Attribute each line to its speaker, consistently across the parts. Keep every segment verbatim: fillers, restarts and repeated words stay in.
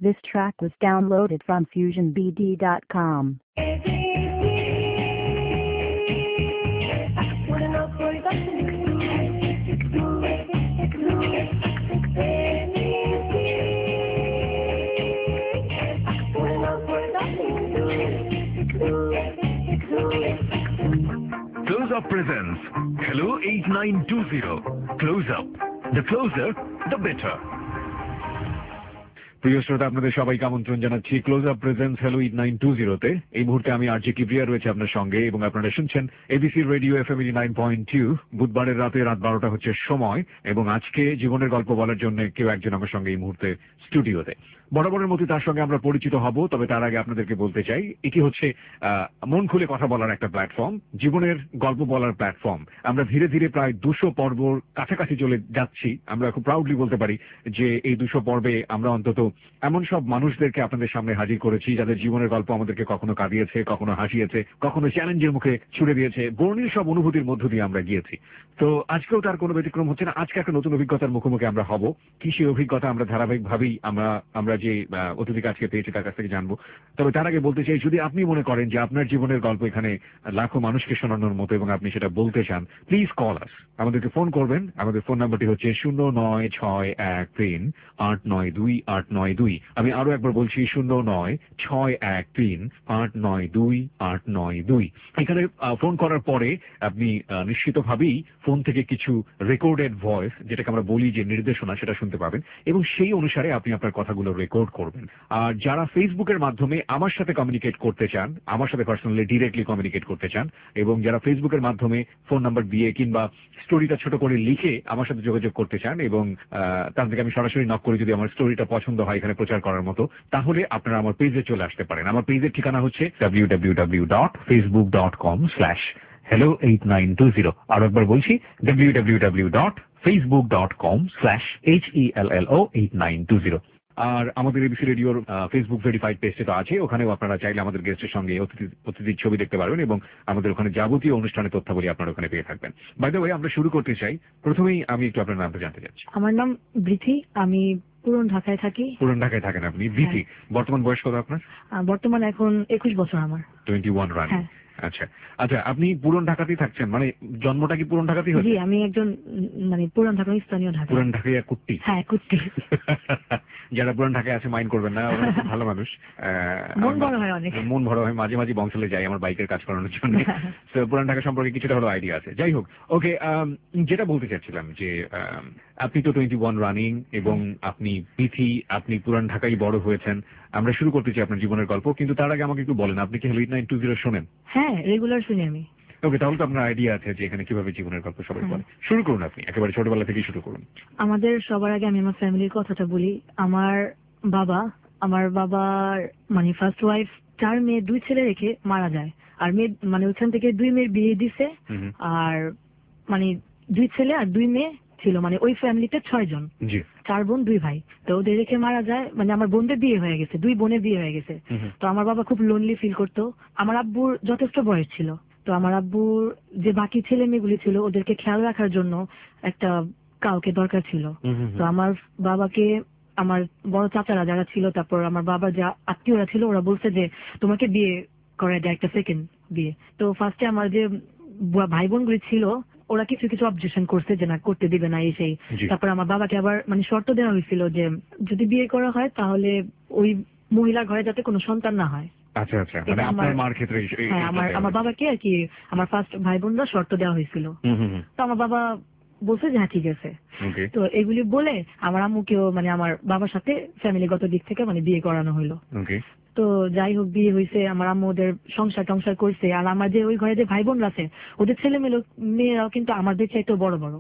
Speaker 1: This track was downloaded from fusion b d dot com.
Speaker 2: Close Up presents Hello eight nine two zero. Close Up. The closer, the better. প্রিয় শ্রোতা, আপনাদের সবাইকে আমন্ত্রণ জানাচ্ছি close up presents hello eight nine two জিরোতে। এই মুহূর্তে আমি আরজে কিবরিয়া রয়েছে আপনার সঙ্গে এবং আপনারা শুনছেন ABC radio FM eighty nine point two. বুধবারের রাতে রাত বারোটা হচ্ছে সময় এবং আজকে জীবনের গল্প বলার জন্য কেউ একজন আমার সঙ্গে এই মুহূর্তে স্টুডিওতে। বরাবরের মতো তার সঙ্গে আমরা পরিচিত হব, তবে তার আগে আপনাদেরকে বলতে চাই এটি হচ্ছে মন খুলে কথা বলার একটা প্ল্যাটফর্ম, জীবনের গল্প বলার প্ল্যাটফর্ম। আমরা ধীরে ধীরে প্রায় দুশো পর্বর কাছাকাছি চলে যাচ্ছি। আমরা খুব প্রাউডলি বলতে পারি যে এই দুশো পর্বে আমরা অন্তত এমন সব মানুষদেরকে আপনাদের সামনে হাজির করেছি যাদের জীবনের গল্প আমাদেরকে কখনো কাঁদিয়েছে, কখনো হাসিয়েছে, কখনো চ্যালেঞ্জের মুখে ছুড়ে দিয়েছে। বর্ণিল সব অনুভূতির মধ্য দিয়ে আমরা গিয়েছি। তো আজকেও তার কোনো ব্যতিক্রম হচ্ছে না। আজকে একটা নতুন অভিজ্ঞতার মুখোমুখি আমরা হব। কি সেই অভিজ্ঞতা আমরা ধারাবাহিকভাবেই আমরা আমরা যে অতিথিকে আজকে পেয়েছি তার কাছ থেকে জানবো। তবে তার আগে বলতে চাই, যদি আপনি মনে করেন যে আপনার জীবনের গল্প এখানে লাখো মানুষকে শোনানোর মতো এবং আপনি সেটা বলতে চান, প্লিজ কল আস। আমাদেরকে ফোন করবেন। আমাদের ফোন নাম্বারটি হচ্ছে শূন্য নয় ছয় এক তিন আট নয় দুই আট নয় দুই। আমি আরো একবার বলছি, শূন্য নয় ছয় এক তিন আট নয় দুই আট নয় দুই। এখানে ফোন করার পরে আপনি নিশ্চিতভাবেই ফোন থেকে কিছু রেকর্ডেড ভয়েস, যেটাকে আমরা বলি যে নির্দেশনা, সেটা শুনতে পাবেন এবং সেই অনুসারে আপনি আপনার কথাগুলো রেকর্ড করবেন। আর যারা ফেসবুকের মাধ্যমে আমার সাথে কমিউনিকেট করতে চান, আমার সাথে পার্সোনালি ডিরেক্টলি কমিউনিকেট করতে চান, এবং যারা ফেসবুকের মাধ্যমে ফোন নাম্বার দিয়ে কিংবা স্টোরিটা ছোট করে লিখে আমার সাথে যোগাযোগ করতে চান এবং তাদেরকে আমি সরাসরি নক করে যদি আমার স্টোরিটা পছন্দ হয় এখানে প্রচার করার মতো, তাহলে আপনারা আমার পেজে চলে আসতে পারেন। আমার পেজের ঠিকানা হচ্ছে W W W dot Facebook dot com slash hello eight nine two zero. আরো একবার বলছি, W W W dot Facebook dot com slash H E L L O eight nine two zero. আর আমাদের এবিসি রেডিওর Facebook verified পেজে তো আছে, ওখানেও আপনারা চাইলে আমাদের গেস্টের সঙ্গে অতিথির ছবি দেখতে পারবেন এবং আমাদের ওখানে যাবতীয় অনুষ্ঠানের তথ্যাবলী আপনারা ওখানে পেয়ে থাকবেন। বাই দ্য ওয়ে, আমরা শুরু করতে চাই। প্রথমেই আমি একটু আপনার নামটা জানতে চাচ্ছি।
Speaker 3: আমার নাম বৃথি, আমি পুরান ঢাকায় থাকি।
Speaker 2: পুরান ঢাকায় থাকেন আপনি? বৃথি, বর্তমান বয়স কত আপনার?
Speaker 3: বর্তমান এখন একুশ বছর আমার।
Speaker 2: Twenty one run. আচ্ছা আচ্ছা, আপনি পুরান ঢাকাতেই থাকছেন, মানে জন্মটা কি পুরান ঢাকাতেই হয়েছে?
Speaker 3: জি, আমি একজন মানে পুরান ঢাকার স্থানীয় ঢাকা।
Speaker 2: পুরান ঢাকায় কুট্টি?
Speaker 3: হ্যাঁ, কুট্টি।
Speaker 2: যারা পুরান ঢাকায় আছে মাইন্ড করবেন না, ভালো মানুষ।
Speaker 3: মন বড় হয় অনেক।
Speaker 2: মন বড় হয়, মাঝে মাঝে বংশলে যাই আমার বাইকের কাজ করানোর জন্য। তো পুরান ঢাকা সম্পর্কে কিছুটা হলো আইডিয়া আছে। যাই হোক, ওকে, যেটা বলতে চাচ্ছিলাম যে আপনি তো টোয়েন্টি ওয়ান রানিং এবং আপনি পিথি, আপনি পুরান ঢাকায় বড় হয়েছেন। আমরা শুরু করতে চাই আপনার জীবনের গল্প, কিন্তু তার আগে আমাকে একটু বলেন, আপনি কি hello eight nine two zero শোনেন?
Speaker 3: হ্যাঁ, রেগুলার শুনি আমি।
Speaker 2: ওকে, তাহলে তো আপনার আইডিয়া আছে যে এখানে কিভাবে জীবনের গল্প সবাই বলে। শুরু করুন, আপনি একেবারে ছোটবেলা থেকেই শুরু করুন।
Speaker 3: আমাদের সবার আগে আমি আমার ফ্যামিলির কথাটা বলি। আমার বাবা আমার বাবার মানে ফার্স্ট ওয়াইফ চার মেয়ে দুই ছেলে রেখে মারা যায়। আর মেয়ে মানে ওইখান থেকে দুই মেয়ের বিয়ে দিছে, আর মানে দুই ছেলে আর দুই মেয়ে ছিল, মানে ওই ফ্যামিলিতে ছয় জন, চার বোন দুই ভাই। তো ওদের রেখে মারা যায়, মানে আমার বোনদের বিয়ে হয়ে গেছে, দুই বোনের বিয়ে হয়ে গেছে। তো আমার বাবা খুব লোনলি ফিল করতো। আমার আব্বুর যথেষ্ট বয়স ছিল, তো আমার আব্বুর যে বাকি ছেলে মেয়েগুলি ছিল ওদেরকে খেয়াল রাখার জন্য একটা কাউকে দরকার ছিল। তো আমার বাবাকে আমার বড় চাচারা যারা ছিল, তারপর আমার বাবার যা আত্মীয়রা ছিল, ওরা বলছে যে তোমাকে বিয়ে করা যায়, একটা সেকেন্ড বিয়ে। তো ফার্স্টে আমার যে ভাই বোনগুলি ছিল ওরা কিছু কিছু অবজেকশন করছে যে না, করতে দিবে না এই সেই। তারপর আমার বাবাকে আবার মানে শর্ত দেওয়া হয়েছিল যে যদি বিয়ে করা হয় তাহলে ওই মহিলার ঘরে যাতে কোনো সন্তান না হয়।
Speaker 2: আচ্ছা আচ্ছা, মানে আপনার মার ক্ষেত্রে?
Speaker 3: হ্যাঁ, আমার আমার বাবাকে আর কি আমার ফার্স্ট ভাই বোনরা শর্ত দেওয়া হয়েছিল। তো আমার বাবা বলছে যে হ্যাঁ ঠিক আছে। তো এগুলি বলে আমার আম্মুকেও মানে আমার বাবার সাথে ফ্যামিলিগত দিক থেকে মানে বিয়ে করানো হইলো। তো যাই হোক, বিয়ে হয়েছে, আমার আম্মু ওদের সংসার টংসার করছে। আর আমার যে ওই ঘরে যে ভাই বোনরা আছে ওদের ছেলে মেয়ে মেয়েরাও কিন্তু আমাদের চাইতেও বড় বড়।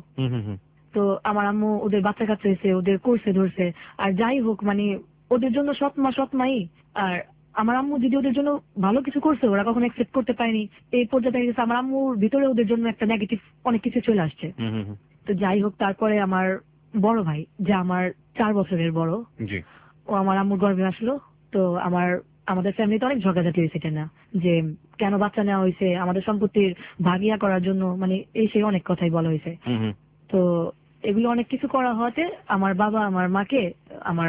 Speaker 3: তো আমার আম্মু ওদের বাচ্চা কাচ্চা হয়েছে, ওদের করছে ধরছে। আর যাই হোক, মানে ওদের জন্য সৎ মা সৎ মাই। আর আমার আম্মু যদি ওদের জন্য ভালো কিছু করছে ওরা কখনো অ্যাকসেপ্ট করতে পারেনি। এই পর্যায়ে দেখা গেছে আমার আম্মুর ভিতরে ওদের জন্য একটা নেগেটিভ অনেক কিছু চলে আসছে। তো যাই হোক, তারপরে আমার বড় ভাই যে আমার চার বছরের বড়, ও আমার আম্মুর গর্ভে আসলো। তো আমার আমাদের ফ্যামিলিতে অনেক ঝগড়াঝাটি হয়েছে কেনা যে কেন বাচ্চা নেওয়া হয়েছে, আমাদের সম্পত্তির ভাগিয়া করার জন্য, মানে এই সেই অনেক কথাই বলা হয়েছে। তো এগুলো অনেক কিছু করা হওয়াতে আমার বাবা আমার মাকে আমার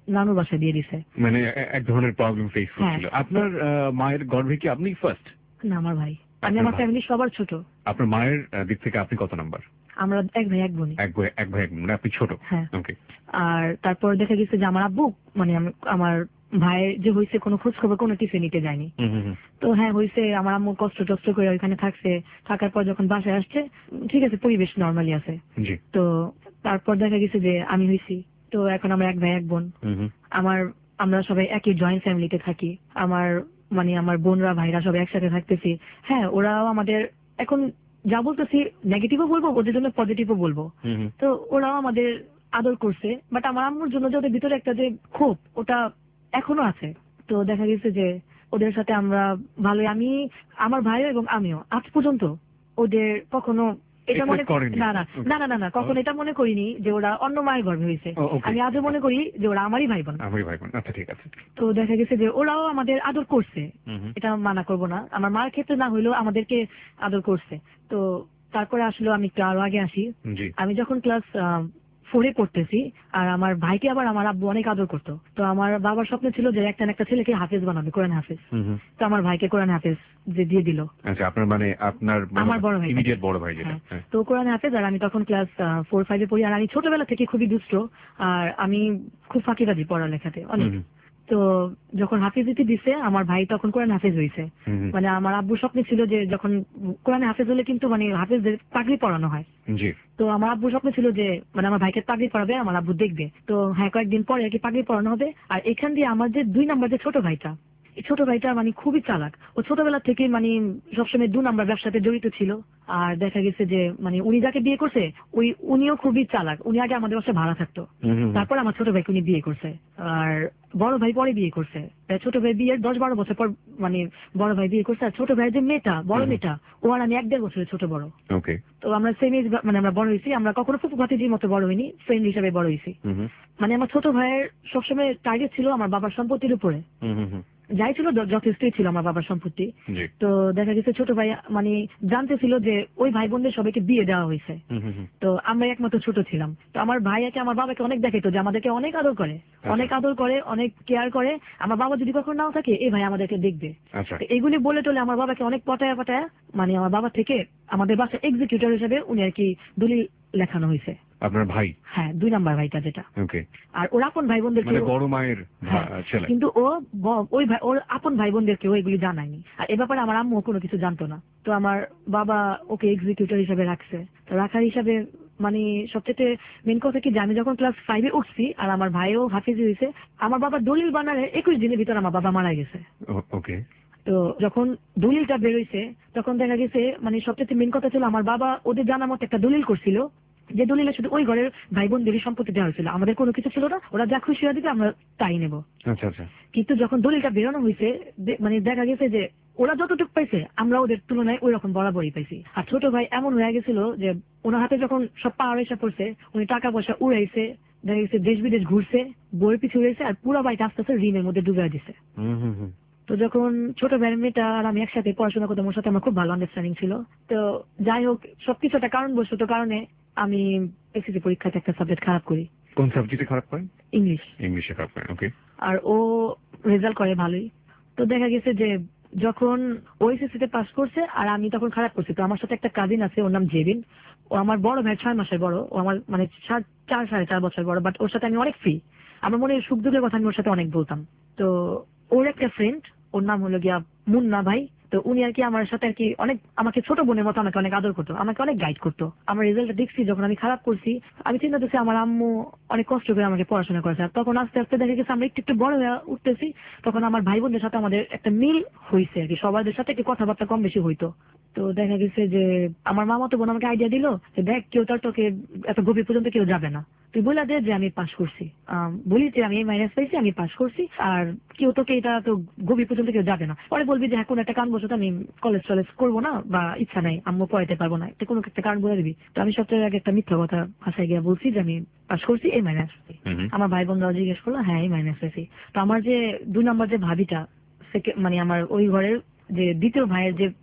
Speaker 3: নানুর বাসায় দিয়ে দিছে।
Speaker 2: মানে এ- এক ধরনের প্রবলেম ফেস করছিল। আপনার আহ, মায়ের গর্ভে কি আপনি ফার্স্ট?
Speaker 3: না, আমার ভাই। আমি
Speaker 2: আপনার
Speaker 3: আমার
Speaker 2: ভাই।
Speaker 3: ফ্যামিলি সবার ছোট।
Speaker 2: আপনার মায়ের আহ, দিক থেকে আপনি কত নাম্বার?
Speaker 3: আমরা এক ভাই এক বোন।
Speaker 2: এক ভাই এক ভাই এক বোন, মানে আপনি ছোট।
Speaker 3: হ্যাঁ।
Speaker 2: ওকে।
Speaker 3: আর তারপর দেখা গেছে যে আমার আব্বু মানে আম- আমার ভাইয়ের যে হয়েছে কোনো খোঁজ খবর কোনো কিছু নিতে যায়নি।
Speaker 2: হুম হুম হুম।
Speaker 3: তো হ্যাঁ হয়েছে, আমার আম্মু কষ্ট টষ্ট করে ওইখানে থাকছে, থাকার পর যখন বাসায় আসছে ঠিক আছে পরিবেশ নর্মালি আছে।
Speaker 2: জি।
Speaker 3: তো তারপর দেখা গেছে যে আমি হয়েছি, তো এখন আমরা এক ভাই এক বোন।
Speaker 2: হুম হুম।
Speaker 3: আমার আমরা সবাই একই জয়েন্ট ফ্যামিলিতে থাকি। আমার মানে আমার বোনরা ভাইরা সবাই একসাথে থাকতেছি। হ্যাঁ ওরাও আমাদের এখন যা বলতেছি নেগেটিভও বলবো, ওদের জন্য পজিটিভও বলবো।
Speaker 2: হুম হুম।
Speaker 3: তো ওরাও আমাদের আদর করছে, বাট আমার আম্মুর জন্য যে ওদের ভিতরে একটা যে ক্ষোভ ওটা এখনো আছে। তো দেখা গেছে যে ওদের সাথে আমরা ভালোই, আমি আমার ভাইও এবং আমিও আজ পর্যন্ত ওদের কখনো এটা মনে
Speaker 2: Expect করেননি?
Speaker 3: না না না না না না কখনো এটা মনে করিনি যে ওরা অন্য মায়ের গর্ভে হয়েছে।
Speaker 2: ও, okay.
Speaker 3: আমি আজও মনে করি যে ওরা আমারই ভাই বোন।
Speaker 2: আমি ভাই বোন। আচ্ছা ঠিক আছে।
Speaker 3: তো দেখা গেছে যে ওরাও আমাদের আদর করছে,
Speaker 2: হুম হুম।
Speaker 3: এটা মানা করব না, আমার মার ক্ষেত্রে না হইলেও আমাদেরকে আদর করছে। তো তারপরে আসলে আমি একটু আরো আগে আসি।
Speaker 2: জি।
Speaker 3: আমি যখন ক্লাস ফোরে পড়তেছি, আর আমার ভাইকে আবার আমার আব্বু অনেক আদর করতো। তো আমার বাবার স্বপ্ন ছিল যে একটা না একটা ছেলেকে হাফেজ বানাবে, কোরআন হাফেজ।
Speaker 2: হুম হুম।
Speaker 3: তো আমার ভাইকে কোরআন হাফেজ যে দিয়ে দিল।
Speaker 2: আচ্ছা, আপনার মানে আপনার
Speaker 3: আমার বড় ভাই।
Speaker 2: ইমিডিয়েট বড় ভাই যেটা।
Speaker 3: হ্যাঁ।
Speaker 2: হ্যাঁ।
Speaker 3: তো কোরআন হাফেজ, আর আমি তখন ক্লাস ফোর ফাইভে পড়ি, আর আমি ছোটবেলা থেকে খুবই দুষ্ট, আর আমি খুব ফাঁকিবাজি পড়ালেখাতে অনেক।
Speaker 2: হুম হুম।
Speaker 3: তো যখন হাফেজিতে দিছে আমার ভাই তখন কোরআন হাফেজ হয়েছে।
Speaker 2: হুম হুম।
Speaker 3: মানে আমার আব্বু স্বপ্নে ছিল যে যখন কোরআনে হাফেজ হলে কিন্তু মানে হাফেজদের পাগড়ি পরানো হয়।
Speaker 2: জি।
Speaker 3: তো আমার আব্বু স্বপ্ন ছিল যে মানে আমার ভাইকে পাগড়ি পরাবে, আমার আব্বু দেখবে। তো হ্যাঁ কয়েকদিন পরে আর কি পাগড়ি পরানো হবে। আর এখান দিয়ে আমার যে দুই নাম্বার যে ছোট ভাইটা, এই ছোট ভাইটা মানে খুবই চালাক। ও ছোটবেলা থেকে মানে সবসময় দু নাম্বার ব্যবসাতে জড়িত ছিল। আর দেখা গেছে যে মানে উনি যাকে বিয়ে করছে ওই উনিও খুবই চালাক। উনি আগে আমাদের বাসায় ভাড়া থাকতো,
Speaker 2: হুম হুম হুম।
Speaker 3: তারপর আমার ছোট ভাইকে উনি বিয়ে করছে। আর বড় ভাই পরে বিয়ে করছে, তাই ছোট ভাই বিয়ের দশ বারো বছর পর মানে বড় ভাই বিয়ে করছে। আর ছোট ভাইয়ের যে মেয়েটা, বড়
Speaker 2: হুম।
Speaker 3: মেয়েটা, ও আর আমি এক দেড় বছরের ছোট বড়।
Speaker 2: ওকে।
Speaker 3: তো আমরা সেম এজ, মানে আমরা বড় হয়েছি, আমরা কখনো ফুপু ভাতিজির মতো বড় হইনি, ফ্রেন্ড হিসেবে বড় হয়েছি।
Speaker 2: হুম হুম।
Speaker 3: মানে আমার ছোট ভাইয়ের সবসময় টার্গেট ছিল আমার বাবার সম্পত্তির উপরে,
Speaker 2: হুম হুম হুম।
Speaker 3: যাই ছিল য- যথেষ্টই ছিল আমার বাবার সম্পত্তি।
Speaker 2: জি।
Speaker 3: তো দেখা গেছে ছোট ভাই মানে জানতে ছিল যে ওই ভাই বোনদের সবাইকে বিয়ে দেওয়া হয়েছে।
Speaker 2: হুম হুম হুম।
Speaker 3: তো আমরা একমাত্র ছোট ছিলাম। তো আমার ভাইয়াকে আমার বাবাকে অনেক দেখাইতো যে আমাদেরকে অনেক আদর করে, অনেক আদর করে, অনেক কেয়ার করে। আমার বাবা যদি কখনো নাও থাকে এই ভাই আমাদেরকে দেখবে।
Speaker 2: আচ্ছা।
Speaker 3: তো এইগুলি বলে টলে আমার বাবাকে অনেক পটায়া পটায়া মানে আমার বাবা থেকে আমাদের বাসার এক্সিকিউটর হিসেবে উনি আর কি দলিল লেখানো হয়েছে।
Speaker 2: আপনার ভাই?
Speaker 3: হ্যাঁ, দুই নাম্বার ভাইটা যেটা।
Speaker 2: ওকে।
Speaker 3: আর ওর আপন ভাই বোনদেরকে
Speaker 2: মানে বড় মায়ের ভা-
Speaker 3: হ্যাঁ,
Speaker 2: ছেলে।
Speaker 3: কিন্তু ও ব- ওই ভাই ওর আপন ভাই বোনদেরকেও এগুলি জানায়নি। আর এ ব্যাপারে আমার আম্মু কোনো কিছু জানতো না। তো আমার বাবা ওকে এক্সিকিউটর হিসেবে রাখছে। তো রাখার হিসাবে মানে সবচেয়ে মেন কথা কি যে আমি যখন ক্লাস ফাইভে উঠছি আর আমার ভাইও হাফিজি হয়েছে, আমার বাবা দলিল বানারে একুশ দিনের ভিতর আমার বাবা মারা গেছে।
Speaker 2: ও- ওকে।
Speaker 3: তো যখন দলিলটা বেরোইছে তখন দেখা গেছে মানে সবচেয়ে মেন কথা ছিল আমার বাবা ওদের জানা মতো একটা দলিল করছিল, যে দলিলে শুধু ওই ঘরের ভাই বোনদেরই সম্পত্তি দেওয়া হয়েছিল, আমাদের কোনো কিছু ছিল না, ওরা যা খুশি হয়ে দিবে আমরা তাই নেব।
Speaker 2: আচ্ছা আচ্ছা।
Speaker 3: কিন্তু যখন দলিলটা বেরোনো হয়েছে দে- মানে দেখা গেছে যে ওরা যতটুকু পাইছে আমরা ওদের তুলনায় ওই রকম বরাবরই পাইছি। আর ছোট ভাই এমন হয়ে গেছিল যে ওনার হাতে যখন সব পাওয়ার এসে পড়ছে উনি টাকা পয়সা উড়াইছে, দেখা গেছে দেশ বিদেশ ঘুরছে, বইয়ের পিছু উড়াইছে, আর পুরো বাইক আস্তে আস্তে ঋণের মধ্যে ডুবে দিছে।
Speaker 2: হুম হুম হুম।
Speaker 3: তো যখন ছোট ভাইয়ের মেয়েটা আর আমি একসাথে পড়াশোনা করতাম, ওর সাথে আমার খুব ভালো আন্ডারস্ট্যান্ডিং ছিল। তো যাই হোক সবকিছু একটা কারণবশত কারণে আমি এসএসসি পরীক্ষাতে একটা সাবজেক্ট খারাপ করি।
Speaker 2: কোন সাবজেক্টে খারাপ করেন?
Speaker 3: ইংলিশ।
Speaker 2: ইংলিশে খারাপ করেন। ওকে।
Speaker 3: আর ও রেজাল্ট করে ভালোই। তো দেখা গেছে যে যখন ও এসএসসি তে পাস করছে আর আমি তখন খারাপ করছি, তো আমার সাথে একটা কাজিন আছে, ওর নাম জেবিন। ও আমার বড় ভাই, ছয় মাসের বড়। ও আমার মানে সাত- চার সাড়ে চার বছর বড়, বাট ওর সাথে আমি অনেক ফ্রি। আমার মনে সুখ দুঃখের কথা আমি ওর সাথে অনেক বলতাম। তো ওর একটা ফ্রেন্ড, ওর নাম হলো গিয়া মুন্না ভাই। তো উনি আর কি আমার সাথে আর কি অনেক আমাকে ছোট বোনের মতো আমাকে অনেক আদর করতো, আমাকে অনেক গাইড করতো। আমার রেজাল্টটা দেখছি যখন আমি খারাপ করছি, আমি চিন্তা করছি আমার আম্মু অনেক কষ্ট করে আমাকে পড়াশোনা করেছে। আর তখন আস্তে আস্তে দেখা গেছে আমরা একটু একটু বড় হয়ে উঠতেছি, তখন আমার ভাই বোনদের সাথে আমাদের একটা মিল হয়েছে আর কি, সবাইদের সাথে একটু কথাবার্তা কম বেশি হইতো। তো দেখা গেছে যে আমার মামা তো বোন আমাকে আইডিয়া দিল যে দেখ কেউ তার তোকে এত গভীর পর্যন্ত কেউ যাবে না, তুই বলে দে যে আমি পাস করছি, আম, বলি যে আমি মাইনাস পাইছি, আমি পাস করছি, আর কেউ তোকে এটা তো গভীর পর্যন্ত কেউ যাবে না। পরে বলবি যে হ্যাঁ কোনো একটা কারণ বসে আমি কলেজ টলেজ করবো না বা ইচ্ছা নাই, আম্মু পড়াইতে পারবো না, এটা কোনো একটা কারণ বলে দিবি। তো আমি সবচেয়ে আগে একটা মিথ্যা কথা ভাষায় গিয়ে বলছি যে আমি পাস করছি, এই মাইনাস। আমার ভাই বোনরাও জিজ্ঞেস করলো, হ্যাঁ এই মাইনাস পাইছি। তো আমার যে দুই নম্বর যে ভাবিটা সেকে- মানে আমার ওই ঘরের যে দ্বিতীয় ভাইয়ের যে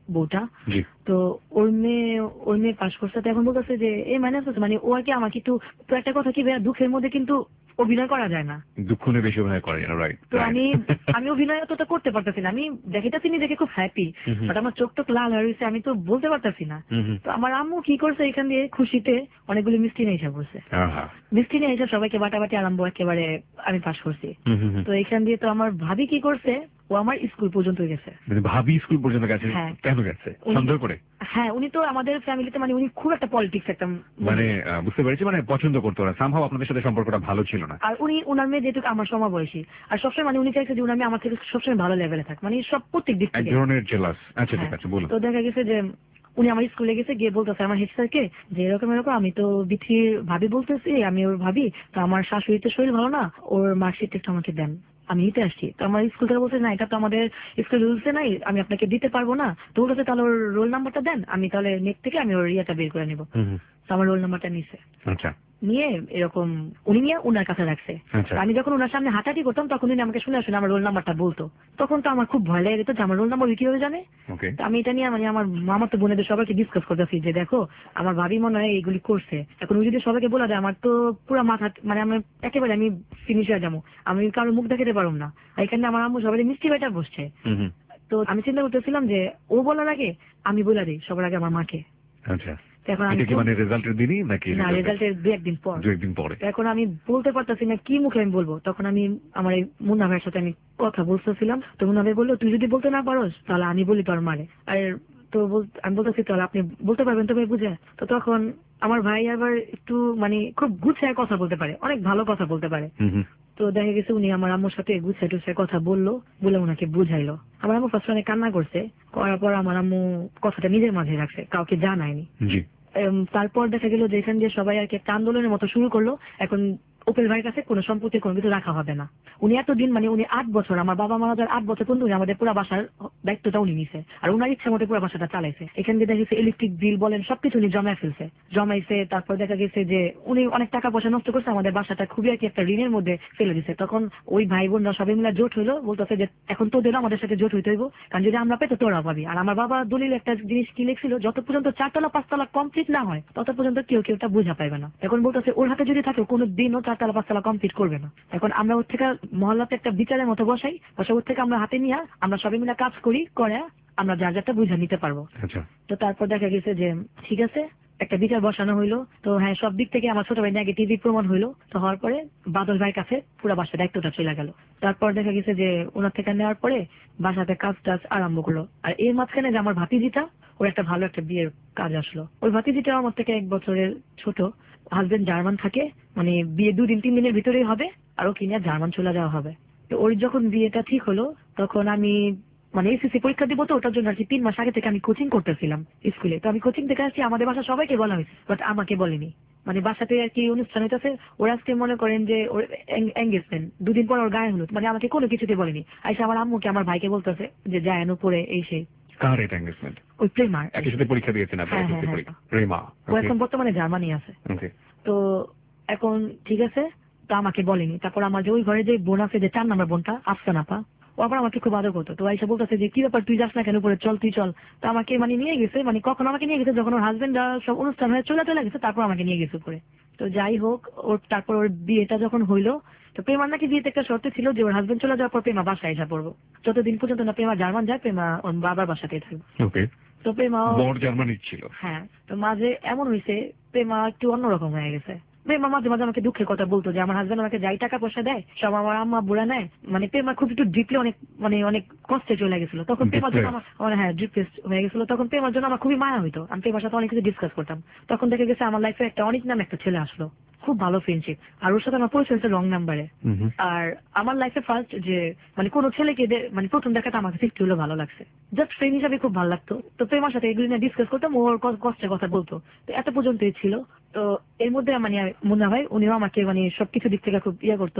Speaker 3: বউটা।
Speaker 2: জি।
Speaker 3: তো ওর মেয়ে ওর মেয়ে পাশ করছে, তো এখন বলতেছে যে এই মাইনাস হচ্ছে, মানে ও আর কি আমাকে একটু, তো একটা কথা কি ভাইয়া, দুঃখের মধ্যে কিন্তু অভিনয় করা যায় না।
Speaker 2: দুঃখ নিয়ে বেশি অভিনয় করে না, রাইট।
Speaker 3: তো আমি আমি অভিনয় অতটা করতে পারতেছি না, আমি দেখিতেছি নিজেকে খুব হ্যাপি,
Speaker 2: হুম হুম।
Speaker 3: বাট আমার চোখ টোক লাল হয়ে গেছে, আমি তো বলতে পারতেছি না।
Speaker 2: হুম হুম।
Speaker 3: তো আমার আম্মু কি করছে, এখান দিয়ে খুশিতে অনেকগুলো মিষ্টি নিয়ে এসে বলছে,
Speaker 2: আহা।
Speaker 3: মিষ্টি নিয়ে এসে সবাইকে বাটাবাটি আরম্ভ, একেবারে আমি পাশ করছি।
Speaker 2: হুম হুম হুম।
Speaker 3: তো এখান দিয়ে তো আমার ভাবি কি করছে, ও আমার স্কুল পর্যন্ত গেছে।
Speaker 2: মানে ভাবি স্কুল পর্যন্ত গেছে?
Speaker 3: হ্যাঁ।
Speaker 2: কেন গেছে?
Speaker 3: উনি-
Speaker 2: সন্দেহ করে?
Speaker 3: হ্যাঁ, উনি তো আমাদের ফ্যামিলিতে, মানে উনি খুব একটা পলিটিক্স একটা
Speaker 2: মানে
Speaker 3: মহিলা।
Speaker 2: আহ, বুঝতে পেরেছি, মানে পছন্দ করতো না, সামহাও আপনাদের সাথে সম্পর্কটা ভালো ছিল না।
Speaker 3: আর উনি ওনার মেয়ে যেহেতু আমার সমবয়সী, আর সবসময় মানে উনি চাইছে যে উনার মেয়ে আমার থেকে সবসময় ভালো লেভেলে থাক, মানে সব প্রত্যেক দিক
Speaker 2: এক
Speaker 3: থেকে।
Speaker 2: ধরনের জেলাস। আচ্ছা ঠিক
Speaker 3: হ্যাঁ।
Speaker 2: আছে, বলুন।
Speaker 3: তো দেখা গেছে যে উনি আমার স্কুলে গেছে, গিয়ে বলতেছে আমার হেড স্যারকে যে এরকম এরকম, আমি তো বিথির ভাবি বলতেছি, আমি ওর ভাবি, তো আমার শাশুড়ি তো শরীর ভালো না, ওর মার্কশিট টেস্ট আমাকে দেন, আমি নিতে আসছি। তো আমার স্কুল থেকে বলছে না, এটা তো আমাদের স্কুল রুলসে নাই, আমি আপনাকে দিতে পারবো না। তো বলছে তাহলে ওর রোল নাম্বারটা দেন, আমি তাহলে নেট থেকে আমি ওর ইয়েটা বের করে নিবো।
Speaker 2: হুম হুম।
Speaker 3: তো আমার রোল নাম্বারটা নিছে,
Speaker 2: আচ্ছা
Speaker 3: নিয়ে এরকম উনি নিয়ে উনার কাছে রাখছে।
Speaker 2: আচ্ছা।
Speaker 3: আমি যখন ওনার সামনে হাঁটাহাঁটি করতাম, তখন উনি আমাকে শুনে শুনে আমার রোল নাম্বারটা বলতো। তখন তো আমার খুব ভয় লেগে যেত যে আমার রোল নাম্বার কিভাবে জানে।
Speaker 2: ওকে।
Speaker 3: তো আমি এটা নিয়ে মানে আমার মামা তো বোনেদের সবাইকে ডিসকাস করতেছি যে দেখো আমার ভাবি মনে হয় এইগুলি করছে। এখন উনি যদি সবাইকে বলে দেয়, আমার তো পুরো মাথা, মানে আমি একেবারে আমি ফিনিশ হয়ে যাবো, আমি কারোর মুখ দেখাতে পারবো না। আর এখানে আমার আম্মু সবাই মিষ্টি বেটা বসছে।
Speaker 2: হুম হুম।
Speaker 3: তো আমি চিন্তা করতেছিলাম যে ও বলার আগে আমি বলে দিই সবার আগে আমার মাকে।
Speaker 2: আচ্ছা,
Speaker 3: তো এখন আমি
Speaker 2: এটা কি মানে রেজাল্টের দিনই নাকি
Speaker 3: না, রেজাল্টের দু একদিন পর।
Speaker 2: দু একদিন পরে?
Speaker 3: তো এখন আমি বলতে পারতাছি না কি মুখে আমি বলবো। তখন আমি আমার এই মুন্না ভাইয়ের সাথে আমি কথা বলতেছিলাম। তো মুন্না ভাই বললো তুই যদি বলতে না পারোস তাহলে আমি বলি তোর মারে। আর তো বল- আমি বলতেছি তাহলে আপনি বলতে পারবেন তো ভাই বুঝে। তো তখন আমার ভাই আবার একটু মানে খুব গুছায় কথা বলতে পারে, অনেক ভালো কথা বলতে পারে।
Speaker 2: হুম হুম।
Speaker 3: তো দেখা গেছে উনি আমার আম্মুর সাথে গুছায় টুছায় কথা বললো, বলে ওনাকে বুঝাইলো। আমার আম্মু ফার্স্ট অনেক কান্না করছে, করার পর আমার আম্মু কথাটা নিজের মাঝে রাখছে, কাউকে জানায়নি।
Speaker 2: জি।
Speaker 3: এম, তারপর দেখা গেল যে এখান দিয়ে সবাই আর কি একটা আন্দোলনের মতো শুরু করলো। এখন ওপেল ভাইয়ের কাছে কোনো সম্পত্তি কোনো কিছু রাখা হবে না। উনি এতদিন মানে উনি আট বছর, আমার বাবা মারা যাওয়ার আট বছর পর্যন্ত উনি আমাদের পুরো বাসার দায়িত্বটা উনি নিছে, আর উনার ইচ্ছা মতো পুরো বাসাটা চালাইছে। এখান দিয়ে দেখা গেছে ইলেকট্রিক বিল বলেন সবকিছু উনি জমায় ফেলছে, জমাইছে। তারপর দেখা গেছে যে উনি অনেক টাকা পয়সা নষ্ট করছে, আমাদের বাসাটা খুবই আর কি একটা ঋণের মধ্যে ফেলে দিছে। তখন ওই ভাই বোনরা সবাই মিলে জোট হইলো, বলতেছে যে এখন তোদের আমাদের সাথে জোট হইতে হইব, কারণ যদি আমরা পেতো তোরা পাবি। আর আমার বাবা দলিল একটা জিনিস কি লিখছিল, যত পর্যন্ত চারতলা পাঁচতলা কমপ্লিট না হয় তত পর্যন্ত কেউ কেউ তা বুঝা পাইবে না। এখন বলতেছে ওর হাতে যদি থাকে কোনো দিনও চারতলা পাঁচতলা কমপ্লিট করবে না। এখন আমরা ওর থেকে মহল্লাতে একটা বিচারের মতো বসাই, বসে ওর থেকে আমরা হাতে নিয়ে আমরা সবাই মিলে কাজ করি, করে আমরা যার যারটা বুঝে নিতে পারবো।
Speaker 2: আচ্ছা।
Speaker 3: তো তারপর দেখা গেছে যে ঠিক আছে, একটা বিচার বসানো হইলো। তো হ্যাঁ, সব দিক থেকে আমার ছোট ভাই নেগেটিভই প্রমাণ হইলো। তো হওয়ার পরে বাদল ভাইয়ের কাছে পুরো বাসার দায়িত্বটা চলে গেল। তারপর দেখা গেছে যে ওনার থেকে নেওয়ার পরে বাসাতে কাজ টাজ আরম্ভ করলো। আর এর মাঝখানে যে আমার ভাতিজিটা, ওর একটা ভালো একটা বিয়ের কাজ আসলো। ওই ভাতিজিটা আমার থেকে এক বছরের ছোট, হাজবেন্ড জার্মান থাকে, মানে বিয়ে দুদিন তিন দিনের ভিতরেই হবে, আর ও কিনে জার্মান চলে যাওয়া হবে। তো ওর যখন বিয়েটা ঠিক হলো তখন আমি মানে এসএসসি পরীক্ষা দিব, তো ওটার জন্য আর কি তিন মাস আগে থেকে আমি কোচিং করতেছিলাম স্কুলে। তো আমি কোচিং থেকে আসছি, আমাদের বাসা সবাইকে বলা হয়েছে, বাট আমাকে বলেনি। মানে বাসাতে আর কি অনুষ্ঠান হইতেছে, ওরা আজকে মনে করেন যে ওর এঙ্গেজমেন্ট, দুদিন পর ওর গায়ে হলুদ, মানে আমাকে কোনো কিছুতে বলেনি। আইসা আমার আম্মুকে আমার ভাইকে বলতেছে যে যায় এনো পরে এই সেই।
Speaker 2: কার এটা এঙ্গেজমেন্ট?
Speaker 3: ওই প্রেমার।
Speaker 2: একই সাথে পরীক্ষা দিয়েছেন আপনারা?
Speaker 3: হ্যাঁ,
Speaker 2: এসএসসি
Speaker 3: হ্যাঁ,
Speaker 2: পরীক্ষা,
Speaker 3: হ্যাঁ।
Speaker 2: প্রেমা।
Speaker 3: ও এখন বর্তমানে জার্মানি আছে।
Speaker 2: ওকে।
Speaker 3: তো এখন ঠিক আছে, তো আমাকে বলেনি। তারপর আমার যে ওই ঘরে যে বোন আছে, যে চার নাম্বার বোনটা আফসান আপা, ও আবার আমাকে খুব আদর করতো। তো আইসা বলতেছে যে কি ব্যাপার তুই যাস না কেন উপরে, চল তুই চল। তো আমাকে মানে নিয়ে গেছে, মানে কখন আমাকে নিয়ে গেছে যখন ওর হাজবেন্ড সব অনুষ্ঠান হয়ে চলে চলে গেছে, তারপর আমাকে নিয়ে গেছে উপরে। তো যাই হোক, ওর তারপর ওর বিয়েটা যখন হইলো, তো প্রেমার নাকি বিয়েতে একটা শর্ত ছিল যে ওর হাজবেন্ড চলে যাওয়ার পর প্রেমা বাসায় এসে পড়বো, যতদিন পর্যন্ত না প্রেমা জার্মান যায়, প্রেমা ওর বাবার বাসাতেই থাকবে।
Speaker 2: ওকে।
Speaker 3: তো প্রেমা,
Speaker 2: বর জার্মানির ছিল?
Speaker 3: হ্যাঁ। তো মাঝে এমন হয়েছে প্রেমা একটু অন্যরকম হয়ে গেছে। প্রেমা মাঝে মাঝে আমাকে দুঃখের কথা বলতো যে আমার হাজবেন্ড আমাকে যাই টাকা পয়সা দেয় সব আমার আম্মা বুড়া নেয়। মানে প্রেমা খুব একটু ডিপলি অনেক মানে অনেক কষ্টে চলে গেছিল তখন প্রেমার জন্য আমার, আমার হ্যাঁ ডিপ্রেস হয়ে গেছিল। তখন প্রেমার জন্য আমার খুবই মায়া হইতো, আমি প্রেমার সাথে অনেক কিছু ডিসকাস করতাম। তখন দেখে গেছে আমার লাইফে একটা অনেক নামে একটা ছেলে আসলো, খুব ভালো ফ্রেন্ডশিপ, আর ওর সাথে আমার পরিচয় হচ্ছে রং নাম্বারে। আর আমার লাইফে ফার্স্ট যে মানে কোনো ছেলেকে দে- মানে প্রথম দেখাতে আমাকে একটু হলেও ভালো লাগছে, জাস্ট ফ্রেন্ড হিসাবে খুব ভালো লাগতো। তো প্রেমার সাথে এগুলি নিয়ে ডিসকাস করতাম, ওর ক- কষ্টের কথা বলতো। তো এত পর্যন্তই ছিল। তো এর মধ্যে মানে মুন্না ভাই উনিও আমাকে মানে সবকিছু দিক থেকে খুব ইয়ে করতো,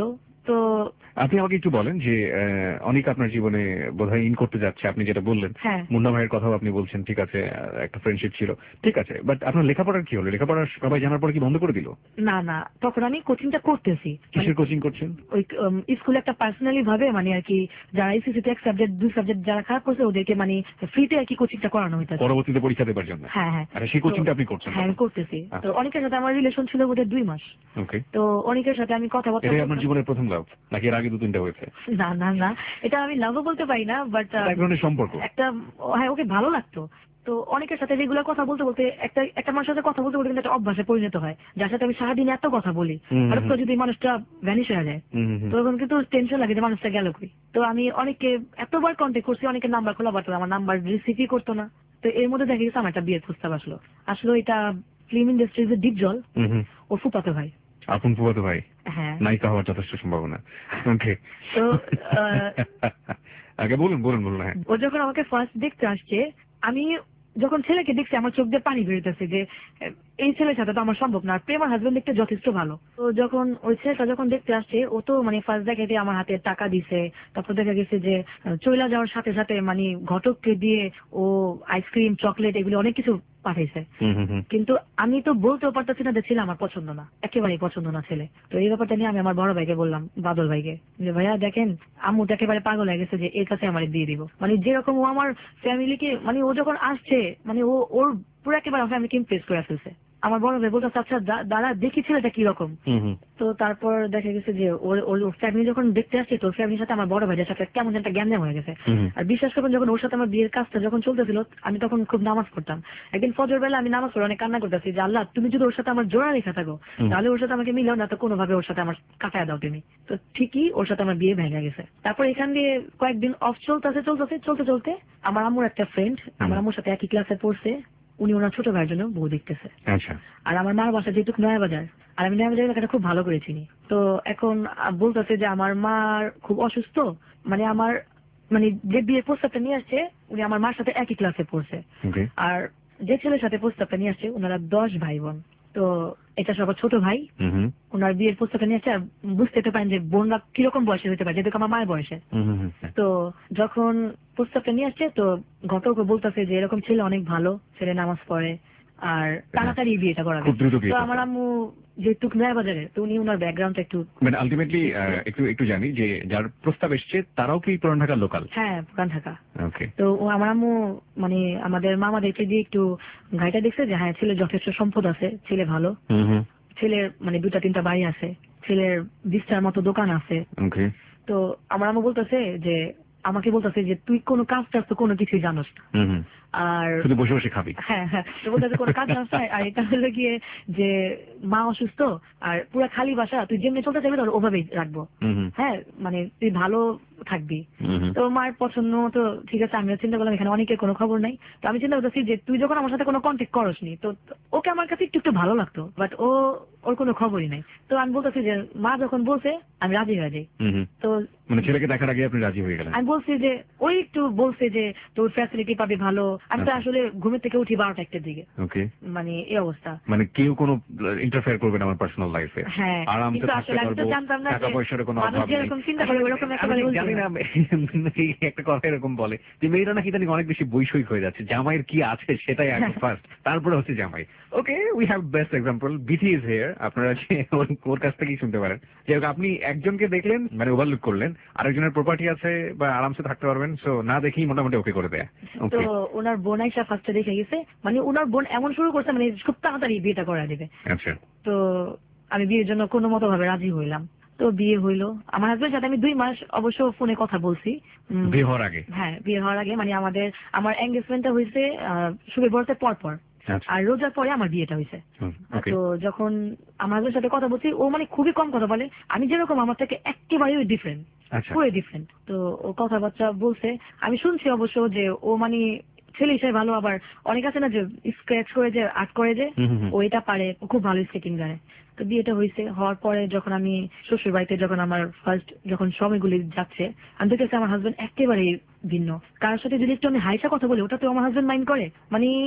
Speaker 3: তো
Speaker 2: আপনি আমাকে একটু বলেন যে আহ, অনেক আপনার জীবনে বোধহয় ইন করতে যাচ্ছে, আপনি যেটা বললেন
Speaker 3: হ্যাঁ
Speaker 2: মুন্না ভাইয়ের কথাও আপনি বলছেন, ঠিক আছে, আহ, একটা ফ্রেন্ডশিপ ছিল, ঠিক আছে, বাট আপনার লেখাপড়ার কি হলো? লেখাপড়া সবাই জানার পরে কি বন্ধ করে দিল?
Speaker 3: না না, তখন আমি কোচিংটা করতেছি।
Speaker 2: কিসের কোচিং করছেন?
Speaker 3: ওই স্কুলে একটা পার্সোনালি ভাবে মানে আর কি, যারা এসএসসিতে এক সাবজেক্ট দুই সাবজেক্ট যারা খারাপ করছে ওদেরকে মানে ফ্রিতে আর কি কোচিংটা করানো হইতেছে
Speaker 2: পরবর্তীতে পরীক্ষা দেবার জন্য?
Speaker 3: হ্যাঁ হ্যাঁ।
Speaker 2: আচ্ছা, সেই কোচিংটা আপনি করছেন?
Speaker 3: হ্যাঁ আমি করতেছি। তো
Speaker 2: আচ্ছা।
Speaker 3: অনেকের সাথে আমার রিলেশন ছিল বোধহয় দুই মাস।
Speaker 2: ওকে।
Speaker 3: তো অনেকের সাথে আমি কথাবার্তা
Speaker 2: এটাই
Speaker 3: বলতাম।
Speaker 2: আপনার জীবনের প্রথম লাভ নাকি এর আগে দু তিনটা হয়েছে?
Speaker 3: না না না, এটা আমি লাভও বলতে পারি না, বাট
Speaker 2: এটা এক ধরনের সম্পর্ক।
Speaker 3: একটা, হ্যাঁ ওকে ভালো লাগতো। তো অনেকের সাথে রেগুলার কথা বলতে বলতে একটা একটা মানুষের সাথে কথা বলতে বলতে কিন্তু একটা অভ্যাসে পরিণত হয়, যার সাথে আমি সারাদিন এত কথা বলি,
Speaker 2: হুম,
Speaker 3: হঠাৎ
Speaker 2: হুম।
Speaker 3: করে যদি মানুষটা ভ্যানিশ হয়ে যায়
Speaker 2: হুম, হুম, হুম।
Speaker 3: তো তখন কিন্তু টেনশন লাগে যে মানুষটা গেল কই। তো আমি অনেকে এতবার কন্ট্যাক্ট করছি, অনেকের নাম্বার খোলা বাট আমার নাম্বার রিসিভই করতো না। তো এর মধ্যে দেখা গেছে আমার একটা বিয়ের প্রস্তাব আসলো। আসলো এটা ফিল্ম ইন্ডাস্ট্রিজ এর ডিপ জল,
Speaker 2: হুম, হুম।
Speaker 3: ও ফুপাতো ভাই।
Speaker 2: আপন ফুফাতো ভাই?
Speaker 3: হ্যাঁ।
Speaker 2: নায়িকা হওয়ার যথেষ্ট সম্ভাবনা। ওকে।
Speaker 3: তো আহ,
Speaker 2: আগে বলুন বলুন বলুন। হ্যাঁ।
Speaker 3: ও যখন আমাকে ফার্স্ট দেখতে আসছে, আমি যখন ছেলেকে দেখছি আমার চোখ দিয়ে পানি বেরোতেছে যে আহ, এই ছেলের সাথে তো আমার সম্ভব না। আর প্রেমার হাজবেন্ড দেখতে যথেষ্ট ভালো। তো যখন ওই ছেলেটা যখন দেখতে আসছে, ও তো মানে ফার্স্ট দেখাতে আমার হাতে টাকা দিছে। তারপর দেখা গেছে যে আহ, চইলা যাওয়ার সাথে সাথে মানে ঘটককে দিয়ে ও আইসক্রিম চকলেট এগুলো অনেক কিছু পাঠাইছে।
Speaker 2: হুম, হুম, হুম।
Speaker 3: কিন্তু আমি তো বলতেও পারতেছি না যে ছেলে আমার পছন্দ না, একেবারেই পছন্দ না ছেলে। তো এই ব্যাপারটা নিয়ে আমি আমার বড় ভাইকে বললাম, বাদল ভাইকে, যে ভাইয়া দেখেন আম্মু তো একেবারে পাগল হয়ে গেছে যে এর কাছে আমার দিয়ে দিব। মানে যেরকম ও আমার ফ্যামিলিকে মানে ও যখন আসছে মানে ও ওর পুরো একেবারে ফ্যামিলিকে ইমপ্রেস করে ফেলছে। আমার বড় ভাই বলতে আচ্ছা দা- দাঁড়া দেখি ছেলেটা কিরকম।
Speaker 2: হুম, হুম।
Speaker 3: তো তারপর দেখা গেছে যে ওর ওর ফ্যামিলি যখন দেখতে আসছে, তো ফ্যামিলির সাথে আমার বড় ভাইয়ের সাথে কেমন একটা গ্যাঞ্জাম হয়ে গেছে।
Speaker 2: হুম, হুম।
Speaker 3: আর বিশ্বাস করবেন, যখন ওর সাথে আমার বিয়ের কাজটা যখন চলতেছিল, আমি তখন খুব নামাজ পড়তাম। একদিন ফজর বেলা আমি নামাজ পড়ে অনেক কান্না করতেছি যে আল্লাহ, তুমি যদি ওর সাথে আমার জোড়া রেখা থাকো
Speaker 2: হুম।
Speaker 3: তাহলে ওর সাথে আমাকে মিলাও, না তো কোনোভাবে ওর সাথে আমার কাটায় দাও তুমি। তো ঠিকই ওর সাথে আমার বিয়ে ভেঙে গেছে। তারপর এখান দিয়ে কয়েকদিন অফ চলতেছে চলতেছে চলতে চলতে আমার আম্মুর একটা ফ্রেন্ড আমার আম্মুর সাথে একই ক্লাসে পড়ছে, উনি ওনার ছোট ভাইয়ের জন্য বউ দেখতেছে।
Speaker 2: আচ্ছা।
Speaker 3: আর আমার মার বাসা যেহেতু নয়া বাজার, আর আমি নয়া বাজার এলাকাটা খুব ভালো করে চিনি। তো এখন আহ, বলতেছে যে আমার মার খুব অসুস্থ, মানে আমার মানে যে বিয়ের প্রস্তাবটা নিয়ে আসছে উনি আমার মার সাথে একই ক্লাসে পড়ছে।
Speaker 2: ওকে।
Speaker 3: আর যে ছেলের সাথে প্রস্তাবটা নিয়ে আসছে ওনারা দশ ভাই বোন। তো এটা সবার ছোট ভাই,
Speaker 2: হুম, হুম।
Speaker 3: ওনার বিয়ের প্রস্তাবটা নিয়ে আসছে। আর বুঝতে তো পারেন যে বোনরা কিরকম বয়সে হতে পারে, যেহেতু আমার মায়ের বয়সে।
Speaker 2: হুম, হুম, হুম।
Speaker 3: তো যখন প্রস্তাবটা নিয়ে আসছে, তো ঘটক বলতেছে যে এরকম ছেলে অনেক ভালো, ছেলে নামাজ পড়ে আর তাড়াতাড়ি বিয়েটা করাবে।
Speaker 2: খুব দ্রুত বিয়ে
Speaker 3: তো
Speaker 2: করতে
Speaker 3: আমার
Speaker 2: হবে।
Speaker 3: আম্মু যেহেতু নয়া বাজারে, তো উনি ওনার ব্যাকগ্রাউন্ডটা একটু,
Speaker 2: মানে আলটিমেটলি একটু একটু জানি যে যার প্রস্তাব এসছে তারাও কি পুরান ঢাকার লোকাল?
Speaker 3: হ্যাঁ পুরান ঢাকা।
Speaker 2: ওকে।
Speaker 3: তো ও আমার আম্মু মানে আমাদের মামাদেরকে দিয়ে একটু গাড়িটা দেখছে যে হ্যাঁ ছেলে যথেষ্ট সম্পদ আছে, ছেলে ভালো,
Speaker 2: হুম, হুম।
Speaker 3: ছেলের মানে দুটা তিনটা বাড়ি আছে, ছেলের বিশটার মতো দোকান আছে।
Speaker 2: ওকে।
Speaker 3: তো আমার আম্মু বলতেছে যে আমাকে বলতেছে যে তুই কোনো কাজ টাজ তো কোনো কিছুই জানোস না।
Speaker 2: হুম, হুম।
Speaker 3: আর
Speaker 2: শুধু বসে বসে খাবি।
Speaker 3: হ্যাঁ হ্যাঁ, তো বলতেছে কোনো কাজ জানোস না। আর এটা হলো গিয়ে যে মা অসুস্থ আর পুরো খালি বাসা, তুই যেমনি চলতে চাইবি তোর ওভাবেই রাখবো।
Speaker 2: হুম, হুম।
Speaker 3: হ্যাঁ মানে তুই ভালো থাকবি।
Speaker 2: হুম, হুম।
Speaker 3: তো মার পছন্দ তো ঠিক আছে, আমিও চিন্তা করলাম এখানে অনেকের কোনো খবর নাই। তো আমি চিন্তা করতেছি যে তুই যখন আমার সাথে কোনো কন্ট্যাক্ট করসনি, তো ওকে আমার কাছে একটু একটু ভালো লাগতো, বাট ও ওর কোনো খবরই নাই। তো আমি বলতেছি যে মা যখন বলছে আমি রাজি হয়ে যাই।
Speaker 2: হুম, হুম।
Speaker 3: তো
Speaker 2: মানে ছেলেকে দেখার আগে আপনি রাজি হয়ে গেলেন?
Speaker 3: আমি বলছি যে ওই একটু বলছে যে তোর ফ্যাসিলিটি পাবি ভালো। আমি তো
Speaker 2: আচ্ছা।
Speaker 3: আসলে ঘুমের থেকে উঠি বারোটা একটার দিকে,
Speaker 2: ওকে।
Speaker 3: মানে এই অবস্থা।
Speaker 2: মানে কেউ কোনো ইন্টারফেয়ার করবে না আমার পার্সোনাল লাইফে?
Speaker 3: হ্যাঁ,
Speaker 2: আরামসে
Speaker 3: কিন্তু
Speaker 2: থাকতে
Speaker 3: আসলে আমি তো
Speaker 2: পারবো,
Speaker 3: জানতাম না
Speaker 2: টাকা
Speaker 3: যে
Speaker 2: পয়সার কোনো
Speaker 3: মানুষ
Speaker 2: অভাব নেই।
Speaker 3: যেরকম চিন্তা করে ওরকম
Speaker 2: আমি
Speaker 3: একেবারে উল্টো
Speaker 2: জানি
Speaker 3: না।
Speaker 2: না, এই একটা কথা এরকম বলে যে মেয়েরা নাকি জানি অনেক বেশি বৈষয়িক হয়ে যাচ্ছে, জামাইয়ের কি আছে সেটাই আগে ফার্স্ট, তারপরে হচ্ছে জামাই। Okay, we have best example, Bithi is here. আপনারা যে ওর- ওর কাছ থেকেই শুনতে পারেন যে আপনি একজনকে দেখলেন মানে ওভারলুক করলেন, আরেকজনের প্রপার্টি আছে বা আরামসে থাকতে পারবেন, সো না দেখেই মোটামুটি ওকে করে দেয়।
Speaker 3: তো
Speaker 2: ওকে।
Speaker 3: ওনার বোন আইসা ফার্স্টে দেখে গেছে, মানে ওনার বোন এমন শুরু করছে মানে খুব তাড়াতাড়ি বিয়েটা করা দিবে।
Speaker 2: আচ্ছা।
Speaker 3: তো আমি বিয়ের জন্য কোনো মতো ভাবে রাজি হইলাম। তো বিয়ে হইলো। আমার হাজবেন্ডের সাথে আমি দুই মাস অবশ্য ফোনে কথা বলছি। উম,
Speaker 2: বিয়ে হওয়ার আগে?
Speaker 3: হ্যাঁ বিয়ে হওয়ার আগে, মানে আমাদের আমার এঙ্গেজমেন্টটা হয়েছে শুভে বরতে পর পর,
Speaker 2: আচ্ছা।
Speaker 3: আর রোজার পরে আমার বিয়েটা হয়েছে।
Speaker 2: ওকে।
Speaker 3: তো যখন আমার হাজবেন্ডের সাথে কথা বলছি, ও মানে খুবই কম কথা বলে, আমি যেরকম আমার থেকে একেবারেই ডিফারেন্ট,
Speaker 2: আচ্ছা।
Speaker 3: পুরো ডিফারেন্ট। তো ও কথাবার্তা বলছে, আমি শুনছি অবশ্য যে ও মানে ছেলে হিসেবে ভালো, আবার অনেক আছে না যে স্ক্র্যাচ করে যে আর্ট করে যে,
Speaker 2: হুম, হুম, হুম।
Speaker 3: ও এটা পারে, ও খুব ভালো স্কেটিং জানে। তো বিয়েটা হয়েছে, হওয়ার পরে যখন আমি শ্বশুর বাড়িতে যখন আমার ফার্স্ট যখন সময়গুলি যাচ্ছে, আমি দেখেছি আমার হাজবেন্ড একেবারেই ভিন্ন। কারোর সাথে যদি একটু আমি হাইসা কথা বলি ওটা তো আমার হাজবেন্ড মাইন্ড করে, মানে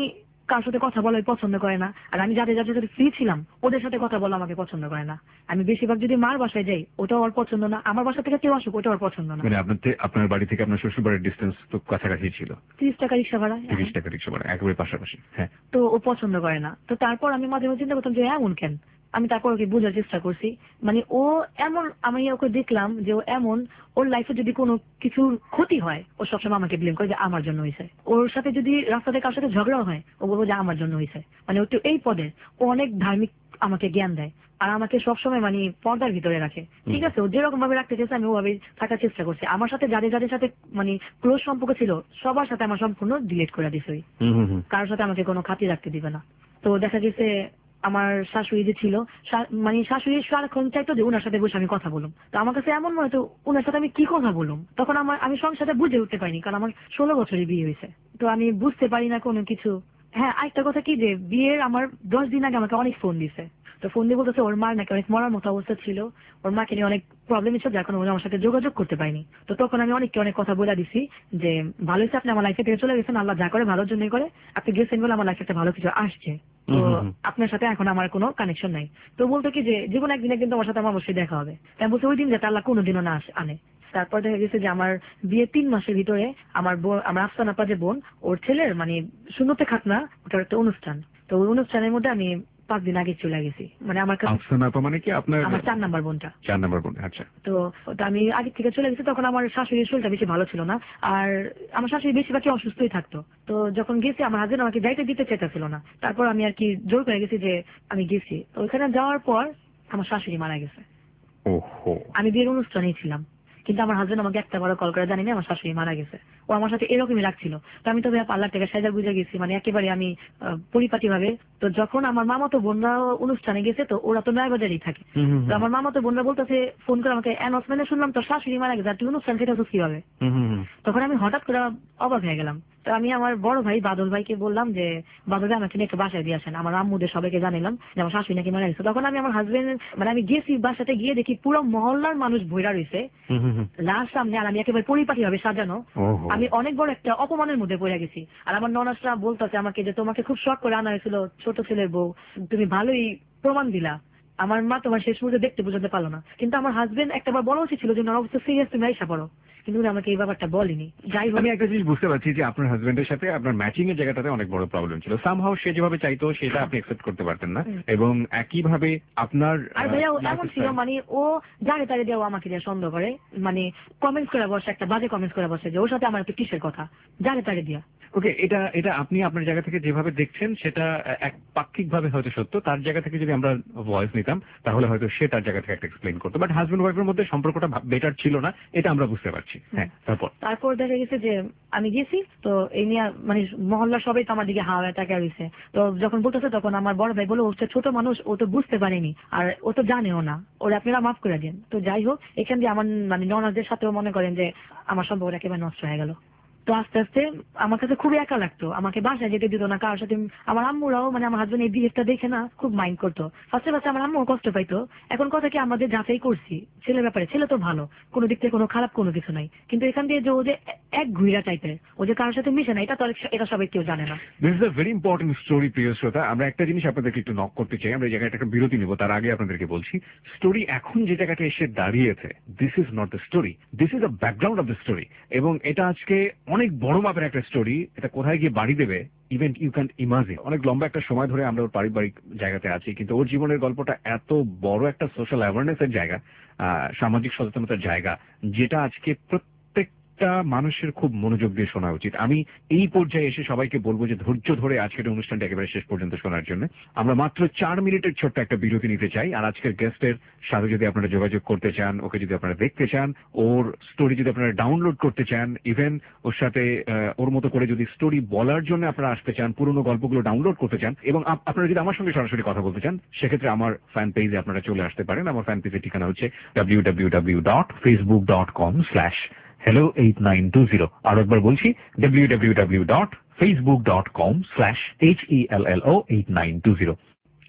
Speaker 3: কার সাথে কথা বলাই পছন্দ করে না, আর আমি যাদের যাদের সাথে ফ্রি ছিলাম ওদের সাথে কথা বলা আমাকে পছন্দ করে না। আমি বেশিরভাগ যদি মার বাসায় যাই ওটাও ওর পছন্দ না, আমার বাসা থেকে কেউ আসুক ওটা ওর পছন্দ না।
Speaker 2: মানে আপনার থে- আপনার বাড়ি থেকে আপনার শ্বশুর বাড়ির ডিস্টেন্স তো কাছাকাছি ছিল,
Speaker 3: তিরিশ টাকা রিক্সা ভাড়া।
Speaker 2: তিরিশ টাকা রিক্সা ভাড়া, একেবারে পাশাপাশি। হ্যাঁ,
Speaker 3: তো ও পছন্দ করে না। তো তারপর আমি মাঝে মাঝে চিন্তা করতাম যে এমন কেন। আমি তারপর ওকে বোঝার চেষ্টা করছি, মানে ও এমন, আমি ওকে দেখলাম যে ও এমন, ওর লাইফে যদি কোনো কিছুর ক্ষতি হয় ও সবসময় আমাকে ব্লেম করে যে আমার জন্য হয়েছে। ওর সাথে যদি রাস্তাতে কারোর সাথে ঝগড়া হয় ও বলবো যে আমার জন্য হয়েছে। মানে ও তো এই পদে, ও অনেক ধার্মিক আমাকে জ্ঞান দেয় আর আমাকে সবসময় মানে পর্দার ভিতরে রাখে। ঠিক আছে, ও যেরকম ভাবে রাখতে চেয়েছে আমি ওভাবে থাকার চেষ্টা করছি। আমার সাথে যাদের যাদের সাথে মানে ক্লোজ সম্পর্ক ছিল সবার সাথে আমার সম্পূর্ণ ডিলিট করে দিছে। কারোর সাথে আমাকে কোনো খাতির রাখতে দিবে না। তো দেখা গেছে আমার শাশুড়ি যে ছিল, শা- মানে শাশুড়ি সারাক্ষণ চাইতো যে উনার সাথে বসে আমি কথা বলুম। তো আমার কাছে এমন মনে হতো উনার সাথে আমি কি কথা বলুম। তখন আমার আমি সংসারটা বুঝে উঠতে পারিনি, কারণ আমার ষোলো বছরে বিয়ে হয়েছে, তো আমি বুঝতে পারি না কোনো কিছু। হ্যাঁ, আরেকটা কথা কি যে বিয়ের আমার দশ দিন আগে আমাকে অনেক ফোন দিছে। তো ফোন দিয়ে বলতেছে ওর মার নাকি অনেক মরার মতো অবস্থা ছিল, ওর মাকে নিয়ে অনেক প্রবলেম ছিল যার কারণে ও আমার সাথে যোগাযোগ করতে পারিনি। তো তখন আমি অনেককে অনেক কথা বলে দিছি যে ভালো হয়েছে আপনি আমার লাইফে থেকে চলে গেছেন, আল্লাহ যা করে ভালোর জন্যই করে, আপনি গেছেন বলে আমার লাইফে একটা ভালো কিছু আসছে, তো আপনার সাথে এখন আমার কোনো কানেকশন নাই। তো বলতো কি যে জীবন একদিন একদিন তোমার সাথে আমার অবশ্যই দেখা হবে। তাই বলছে ওই দিন যাতে আল্লাহ কোনোদিনও না আস- আনে। তারপর দেখা গেছে যে আমার বিয়ে তিন মাসের ভিতরে আমার বোন, আমার আফসান আপা যে বোন, ওর ছেলের মানে শূন্যতে খাতনা, ওটার একটা অনুষ্ঠান। তো ওই অনুষ্ঠানের মধ্যে আমি পাঁচ দিন আগে চলে গেছি। মানে আমার কাছে
Speaker 2: আফসানা আপা মানে কি আপনার?
Speaker 3: আমার চার নাম্বার বোনটা।
Speaker 2: চার নাম্বার বোন, আচ্ছা।
Speaker 3: তো তো আমি আগে থেকে চলে গেছি, তখন আমার শাশুড়ির শরীরটা বেশি ভালো ছিল না, আর আমার শাশুড়ি বেশিরভাগই অসুস্থই থাকতো। তো যখন গেছি আমার হাজবেন্ড আমাকে যাইতে দিতে চাইতেছিল না, তারপর আমি আর কি জোর করে গেছি যে আমি গেছি। তো ওইখানে যাওয়ার পর আমার শাশুড়ি মারা গেছে।
Speaker 2: ওহো।
Speaker 3: আমি বিয়ের অনুষ্ঠানেই ছিলাম, কিন্তু আমার হাজবেন্ড আমাকে একটা বড় কল করে জানি না আমার শাশুড়ি মারা গেছে। ও আমার সাথে এরকমই রাখছিল। তো আমি তো ভাইয়া পার্লার থেকে সাজা বুঝে গেছি, মানে একেবারে আমি আহ, পরিপাটি ভাবে। তো যখন আমার মামাতো বোনরা অনুষ্ঠানে গেছে, তো ওরা তো নয়াবাজারেই থাকে, তো আমার মামাতো বোনরা বলতেছে ফোন করে আমাকে, অ্যানাউন্সমেন্টে শুনলাম তোর শাশুড়ি মারা গেছে, আর তুই অনুষ্ঠান সেটা তো কিভাবে। তখন আমি হঠাৎ করে অবাক হয়ে গেলাম। তো আমি আমার বড় ভাই বাদল ভাইকে বললাম যে বাদল ভাই আমাকে নিয়ে একটু বাসায় দিয়ে আসেন, আমার আম্মুদের সবাইকে জানালাম যে আমার শাশুড়ি নাকি মারা গেছে। তখন আমি আমার হাজবেন্ড মানে আমি গেছি বাসাতে, গিয়ে দেখি পুরো মহল্লার মানুষ ভৈরা রয়েছে লাশ সামনে, আর আমি একেবারে পরিপাটি ভাবে সাজানো। আমি অনেক বড় একটা অপমানের মধ্যে পড়ে গেছি। আর আমার ননাসরা বলতেছে আমাকে যে তোমাকে খুব শখ করে আনা হয়েছিল ছোট ছেলের বউ, তুমি ভালোই প্রমাণ দিলা। আমার মা তোমার শেষ মুহূর্তে দেখতে বোঝাতে পারলো না, কিন্তু আমার হাজবেন্ড একটা বার বলা উচিত ছিল যে নর অবস্থা সিরিয়াস, তুমি আইসা পড়ো, কিন্তু উনি আমাকে এই ব্যাপারটা বলেনি। যাই হোক,
Speaker 2: আমি একটা জিনিস বুঝতে পারছি যে আপনার হাজবেন্ডের সাথে আপনার ম্যাচিং এর জায়গাটাতে অনেক বড় প্রবলেম ছিল। সামহাউ সে যেভাবে চাইতো সেটা আপনি অ্যাকসেপ্ট করতে পারতেন না, এবং একইভাবে আপনার
Speaker 3: আর ভাইয়া ও এমন ছিল মানে ও যারে তারে দিয়ে ও আমাকে দিয়ে সন্দেহ করে, মানে কমেন্টস করে বসে, একটা বাজে কমেন্টস করে বসে যে ওর সাথে আমার একটু কিসের কথা, যারে তারে দিয়া।
Speaker 2: ওকে, এটা এটা আপনি আপনার জায়গা থেকে যেভাবে দেখছেন সেটা এক পাক্ষিক ভাবে হয়তো সত্য। তার জায়গা থেকে যদি আমরা ভয়েস নিতাম তাহলে হয়তো সে তার জায়গা থেকে একটা এক্সপ্লেইন করতো, বাট হাজবেন্ড ওয়াইফের মধ্যে সম্পর্কটা বেটার ছিল না, এটা আমরা বুঝতে পারছি। হ্যাঁ, তারপর
Speaker 3: তারপর দেখা গেছে যে আমি গেছি, তো এই নিয়ে মানে মহল্লার সবাই তো আমার দিকে হাওয়া টাকা রয়েছে। তো যখন বলতেছে তখন আমার বড় ভাই বলো ও হচ্ছে ছোট মানুষ, ও তো বুঝতে পারেনি আর ও তো জানেও না, ওরা আপনারা মাফ করে দিন। তো যাই হোক, এখান দিয়ে আমার মানে ননাদের সাথেও মনে করেন যে আমার সম্পর্কটা একেবারে নষ্ট হয়ে গেল। তো আস্তে আস্তে আমার কাছে খুবই একা লাগতো, আমাকে বাসায় যেতে দিত না কারোর সাথে। আমার আম্মুরাও মানে আমার হাজবেন্ড এই বিহেভটা দেখে না খুব মাইন্ড করতো। ফার্স্টে ফার্স্টে আমার আম্মুও কষ্ট পাইতো। এখন কথা কি আমাদের যাচাই করছি ছেলের ব্যাপারে, ছেলে তো ভালো, কোনো দিক থেকে কোনো খারাপ কোনো কিছু নাই, কিন্তু এখান দিয়ে যে ও যে এক ঘুইরা টাইপের, ও যে কারোর সাথে মিশে না, এটা তো আর- এটা সবাই কেউ জানে না।
Speaker 2: This is a very important story, প্রিয় শ্রোতা। আমরা একটা জিনিস আপনাদেরকে একটু নক করতে চাই, আমরা এই জায়গায় একটা বিরতি নিব, তার আগে আপনাদেরকে বলছি স্টোরি এখন যে জায়গাটা এসে দাঁড়িয়েছে, this is not the story, this is a background of the story. এবং এটা আজকে অনেক বড় মাপের একটা স্টোরি, এটা কোথায় গিয়ে বাড়ি দেবে ইভেন ইউ ক্যান ইমাজিন। অনেক লম্বা একটা সময় ধরে আমরা ওর পারিবারিক জায়গাতে আছি, কিন্তু ওর জীবনের গল্পটা এত বড় একটা সোশ্যাল অ্যাওয়ারনেসের জায়গা, আহ, সামাজিক সচেতনতার জায়গা, যেটা আজকে প্রত্যেকটা মানুষের খুব মনোযোগ দিয়ে শোনা উচিত। আমি এই পর্যায়ে এসে সবাইকে বলবো যে ধৈর্য ধরে আজকের অনুষ্ঠানটা একেবারে শেষ পর্যন্ত শোনার জন্য। আমরা মাত্র চার মিনিটের ছোট্ট একটা বিরতি নিতে চাই, আর আজকের গেস্টের সাথে যদি আপনারা যোগাযোগ করতে চান, ওকে যদি আপনারা দেখতে চান, ওর স্টোরি যদি আপনারা ডাউনলোড করতে চান, ইভেন ওর সাথে আহ, ওর মতো করে যদি স্টোরি বলার জন্য আপনারা আসতে চান, পুরোনো গল্পগুলো ডাউনলোড করতে চান, এবং আপ- আপনারা যদি আমার সঙ্গে সরাসরি কথা বলতে চান, সেক্ষেত্রে আমার ফ্যান পেজে আপনারা চলে আসতে পারেন। আমার ফ্যান পেজের ঠিকানা হচ্ছে W W W dot Facebook dot com slash hello eight nine two zero. আর একবার বলছি W W W dot Facebook dot com slash H E L L O eight nine two zero.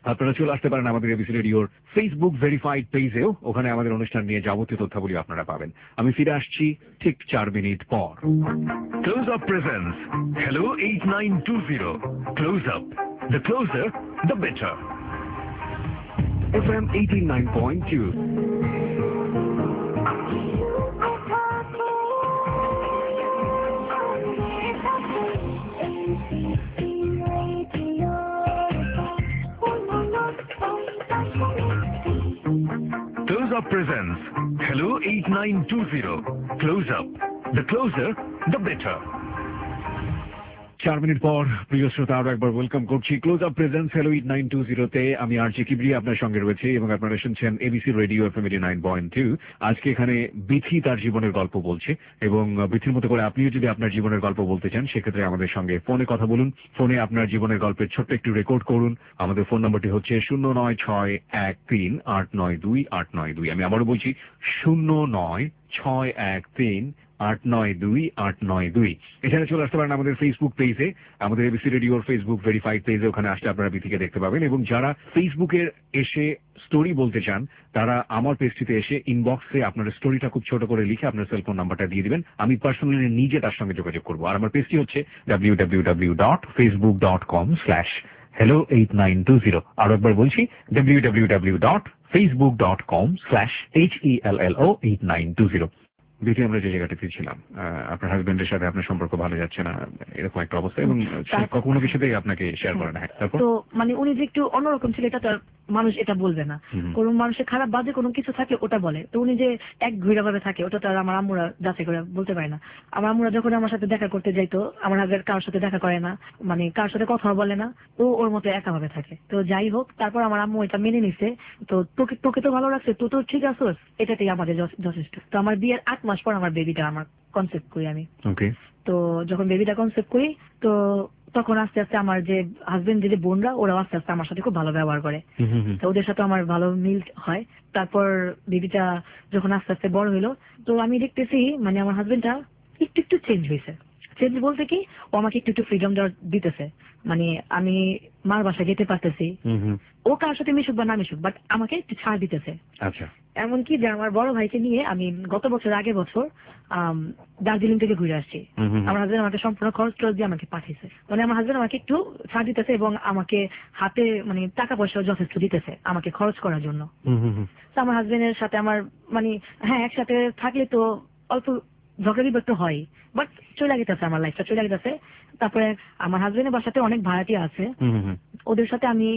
Speaker 2: আপনারা চলে আসতে পারেন আমাদের এবিসি রেডিওর Facebook verified পেজেও, ওখানে আমাদের অনুষ্ঠান নিয়ে যাবতীয় তথ্যাবলী আপনারা পাবেন। আমি ফিরে আসছি ঠিক চার মিনিট পর।
Speaker 4: Close up presents hello eight nine two zero. Close up, the closer the better.
Speaker 2: F M eighty nine point two.
Speaker 4: Close Up presents Hello eight nine two zero. Close Up, the closer, the better.
Speaker 2: চার minute পর প্রিয় শ্রোতা আরো একবার welcome করছি close up presents hello eight nine two জিরোতে। আমি আরজি কিবরিয়া আপনার সঙ্গে রয়েছে এবং আপনারা শুনছেন ABC radio FM eighty nine point two. আজকে এখানে বিথি তার জীবনের গল্প বলছে এবং বিথির মতো করে আপনিও যদি আপনার জীবনের গল্প বলতে চান সেক্ষেত্রে আমাদের সঙ্গে ফোনে কথা বলুন। ফোনে আপনার জীবনের গল্পের ছোট্ট একটু রেকর্ড করুন। আমাদের ফোন নম্বরটি হচ্ছে শূন্য নয় ছয় এক তিন আট নয় দুই আট নয় দুই। আমি আবারও বলছি শূন্য নয় ছয় এক তিন আট নয় দুই আট নয় দুই। এখানে চলে আসতে পারেন আমাদের ফেসবুক পেজে, আমাদের এবিসি রেডিওর ফেসবুক ভেরিফাইড পেজে। ওখানে আসলে আপনারা বিথিকে দেখতে পাবেন এবং যারা ফেসবুকের এসে স্টোরি বলতে চান তারা আমার পেজটিতে এসে ইনবক্সে আপনার স্টোরিটা খুব ছোট করে লিখে আপনার সেলফোন নাম্বারটা দিয়ে দিবেন। আমি পার্সোনালি নিজে তার সঙ্গে যোগাযোগ করবো। আর আমার পেজটি হচ্ছে W W W dot Facebook dot com slash hello eight nine two zero. আরো একবার বলছি W W W dot Facebook dot com slash H E L L O eight nine two zero. Bithi, আমরা যে জায়গাটাতে ছিলাম, আপনার হাজবেন্ডের সাথে আপনার সম্পর্ক ভালো যাচ্ছে না এরকম একটা অবস্থা এবং কখনো কিছুতেই আপনাকে শেয়ার করে না। তারপর
Speaker 3: তো মানে উনি যে একটু অন্যরকম ছিল এটা তো মানুষ এটা বলবে না। কোনো মানুষের খারাপ বাজে কোনো কিছু থাকলে ওটা বলে। তো উনি যে এক ঘুরা ভাবে থাকে ওটা তো আর আমার আম্মুরা যাচাই করে বলতে পারে না। আমার আম্মুরা যখন আমার সাথে দেখা করতে যাইতো, আমার হাজবেন্ড কারোর সাথে দেখা করে না, মানে কারোর সাথে কথা বলে না, ও ওর মতো একা ভাবে থাকে। তো যাই হোক, তারপর আমার আম্মু এটা মেনে নিছে। তো তোকে তোকে তো ভালো লাগছে, তো তো ঠিক আছে, এটাতেই আমাদের যথেষ্ট। তো আমার বিয়ের আট মাস পর আমার বেবিটা আমার কনসেপ্ট করি আমি। তো যখন বেবিটা কনসেপ্ট করি তো তখন আস্তে আস্তে আমার যে হাজবেন্ড যে বোনরা ওরা আস্তে আস্তে আমার সাথে খুব ভালো ব্যবহার করে। তো ওদের সাথে আমার ভালো মিল হয়। তারপর বেবিটা যখন আস্তে আস্তে বড় হইলো তো আমি দেখতেছি মানে আমার হাজবেন্ডটা একটু একটু চেঞ্জ হয়েছে। চেঞ্জ বলতে কি, ও আমাকে একটু একটু ফ্রিডম দেওয়ার দিতেছে। মানে আমি মার বাসায় যেতে পারতেছি, ও কার সাথে মিশুক বা না মিশুক, বাট আমাকে একটু ছাড় দিতেছে।
Speaker 2: আচ্ছা।
Speaker 3: এমনকি যে আমার বড় ভাইকে নিয়ে আমি গত বছর আগের বছর দার্জিলিং থেকে ঘুরে আসছি। আমার হাজবেন্ড আমাকে সম্পূর্ণ খরচ টরচ দিয়ে আমাকে পাঠিয়েছে। মানে আমার হাজবেন্ড আমাকে একটু ছাড় দিতেছে এবং আমাকে হাতে মানে টাকা পয়সা যথেষ্ট দিতেছে আমাকে খরচ করার জন্য। তো আমার হাজবেন্ডের সাথে আমার মানে হ্যাঁ একসাথে থাকলে তো অল্প ঝগড়া বিভক্ত হয়, বাট চলে গেছে আমার লাইফটা চলে গেছে। তারপরে আমার হাজবেন্ডের বাসাতে অনেক ভাড়াটি আছে, ওদের সাথে আমি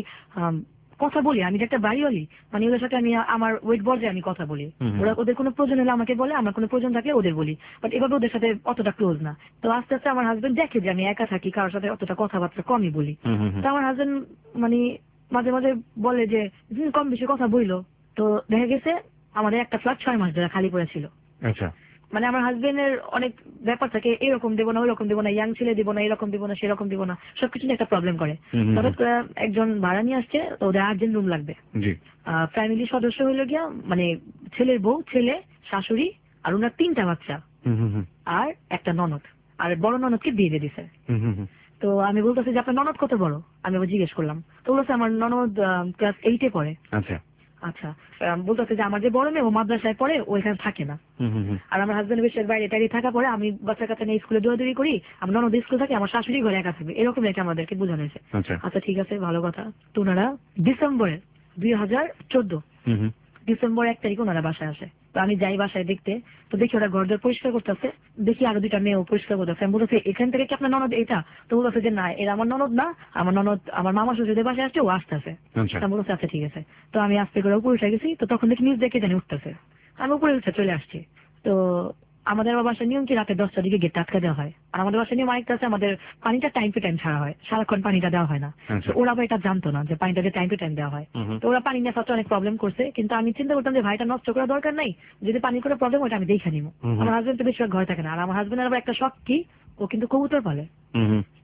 Speaker 3: কথা বলি। আমি যে একটা বাড়িওয়ালি, মানে ওদের সাথে আমি আমার ওয়েট বর্ডে আমি কথা বলি। ওরা ওদের কোনো প্রয়োজন হলে আমাকে বলে, আমার কোনো প্রয়োজন থাকলে ওদের বলি, বাট এভাবে ওদের সাথে অতটা ক্লোজ না। তো আস্তে আস্তে আমার হাজবেন্ড দেখে যে আমি একা থাকি, কারোর সাথে অতটা কথাবার্তা কমই বলি। তো আমার হাজবেন্ড মানে মাঝে মাঝে বলে যে কম বেশি কথা বইলো। তো দেখা গেছে আমাদের একটা ফ্ল্যাট ছয় মাস ধরে খালি পড়ে ছিল।
Speaker 2: আচ্ছা। মানে
Speaker 3: আমার হাজবেন্ডের অনেক ব্যাপার থাকে, এরকম দেবো না ওইরকম দেবো না, ইয়াং ছেলে দেবো না, এরকম দেবো না সেরকম দেবো না, সবকিছু নিয়ে একটা প্রবলেম করে। হঠাৎ করে একজন ভাড়া নিয়ে আসছে, তো ওদের আর্জেন্ট রুম লাগবে। ফ্যামিলি সদস্য হইলো গিয়া মানে ছেলের বউ, ছেলে, শাশুড়ি আর ওনার তিনটা বাচ্চা আর একটা ননদ, আর বড় ননদকে বিয়ে দিয়ে দিছে। তো আমি বলতেছি যে আপনার ননদ কত বড়, আমি আবার জিজ্ঞেস করলাম। তো বলছে আমার ননদ ক্লাস এইটে পড়ে।
Speaker 2: আচ্ছা
Speaker 3: আচ্ছা। বলতেছে যে আমার যে বড় মেয়ে ও মাদ্রাসায় পড়ে, ও এখানে থাকে না। আর আমার হাজবেন্ড বেশের বাইরে টাইরে থাকা পরে আমি বাচ্চা কাচ্চা নিয়ে স্কুলে দৌড়াদৌড়ি করি, আমার ননদ স্কুল থাকে, আমার শাশুড়ি ঘরে একা থাকবে, এরকম একটা আমাদেরকে বোঝানো হয়েছে। আচ্ছা ঠিক আছে, ভালো কথা। তো ওনারা ডিসেম্বরে দুই হাজার চোদ্দ ডিসেম্বর এক তারিখে ওনারা বাসায় আসে। তো আমি যাই বাসায় দেখতে, তো দেখি ওরা ঘর দর পরিষ্কার করতেছে, দেখি আরো দুইটা মেয়েও পরিষ্কার করতেছে। আমি বলতেছে এখান থেকে কি আপনার ননদ এটা? তো বলতেছে যে না, এরা আমার ননদ না, আমার ননদ আমার মামা শ্বশুরদের বাসায় আসছে, ও আসতেছে। আমি বলতেছে আচ্ছা ঠিক আছে। তো আমি আস্তে করে উপরে উঠে গেছি, তো তখন দেখি নিউজ দেখে জানি উঠতেছে, আমি উপরে উঠে চলে আসছি। তো আমাদের বাসার নিয়ম কি রাতে দশটার দিকে গেট আটকা দেওয়া হয়। আর আমাদের বাসার নিয়ম আরেকটা আছে, আমাদের পানিটা টাইম টু টাইম ছাড়া হয়, সারাক্ষণ পানিটা দেওয়া হয় না। তো ওরা আবার এটা জানতো না যে পানিটা টাইম টু টাইম দেওয়া হয়। তো ওরা পানি নিয়ে ফার্স্টে অনেক প্রবলেম করছে, কিন্তু আমি চিন্তা করতাম যে ভাইটা নষ্ট করার দরকার নাই, যদি পানি করে প্রবলেম ওটা আমি দেখে নিব। আমার হাজবেন্ড তো বেশিরভাগ ঘরে থাকে না, আর আমার হাজবেন্ডের আবার একটা শখ কি, ও কিন্তু কবুতর পালে।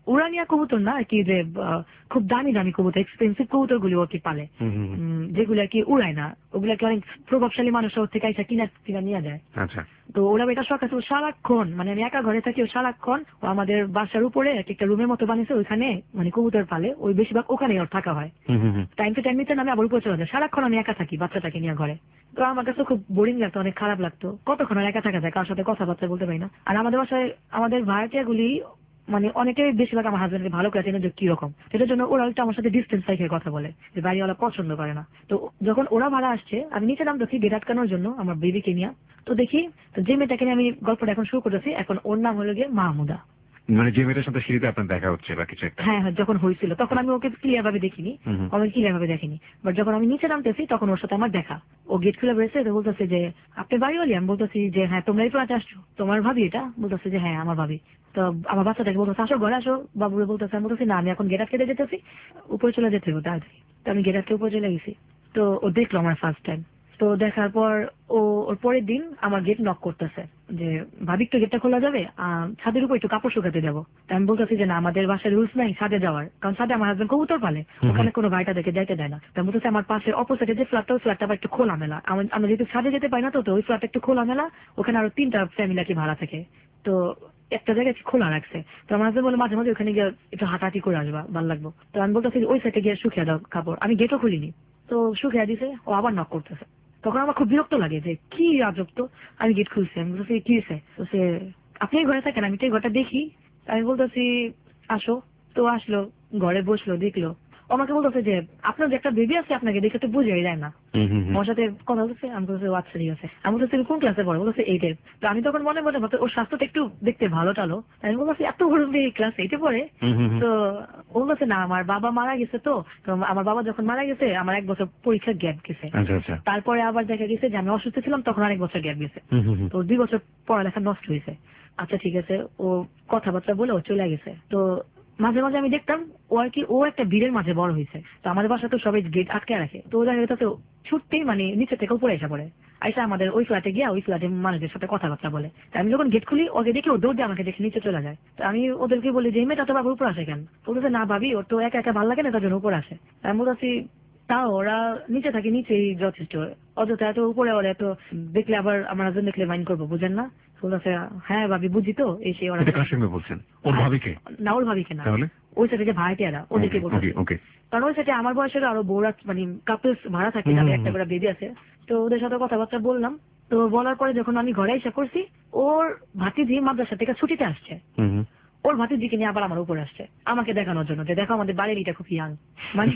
Speaker 3: উড়ানিয়া কবুতর না আর কি, যে আহ, খুব দামি দামি কবুতর, এক্সপেন্সিভ কবুতর গুলি আর কি পালে,
Speaker 2: হুম, হুম, হুম।
Speaker 3: উম, যেগুলো আর কি উড়ায় না, ওগুলাকে অনেক প্রভাবশালী মানুষ ওর থেকে আইসা কিনা কিনা নিয়ে যায়।
Speaker 2: আচ্ছা।
Speaker 3: তো ওরা এটা শখ আছে, ও সারাক্ষণ মানে আমি একা ঘরে থাকি, ও সারাক্ষণ ও আমাদের বাসার উপরে একটা রুমের মতো বানিয়েছে, ওইখানে মানে কবুতর পালে, ওই বেশিরভাগ ওখানে ওর থাকা হয়।
Speaker 2: হুম, হুম, হুম।
Speaker 3: টাইম টু টাইম নিতে নামে আবার উপরে চলে যায়, সারাক্ষণ আমি একা থাকি বাচ্চাটাকে নিয়ে ঘরে। তো আমার কাছে খুব বোরিং লাগতো, অনেক খারাপ লাগতো, কতক্ষণ আর একা থাকা যায়, কারোর সাথে কথাবার্তা বলতে পারি না। আর আমাদের বাসায় আমাদের ভাড়াটিয়া গুলি মানে অনেকেই বেশিরভাগ আমার হাজবেন্ডকে ভালো করে চেনে যে কিরকম, সেটার জন্য ওরা একটু আমার সাথে ডিস্টেন্স রেখে কথা বলে, যে বাড়িওয়ালা পছন্দ করে না। তো যখন ওরা ভাড়া আসছে, আমি নিচে নামতেছি গেট আটকানোর জন্য আমার বেবিকে নিয়ে, তো দেখি তো যে মেয়েটাকে নিয়ে আমি গল্পটা এখন শুরু করেছি, এখন ওর নাম হলো গিয়ে মাহমুদা।
Speaker 2: মানে যে মেয়েটার সাথে সিঁড়িতে আপনার দেখা হচ্ছে বা কিছু একটা?
Speaker 3: হ্যাঁ হ্যাঁ, যখন হয়েছিল তখন আমি ওকে ক্লিয়ার ভাবে দেখিনি,
Speaker 2: হুম, হুম।
Speaker 3: আমি ক্লিয়ার ভাবে দেখিনি, বাট যখন আমি নিচে নামতেছি তখন ওর সাথে আমার দেখা। ও গেট খুলে বেরোছে, তো বলতেছে যে আপনি বাড়িওয়ালি? আমি বলতেছি যে হ্যাঁ। তোমরা এই ফ্ল্যাটে আসছো? তোমার ভাবি এটা? বলতেছে যে হ্যাঁ আমার ভাবি। তো আমার বাচ্চাটাকে বলতেছে আসো ঘরে আসো, বাবুরে বলতেছে। আমি বলতেছি না, আমি এখন গেট আটকে যেতেছি, উপরে চলে যেতে হবে তাড়াতাড়ি। তো আমি গেট আটকে উপরে চলে গেছি। তো ও দেখলো আমার ফার্স্ট টাইম। তো দেখার পর ও ওর পরের দিন আমার গেট নক করতেছে যে ভাবি একটু গেটটা খোলা যাবে, আহ, ছাদের উপর একটু কাপড় শুকাতে যাবো। তা আমি বলতেছি যে না, আমাদের বাসায় রুলস নাই ছাদে যাওয়ার, কারণ ছাদে আমার হাজবেন্ড কবুতর পালে, ওখানে কোনো ভাইটা দেখে যাইতে দেয় না। তা বলতেছে আমার পাশে অপোজিটে যে ফ্ল্যাটটা, ওই ফ্ল্যাটটা আবার একটু খোলা মেলা, আমি- আমরা যেহেতু ছাদে যেতে পারি না, তো তো ওই ফ্ল্যাটটা একটু খোলা মেলা, ওখানে আরো তিনটা ফ্যামিলি আর কি ভাড়া থাকে, তো একটা জায়গায় খোলা রাখছে। তো আমার হাজবেন্ড বলে মাঝে মাঝে ওখানে গিয়ে একটু হাঁটাহাঁটি করে আসবা, ভালো লাগবো। তো আমি বলতেছি ওই সাইডে গিয়ে শুকিয়ে দাও কাপড়, আমি গেটও খুলিনি। তো শুকিয়ে দিছে, ও আবার নক করতেছে। তখন আমার খুব বিরক্ত লাগে যে কি আজব তো। আমি গেট খুলছি, আমি বলতেছি কি হয়েছে? তো সে আপনি এই ঘরে থাকেন, আমি তো এই ঘরটা দেখি। আমি বলতেছি আসো। তো আসলো, ঘরে বসলো, দেখলো। ও আমাকে বলতেছে যে আপনার যে একটা বেবি আছে, আপনাকে দেখে তো বুঝাই যায় না।
Speaker 2: হুম, হুম, হুম।
Speaker 3: আমার সাথে কথা বলছে, আমি বলতেছি আচ্ছা ঠিক আছে। আমি বলতেছি তুমি কোন ক্লাসে পড়ো? বলতেছে এইটে। তো আমি তখন মনে মনে ভাবতে ওর স্বাস্থ্যটা একটু দেখতে ভালো টালো, আমি বলতেছি এত বড় মেয়ে ক্লাস এইটে পড়ে?
Speaker 2: হুম, হুম, হুম।
Speaker 3: তো ও বলছে না, আমার বাবা মারা গেছে, তো তো আমার বাবা যখন মারা গেছে আমার এক বছর পরীক্ষা গ্যাপ গেছে।
Speaker 2: আচ্ছা, আচ্ছা।
Speaker 3: তারপরে আবার দেখা গেছে যে আমি অসুস্থ ছিলাম, তখন আরেক বছর গ্যাপ গেছে।
Speaker 2: হুম, হুম, হুম।
Speaker 3: তো দুই বছর পড়ালেখা নষ্ট হয়েছে। আচ্ছা ঠিক আছে, ও কথাবার্তা বলে ও চলে গেছে। তো মাঝে মাঝে আমি দেখতাম ও আর কি, ও একটা ভিড়ের মাঝে বড় হয়েছে। তো আমাদের বাসা তো সবাই গেট আটকে রাখে, তো ও দেখা যেত তো ছুটতেই মানে নিচে থেকে উপরে এসে পড়ে, আইসা আমাদের ওই ফ্ল্যাটে গিয়ে ওই ফ্ল্যাটের মানুষদের সাথে কথাবার্তা বলে। তো আমি যখন গেট খুলি, ওকে দেখি ও দৌড় দিয়ে আমাকে দেখে নিচে চলে যায়। তো আমি ওদেরকে বলি যে এই মেয়েটা তো বাবা উপরে আসে কেন? তো বলছে না ভাবি, ওর তো একা একা ভালো লাগে না, তার জন্য উপরে আসে। আমি বলছি তাও ওরা নিচে থাকে, নিচেই যথেষ্ট, অযথা এত উপরে ওরা এত দেখলে আবার আমার হাজবেন্ড দেখলে মাইন্ড করবো, বুঝেন না? বলছে হ্যাঁ ভাবি বুঝি তো, এই সেই ওরা।
Speaker 2: এটা কার সঙ্গে বলছেন? ওর ভাবিকে?
Speaker 3: না, ওর ভাবিকে না,
Speaker 2: তাহলে
Speaker 3: ওই সাথে যে ভাড়াটিয়ারা ওদেরকে বলছে।
Speaker 2: ওকে, ওকে।
Speaker 3: কারণ ওই সাথে আমার বয়সের আরো বউরা মানে কাপলস ভাড়া থাকে,
Speaker 2: হুম,
Speaker 3: তাদের
Speaker 2: হুম,
Speaker 3: একটা করে বেবি আছে। তো ওদের সাথে কথাবার্তা বললাম। তো বলার পরে যখন আমি ঘরে এসে করছি, ওর ভাতিজি মাদ্রাসা থেকে ছুটিতে আসছে,
Speaker 2: হুম, হুম।
Speaker 3: ওর ভাতিজিকে নিয়ে আবার আমার উপরে আসছে আমাকে দেখানোর জন্য যে দেখো আমাদের বাড়ির এটা খুব ইয়াং। মানে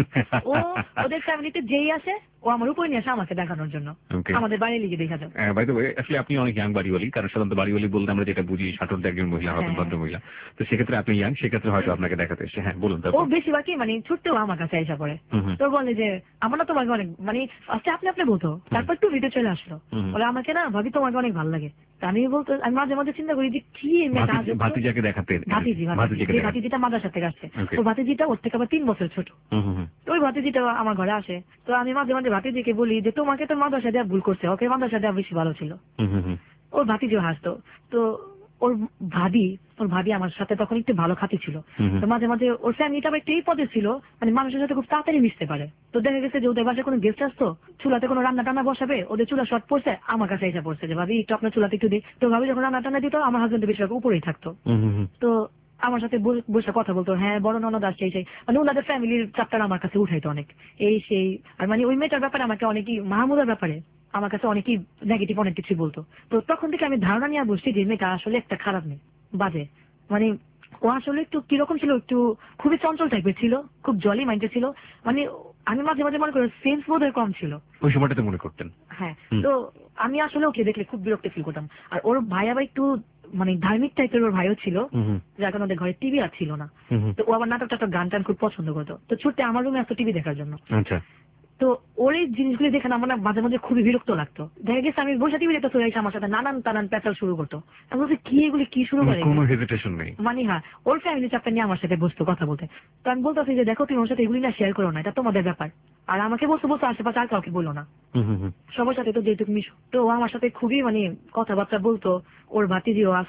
Speaker 3: ও ওদের ফ্যামিলিতে যেই আসে ও আমার উপরে নিয়ে আসে আমাকে দেখানোর জন্য,
Speaker 2: Okay.
Speaker 3: আমাদের বাড়ির লিগে দেখা যাবে।
Speaker 2: বাই দ্য ওয়ে, আসলে আপনি অনেক ইয়াং বাড়িওয়ালি, কারণ সাধারণত বাড়িওয়ালি বলতে আমরা যেটা বুঝি ষাটতে একজন মহিলা হবেন,
Speaker 3: হ্যাঁ।
Speaker 2: ভদ্র মহিলা। তো সেক্ষেত্রে আপনি ইয়াং, সেক্ষেত্রে হয়তো আপনাকে দেখাতে এসেছে। হ্যাঁ, বলুন
Speaker 3: ও
Speaker 2: তারপর।
Speaker 3: বেশিরভাগই মানে ছুটতেও আমার কাছে এসে পড়ে।
Speaker 2: হুম, হুম।
Speaker 3: তো বলে যে আমার না তোমাকে অনেক মানে ফার্স্টে আপনি আপনি বলতো, তারপর একটু ভিডিও চলে আসলো,
Speaker 2: হুম।
Speaker 3: বলে আমাকে না ভাবি তোমাকে অনেক ভালো লাগে। তা আমি বলতো, আমি মাঝে মাঝে চিন্তা করি যে কি মেয়েটা
Speaker 2: ভাতিজি-
Speaker 3: আজব তো।
Speaker 2: ভাতিজাকে দেখাতে
Speaker 3: ভাতিজি ভাতিজি
Speaker 2: ভাতিজিকে
Speaker 3: যে
Speaker 2: দেখাতে।
Speaker 3: ভাতিজিটা মাদ্রাসা থেকে আসছে,
Speaker 2: Okay.
Speaker 3: তো ভাতিজিটা ওর থেকে আবার তিন বছর ছোট।
Speaker 2: হুম, হুম, হুম।
Speaker 3: তো ওই ভাতিজিটা আমার ঘরে আসে। তো আমি মাঝে মাঝে ভাতিজিকে বলি যে তোমাকে তো মাদ্রাসা দেওয়া ভুল করছে, ওকে মাদ্রাসা দেওয়া বেশি ভালো ছিল।
Speaker 2: হুম, হুম, হুম।
Speaker 3: ওর ভাতিজিও হাসতো। তো ওর ভাবি ওর ভাবি আমার সাথে তখন একটু ভালো খাতি ছিল।
Speaker 2: হুম, হুম।
Speaker 3: তো মাঝে মাঝে ওর ফ্যামিলিটা আবার একটু এই পদে ছিল, মানে মানুষের সাথে খুব তাড়াতাড়ি মিশতে পারে। তো দেখা গেছে যে ওদের বাসায় কোনো গেস্ট আসতো, চুলাতে কোনো রান্না টান্না বসাবে, ওদের চুলা শর্ট পড়ছে, আমার কাছে এসে পড়ছে যে ভাবি একটু আপনার চুলাতে একটু দিই। তো ভাবি যখন রান্না টান্না দিত, আমার হাজবেন্ড বেশিরভাগ উপরেই থাকতো।
Speaker 2: হুম, হুম, হুম।
Speaker 3: তো আমার সাথে ব- বসে কথা বলতো, হ্যাঁ বড় ননদ আসছে এই সেই, মানে ওনাদের ফ্যামিলির চাপটার আমার কাছে উঠাইতো অনেক, এই সেই। আর মানে ওই মেয়েটার ব্যাপারে আমাকে অনেকই, মাহমুদার ব্যাপারে আমার কাছে অনেকই নেগেটিভ অনেক কিছু বলতো। তো তখন থেকে আমি ধারণা নিয়ে বসছি যে মেয়েটা আসলে একটা খারাপ মেয়ে, বাজে। মানে ও আসলে একটু কিরকম ছিল, একটু খুবই চঞ্চল টাইপের ছিল, খুব জলি মাইন্ডেড ছিল। মানে আমি মাঝে মাঝে মনে করি সেন্স বোধহয় কম ছিল।
Speaker 2: ওই সময়টাতে মনে করতেন?
Speaker 3: হ্যাঁ।
Speaker 2: হুম।
Speaker 3: তো আমি আসলে ওকে দেখলে খুব বিরক্ত ফিল করতাম। আর ওর ভাই আবার একটু মানে ধার্মিক টাইপের ওর ভাইও ছিল,
Speaker 2: হুম, হুম।
Speaker 3: যার কারণে ওদের ঘরে টিভি আর ছিল না।
Speaker 2: হুম, হুম।
Speaker 3: তো ও আবার নাটক টাটক গান টান খুব পছন্দ করতো, তো ছুটতে আমার রুমে আসতো টিভি দেখার জন্য।
Speaker 2: আচ্ছা।
Speaker 3: তো ওর এই জিনিসগুলি দেখে না আমার না মাঝে মাঝে খুবই বিরক্ত লাগতো। দেখা গেছে আমি বসে টিভি দেখতে চলে এসে আমার সাথে নানান টানান প্যাচাল শুরু করতো। আমি বলছি কি এগুলি কি শুরু করে?
Speaker 2: কোনো হেজিটেশন নেই।
Speaker 3: মানে হ্যাঁ, ওর ফ্যামিলি চাপটা নিয়ে আমার সাথে বসতো কথা বলতে। তো আমি বলতেছি যে দেখো তুমি ওর সাথে এগুলি না শেয়ার করো না, এটা তোমাদের ব্যাপার। আর আমাকে বলতে বলতো আশেপাশে আর কাউকে বলো না,
Speaker 2: হুম, হুম, হুম।
Speaker 3: সবার সাথে তো যেটুকু মিশো। তো ও আমার সাথে খুবই মানে কথাবার্তা বলতো, ওর ভাতিজিও আসতো,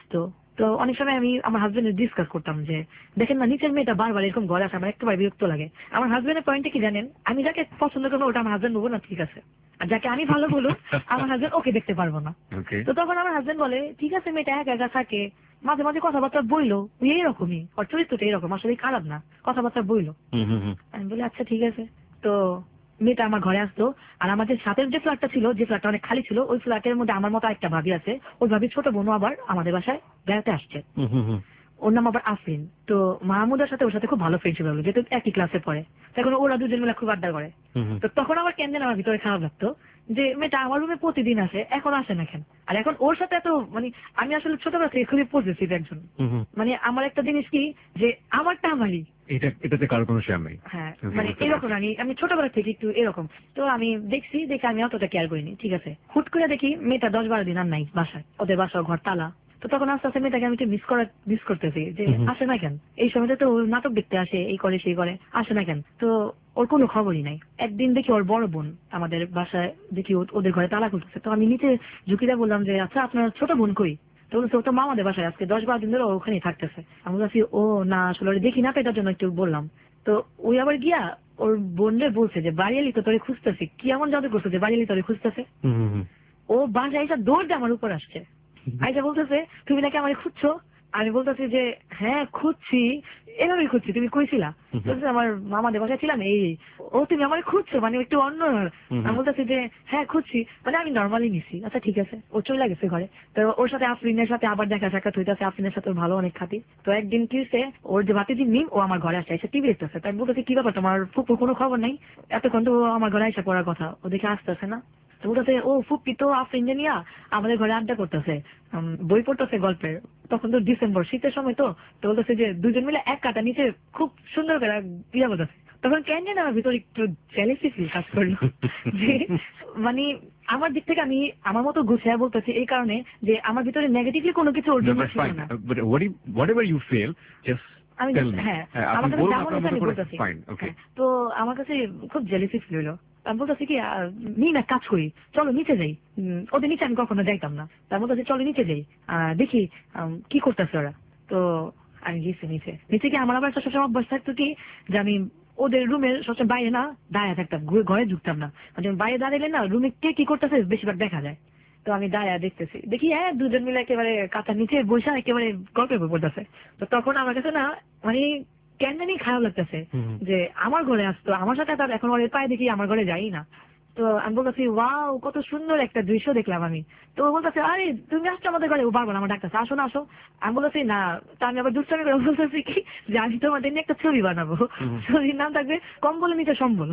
Speaker 3: তো অনেক সময় আমি আমার হাজবেন্ডের ডিসকাস করতাম যে দেখেন না নিচের মেয়েটা বারবার এরকম ঘরে আসে, আমার একটু বিরক্ত লাগে। আমার হাজবেন্ডের পয়েন্টে কি জানেন, আমি যাকে পছন্দ করবো ওটা আমার হাজবেন্ড বলবো না ঠিক আছে, আর যাকে আমি ভালো বলবো আমার হাজবেন্ড ওকে দেখতে পারবো না। তো তখন আমার হাজবেন্ড বলে ঠিক আছে মেয়েটা একা একা থাকে, মাঝে মাঝে কথাবার্তা বইলো, এইরকমই ওর চরিত্রটা এরকম, আসলে খারাপ না, কথাবার্তা বইলো। আমি বলি আচ্ছা ঠিক আছে। তো মেয়েটা আমার ঘরে আসতো, আর আমাদের সাথের যে ফ্ল্যাটটা ছিল, যে ফ্ল্যাটটা অনেক খালি ছিল, ওই ফ্ল্যাটের মধ্যে আমার মতো একটা ভাবি আছে, ওই ভাবির ছোট বোনও আবার আমাদের বাসায় বেড়াতে আসছে, ওর নাম আবার আফরিন। তো মাহমুদের সাথে ওর সাথে খুব ভালো ফ্রেন্ডশিপ হলো, যেহেতু একই ক্লাসে পড়ে, তখন ওরা দুজন মিলে খুব আড্ডা করে। তো তখন আমার কেন যেন আমার ভিতরে খারাপ লাগতো যে মেয়েটা আমার রুমে প্রতিদিন আসে, এখন আসে না কেন, আর এখন ওর সাথে এত মানে আমি আসলে ছোটবেলা থেকে খুবই পজিটিভ একজন, মানে আমার একটা জিনিস কি যে আমারটা আমারই,
Speaker 2: এটা এটাতে কারো কোনো শেয়ার নেই।
Speaker 3: হ্যাঁ মানে এরকম আমি আমি ছোটবেলা থেকে একটু এরকম। তো আমি দেখছি দেখে আমি অতটা কেয়ার করিনি, ঠিক আছে। হুট করে দেখি মেয়েটা দশ বারো দিন আর নাই বাসায়, ওদের বাসা ঘর তালা। তো তখন আস্তে আস্তে মেয়েটাকে আমি একটু মিস করা মিস করতেছি যে আসে না কেন, এই সময়টা তো ওর নাটক দেখতে আসে, এই করে সেই করে, আসে না কেন। তো ওর কোনো খবরই নাই। একদিন দেখি ওর বড় বোন আমাদের বাসায় দেখি ওদের ঘরে তালা খুলতেছে। তো আমি নিচে ঝুঁকিটা বললাম যে আচ্ছা আপনার ছোট বোন কই? তো বলছে ও তো মামাদের বাসায় আজকে দশ বারো দিন ধরে ওখানেই থাকতেছে। আমি বলছি ও না আসলে ওরা দেখি না তো এটার জন্য একটু বললাম। তো ওই আবার গিয়া ওর বোনরে বলছে যে বাড়িয়ালি তো তোরে খুঁজতেছি, কি এমন জাদু করছে যে বাড়িয়ালি তোরে খুঁজতেছে। ও বাসায় এসে দৌড় দিয়ে আমার উপর আসছে, আইসা বলতেছে তুমি নাকি আমার খুঁজছো? আমি বলতেছি যে হ্যাঁ খুঁজছি, এভাবে খুঁজছি, তুমি কইছিলা? বলছে আমার মামাদের বাসায় ছিলাম এই। ও তুমি আমার খুঁজছো মানে একটু অন্য। আমি বলতেছি যে হ্যাঁ খুঁজছি, মানে আমি নর্মালি নিছি। আচ্ছা ঠিক আছে। ও চলে গেছে ঘরে। তো ওর সাথে আফরিনের সাথে আবার দেখা সাক্ষাৎ হইতেছে, আফরিনের সাথে ভালো অনেক খাতি। তো একদিন কি হচ্ছে, ওর যে বাতিজি মিম ও আমার ঘরে আসছে, এসে টিভি দেখতেছে। তাই বলতেছি কি ব্যাপার তোমার ফুপুর কোনো খবর নাই, এতক্ষণ তো আমার ঘরে এসে পড়ার কথা, ও দেখে আসতেছে না। তো বলতেছে ও ফুপ্পি তো আফরিন নিয়া আমাদের ঘরে আড্ডা করতেছে, বই পড়তেছে গল্পের। তখন তো ডিসেম্বর শীতের সময়, তো তো বলতেছে যে দুজন মিলে এক কাটা নিচে খুব সুন্দর করে ইয়া বলতেছে। তখন কেন জানি আমার ভিতরে একটু জেলাসি ফিল কাজ করলো যে মানে আমার দিক থেকে আমি আমার মতো গুছিয়ে বলতেছি এই কারণে যে আমার ভিতরে নেগেটিভলি কোনো কিছু ওর জন্য ছিল না। আমি হ্যাঁ আমার কাছে যেমন আছে আমি বলতেছি। তো আমার কাছে খুব জেলাসি ফিল হলো। আমি বলতেছি কি নিন এক কাজ করি, চলো নিচে যাই। ওদের নিচে আমি কখনো যাইতাম না, তার বলতেছি চলো নিচে যাই দেখি কি করতেছে ওরা। তো আমি গেছি নিচে। নিচে গিয়ে আমার আবার একটা সবসময় অভ্যাস থাকতো কি যে আমি ওদের রুমের সবসময় বাইরে না দাঁড়িয়ে থাকতাম, ঘরে ঢুকতাম না। মানে বাইরে দাঁড়ালে না রুমে কে কি করতেছে বেশিরভাগ দেখা যায়। তো আমি দাঁড়িয়ে দেখতেছি, দেখি হ্যাঁ দুজন মিলে একেবারে কাঁথার নিচে বসে একেবারে গল্পের বই পড়তেছে। তো তখন আমার কাছে না মানে কেন জানি খারাপ লাগতেছে যে আমার ঘরে আসতো, আমার সাথে তার এখন ওর পায়ে দেখি আমার ঘরে যাই না। তো আমি বলতেছি ওয়াও কত সুন্দর একটা দৃশ্য দেখলাম আমি। তো ও বলতেছে আরে তুমি আসছো আমাদের ঘরে, ও বারবার আমার ডাকতেছে আসো না আসো। আমি বলতেছি না, তা আমি আবার দুষ্টামি করে বলতেছি কি যে আমি তোমাদের নিয়ে একটা ছবি বানাবো, ছবির নাম থাকবে কম্বল নিচে সম্বল।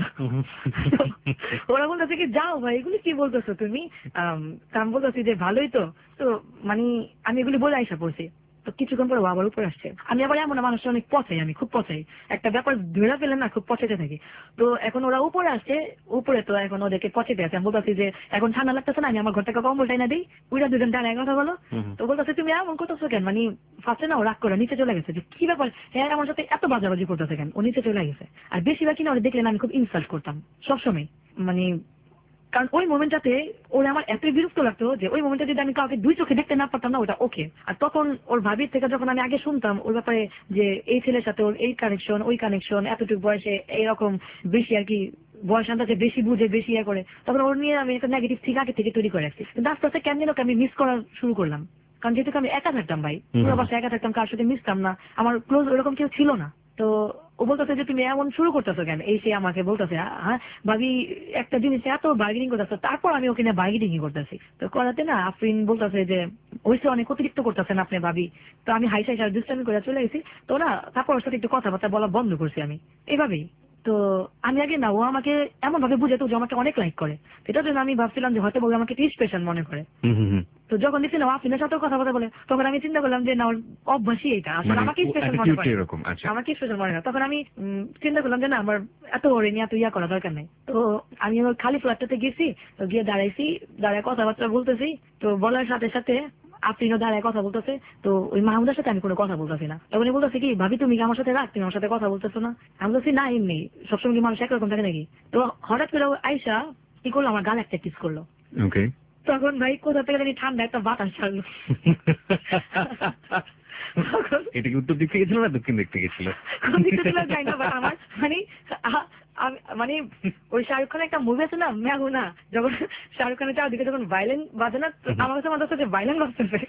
Speaker 3: ওরা বলতেছে কি যাও ভাই এগুলি কি বলতেছো তুমি। আমি বলতেছি যে ভালোই তো। তো মানে আমি এগুলি বলে আইসা পড়ছি। তো কিছুক্ষণ পরে আবার উপরে আসছে। আমি আবার এমন মানুষটা অনেক পচাই, আমি খুব পচাই, একটা ব্যাপার ধরে ফেলে না খুব পচাইতে থাকি। তো এখন ওরা উপরে আসছে, উপরে তো এখন ওদেরকে পচাইতে আছে। আমি বলতেছি যে এখন ঠান্ডা লাগতেছে না, আমি আমার ঘর থেকে কম্বলটাই না দিই, ওইটা দুজন দাঁড়ায় কথা বলো। তো বলতেছে তুমি এমন করতেছো কেন, মানে ফার্স্টে না ও রাগ করে নিচে চলে গেছে যে কি ব্যাপার হ্যাঁ আমার সাথে এত বাজাবাজি করতেছে কেন, ও নিচে চলে গেছে। আর বেশিরভাগ কিনা ওরা দেখলে না আমি খুব ইনসাল্ট করতাম সবসময়, মানে কারণ ওই মোমেন্টটাতে ওরা আমার এত বিরক্ত লাগতো যে ওই মোমেন্টটা যদি আমি কাউকে দুই চোখে দেখতে না পারতাম না ওটা ওকে। আর তখন ওর ভাবির থেকে যখন আমি আগে শুনতাম ওর ব্যাপারে যে এই ছেলের সাথে ওর এই কানেকশন ওই কানেকশন, এতটুকু বয়সে এইরকম বেশি আর কি বয়স আন্দাজে বেশি বুঝে বেশি ইয়ে করে, তখন ওর নিয়ে আমি একটা নেগেটিভ ঠিক আগে থেকে তৈরি করে রাখছি। কিন্তু আস্তে আস্তে কেন যেন আমি মিস করা শুরু করলাম, কারণ যেহেতু আমি একা থাকতাম ভাই, পুরো বাসায় একা থাকতাম, কার সাথে মিশতাম না, আমার ক্লোজ ওরকম কেউ ছিল না। তো ও বলতেছে যে তুমি এমন শুরু করতেছো কেন, এই সে আমাকে বলতেছে হ্যাঁ ভাবি একটা জিনিস এত বার্গেনিং করতেছো, তারপর আমি ওখানে বার্গেনিং করতেছি। তো করাতে না আফরিন বলতেছে যে ওইসে অনেক অতিরিক্ত করতেছেন আপনি ভাবি। তো আমি হাইসাই সার দুষ্টামি করে চলে গেছি। তো না তারপর ওর সাথে একটু কথাবার্তা বলা বন্ধ করছি আমি এইভাবেই। তো আমি আগে না ও আমাকে এমন ভাবে বুঝে তো যে আমাকে অনেক লাইক করে, এটার জন্য আমি ভাবছিলাম যে হয়তো বউ আমাকে স্পেশাল মনে করে। তো যখন দেখছি না আফরিনের সাথেও কথাবার্তা বলে তখন আমি চিন্তা করলাম যে না ওর অভ্যাসই এটা, আসলে আমাকে স্পেশাল মনে করে, আমাকে স্পেশাল মনে করে। তখন আমি চিন্তা করলাম যে না আমার এত ওরে নিয়ে এত ইয়া করা দরকার নেই। তো আমি ওর খালি ফ্ল্যাটটাতে গেছি, তো গিয়ে দাঁড়াইছি, দাঁড়ায় কথাবার্তা বলতেছি। তো বলার সাথে সাথে আফরিনও দাঁড়ায় কথা বলতেছে। তো ওই মাহমুদের সাথে আমি কোনো কথা বলতেছি না। তখন বলতেছে কি ভাবি তুমি কি আমার সাথে রাখ, তুমি আমার সাথে কথা বলতেছো না। আমি বলছি না এমনি, সবসময় কি মানুষ একরকম থাকে নাকি। তো হঠাৎ করে আইসা কি করলো আমার গাল একটা কিস করলো। তখন ভাই কোথা থেকে জানি ঠান্ডা একটা বাতাস ছাড়লো।
Speaker 2: এটা কি উত্তর দিক থেকে ছিল না দক্ষিণ দিক থেকে ছিল?
Speaker 3: কোন দিক থেকে ছিল জানি না, বাট আমার মানে আ- আমি- মানে ওই শাহরুখ খানের একটা মুভি আছে না মেঘনা, যখন শাহরুখ খানের চারদিকে যখন ভাইলেন বাজে না, তো আমার কাছে মনে হচ্ছে যে ভাইলেন বাজতেছে।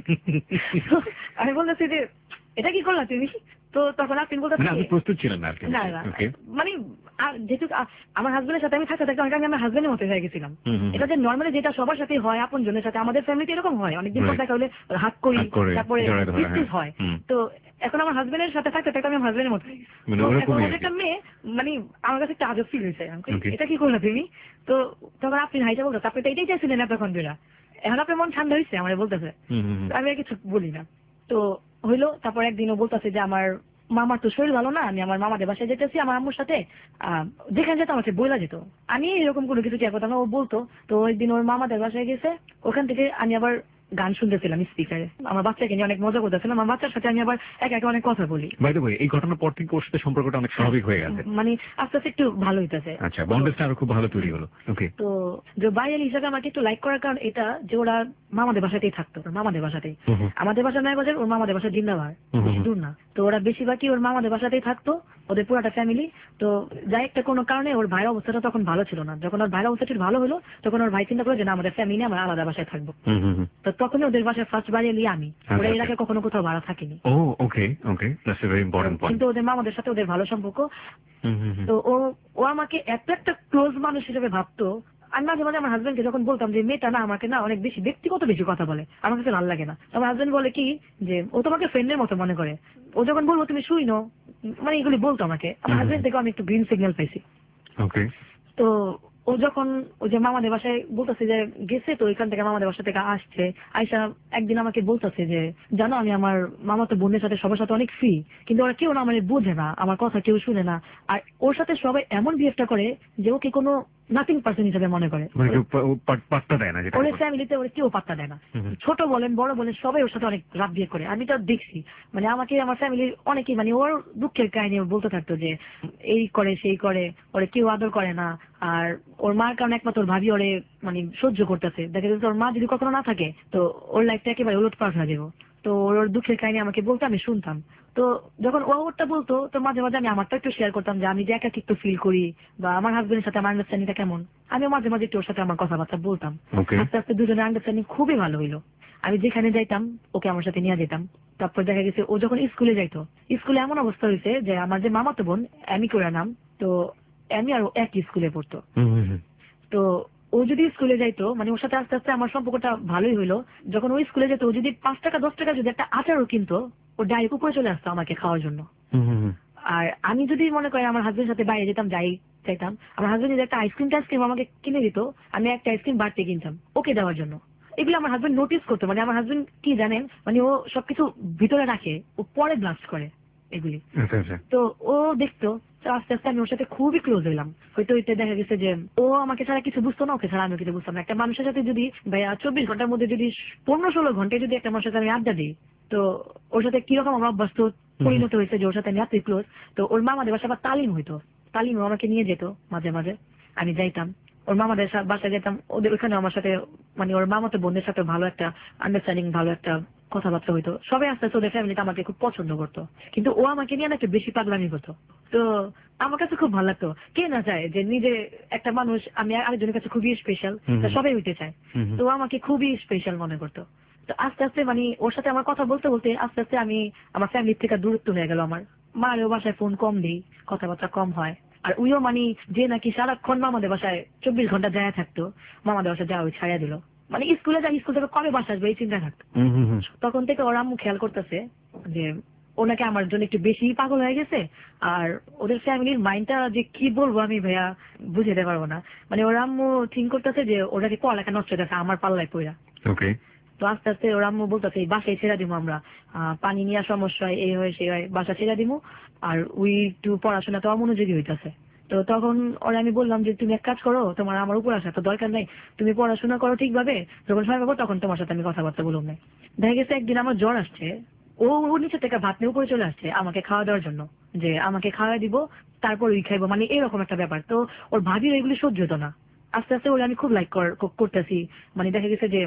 Speaker 3: তো আমি বলতেছি যে এটা কি করলা তুমি? তো তখন আপনি
Speaker 2: মানে
Speaker 3: বলতেছি
Speaker 2: আপনি প্রস্তুত ছিলেন না আর কি?
Speaker 3: না না,
Speaker 2: ওকে।
Speaker 3: মানে আর যেহেতু আ- আমার হাজবেন্ডের সাথে আমি থাকতে থাকতে অনেক আমি আমার হাজবেন্ডের মতো হয়ে গেছিলাম।
Speaker 2: হুম, হুম,
Speaker 3: এটা যে নর্মালি যেটা সবার সাথে হয় আপন জনের সাথে, আমাদের ফ্যামিলিতে এরকম হয়, অনেকদিন পর
Speaker 2: Right.
Speaker 3: দেখা হলে হাত করি,
Speaker 2: হাত করে,
Speaker 3: তারপরে
Speaker 2: জড়ায় ধরা,
Speaker 3: কিস টিস
Speaker 2: হ্যাঁ।
Speaker 3: হয়।
Speaker 2: হুম।
Speaker 3: তো এখন আমার হাজবেন্ডের সাথে থাকতে থাকতে আমি আমার হাজবেন্ডের মতো হয়ে গেছি।
Speaker 2: মানে
Speaker 3: তো
Speaker 2: ওরকমই
Speaker 3: এখন
Speaker 2: আর কি।
Speaker 3: একটা মেয়ে মানে আমার কাছে একটা আজব ফিল হয়েছে, আমি কই,
Speaker 2: Okay.
Speaker 3: এটা কি করলা তুমি? তো তখন আপনি হাইটা বলতো, আপনি তো এটাই চাইছিলেন এতক্ষণ ধরে, এখন আপনার মন ঠান্ডা হয়েছে আমার বলতেছে।
Speaker 2: হুম, হুম, হুম।
Speaker 3: তো আমি আর কিছু বলি না। তো হইলো, তারপর একদিন ও বলতেছে যে আমার মামার তো শরীর ভালো না, আমি আমার মামাদের বাসায় যেতেছি আমার আম্মুর সাথে, আহ, যেখানে যেত আমাকে বইলা যেত, আমি এরকম কোনো কিছু চেয়ে কথা না, ও বলতো। তো ওই দিন ওর মামাদের বাসায় গেছে, ওখান থেকে আমি আবার গান শুনতেছিলাম স্পিকারে, আমার বাচ্চাকে নিয়ে অনেক মজা করতেছিলাম, আমার বাচ্চার সাথে আমি আবার একা একা অনেক কথা বলি।
Speaker 2: বাই দ্য ওয়ে, এই ঘটনার পর থেকে ওর সাথে সম্পর্কটা অনেক স্বাভাবিক হয়ে গেছে।
Speaker 3: মানে আস্তে আস্তে একটু ভালো হইতেছে।
Speaker 2: আচ্ছা, বন্ডেজটা আরো খুব ভালো তৈরি হলো। ওকে।
Speaker 3: তো যে বাইরের হিসাবে আমাকে একটু লাইক করার কারণ এটা যে ওরা মামাদের বাসাতেই থাকতো, ওর মামাদের বাসাতেই।
Speaker 2: হুম, হুম।
Speaker 3: আমাদের বাসা নয় বাজার, ওর মামাদের বাসা জিন্দাবাদ,
Speaker 2: হুম, হুম,
Speaker 3: বেশি দূর না। তো ওরা বেশিরভাগই ওর মামাদের বাসাতেই থাকতো, ওদের পুরাটা ফ্যামিলি। তো যাই একটা কোনো কারণে ওর ভাইয়ের অবস্থাটা তখন ভালো ছিল না, যখন ওর ভাইয়ের অবস্থাটা ভালো হলো তখন ওর ভাই চিন্তা করলো যে না, আমাদের ফ্যামিলি আমরা আলাদা বাসায় থাকবো।
Speaker 2: হুম, হুম, হুম।
Speaker 3: তো তখনই ওদের বাসায় ফার্স্ট বাড়ি এলি আমি,
Speaker 2: আচ্ছা,
Speaker 3: ওরা এর
Speaker 2: আচ্ছা।
Speaker 3: আগে কখনো কোথাও ভাড়া থাকেনি।
Speaker 2: ও okay, okay, that's a very important point.
Speaker 3: কিন্তু ওদের মামাদের সাথে ওদের ভালো সম্পর্ক।
Speaker 2: হুম, হুম, হুম।
Speaker 3: তো ও ও আমাকে এত একটা ক্লোজ মানুষ হিসেবে ভাবতো। আমি মাঝে মাঝে আমার হাজবেন্ডকে যখন বলতাম যে মেয়েটা না আমাকে না অনেক বেশি ব্যক্তিগত বেশি কথা বলে, আমার কাছে ভালো লাগে না, আমার হাজবেন্ড বলে কি যে ও তোমাকে ফ্রেন্ডের মতো মনে করে, ও যখন বলবো তুমি শুই নো, মানে এগুলি বলতো আমাকে। আমার হাজবেন্ড থেকে আমি একটু গ্রিন সিগন্যাল পাইছি।
Speaker 2: ওকে।
Speaker 3: তো ও যখন ওই যে মামাদের বাসায় বলতেছে যে গেছে, তো ওইখান থেকে মামাদের বাসা থেকে আসছে, আয়সা একদিন আমাকে বলতেছে যে জানো আমি আমার মামাতো বোনের সাথে সবার সাথে অনেক ফ্রি, কিন্তু ওরা কেউ না মানে বোঝে না, আমার কথা কেউ শুনে না। আর ওর সাথে সবাই এমন বিহেভটা করে যে ওকে কোনো নাথিং পার্সন হিসেবে মনে করে,
Speaker 2: মানে কেউ পা- ও পা- পাত্তা দেয় না যেটা
Speaker 3: ওর
Speaker 2: বলে।
Speaker 3: ফ্যামিলিতে ওর কেউ পাত্তা দেয় না।
Speaker 2: হুম, হুম।
Speaker 3: ছোট বলেন বড় বলেন সবাই ওর সাথে অনেক রাত বিয়ে করে, আমি তো দেখছি। মানে আমাকে আমার ফ্যামিলির অনেকেই মানে ওর দুঃখের কাহিনী ওর বলতে থাকতো যে এই করে সেই করে, ওরে কেউ আদর করে না। আর ওর মার কারণে একমাত্র ওর ভাবি ওরে মানে সহ্য করতেছে, দেখা যাচ্ছে ওর মা যদি কখনো না থাকে তো ওর লাইফটা একেবারে উলট পাল্ট হয়ে যাবো। তো ওর দুঃখের কাহিনী আমাকে বলতো, আমি শুনতাম। তো যখন ও ওরটা বলতো তো মাঝে মাঝে আমি আমারটা একটু শেয়ার করতাম যে আমি যে একাকিত্ব ফিল করি বা আমার হাজবেন্ডের সাথে আমার আন্ডারস্ট্যান্ডিংটা কেমন, আমিও মাঝে মাঝে একটু ওর সাথে আমার কথাবার্তা বলতাম।
Speaker 2: ওকে।
Speaker 3: আস্তে আস্তে দুজনের আন্ডারস্ট্যান্ডিং খুবই ভালো হইলো। আমি যেখানে যাইতাম ওকে আমার সাথে নিয়ে যেতাম। তারপর দেখা গেছে ও যখন স্কুলে যাইতো, স্কুলে এমন অবস্থা হয়েছে যে আমার যে মামাতো বোন অ্যামি করে নাম, তো অ্যামি আর ও একই স্কুলে পড়তো।
Speaker 2: হুম, হুম, হুম।
Speaker 3: তো ও যদি স্কুলে যাইতো মানে ওর সাথে আস্তে আস্তে আমার সম্পর্কটা ভালোই হইলো। যখন ওই স্কুলে যেত, ও যদি পাঁচ টাকা দশ টাকা যদি একটা আচারও কিনতো, ও ডাইরেক্ট উপরে চলে আসতো আমাকে খাওয়ার জন্য।
Speaker 2: হুম, হুম, হুম।
Speaker 3: আর আমি যদি মনে করি আমার হাজবেন্ডের সাথে বাইরে যেতাম, যাই চাইতাম, আমার হাজবেন্ড যদি একটা আইসক্রিম টাইসক্রিম আমাকে কিনে দিত, আমি একটা আইসক্রিম বাড়তে কিনতাম ওকে দেওয়ার জন্য। এগুলো আমার হাজবেন্ড নোটিস করতো, মানে আমার হাজবেন্ড কি জানেন, মানে ও সবকিছু ভিতরে রাখে, ও পরে ব্লাস্ট করে এগুলি।
Speaker 2: আচ্ছা, আচ্ছা।
Speaker 3: তো ও দেখতো। তো আস্তে আস্তে আমি ওর সাথে খুবই ক্লোজ হইলাম। হয়তো হইতে দেখা গেছে যে ও আমাকে ছাড়া কিছু বুঝতো না, ওকে ছাড়া আমি কিছু বুঝতাম না। একটা মানুষের সাথে যদি ভাইয়া চব্বিশ ঘন্টার মধ্যে যদি পনেরো ষোলো ঘন্টায় যদি একটা মানুষের সাথে আমি আড্ডা দিই, তো ওর সাথে কিরকম আমার অভ্যস্ত পরিণত হয়েছে যে ওর সাথে আমি এতই ক্লোজ। তো ওর মামাদের বাসা আবার তালিম হইতো, তালিম আমাকে নিয়ে যেত মাঝে মাঝে, আমি যাইতাম ওর মামাদের সা- বাসায় যেতাম, ওদের ওখানে আমার সাথে মানে ওর মামাতো বোনের সাথে ভালো একটা আন্ডারস্ট্যান্ডিং, ভালো একটা কথাবার্তা হইতো। সবাই আস্তে আস্তে ওদের ফ্যামিলিতে আমাকে খুব পছন্দ করতো, কিন্তু ও আমাকে নিয়ে না একটু বেশি পাগলামি করতো। তো আমার কাছে খুব ভালো লাগতো, কে না চায় যে নিজে একটা মানুষ, আমি আরেকজনের কাছে খুবই স্পেশাল,
Speaker 2: হুম।
Speaker 3: সবাই হইতে চায়।
Speaker 2: হুম, হুম।
Speaker 3: তো ও আমাকে খুবই স্পেশাল মনে করতো। তো আস্তে আস্তে মানে ওর সাথে আমার কথা বলতে বলতে আস্তে আস্তে আমি আমার ফ্যামিলির থেকে দূরত্ব হয়ে গেল আমার। মারও বাসায় ফোন কম দিই, কথাবার্তা কম হয়। আর উইও মানে যে নাকি সারাক্ষণ মামাদের বাসায় চব্বিশ ঘন্টা যায় থাকতো, মামাদের বাসায় যাওয়া ওই ছাড়িয়ে দিল। মানে স্কুলে যায়, স্কুল থেকে কবে বাসা আসবে এই চিন্তা থাকতো।
Speaker 2: হুম, হুম, হুম।
Speaker 3: তখন থেকে ওর আম্মু খেয়াল করতেছে যে ওনাকে আমার জন্য একটু বেশি পাগল হয়ে গেছে। আর ওদের ফ্যামিলির মাইন্ডটা যে কি বলবো আমি ভাইয়া বুঝাতে পারবো না। মানে ওর আম্মু থিঙ্ক করতেছে যে ওটাকে পড়ালেখা নষ্ট হয়ে গেছে আমার পাল্লায় পড়া।
Speaker 2: ওকে।
Speaker 3: তো আস্তে আস্তে ওর আম্মু বলতেছে এই বাসায় ছেড়ে দিব আমরা, আহ, পানি নিয়ে সমস্যা হয়, এই হয় সেই হয়, বাসা ছেড়ে দিব। আর উই একটু পড়াশোনা তো অমনোযোগী হইতেছে। তো তখন ওরা আমি বললাম যে তুমি এক কাজ করো, তোমার আমার উপর আসা তো দরকার নাই, তুমি পড়াশোনা করো ঠিকভাবে, যখন সময় পাবো তখন তোমার সাথে আমি কথাবার্তা বলুন না। দেখা গেছে একদিন আমার জ্বর আসছে, ও ওর নিচে থেকে ভাত নিয়ে উপরে চলে আসছে আমাকে খাওয়া দেওয়ার জন্য, যে আমাকে খাওয়া দিব তারপর ওই খাইবো, মানে এরকম একটা ব্যাপার। তো ওর ভাবির এগুলি সহ্য হতো না। আস্তে আস্তে ওরা আমি খুব লাইক করতেছি, মানে দেখা গেছে যে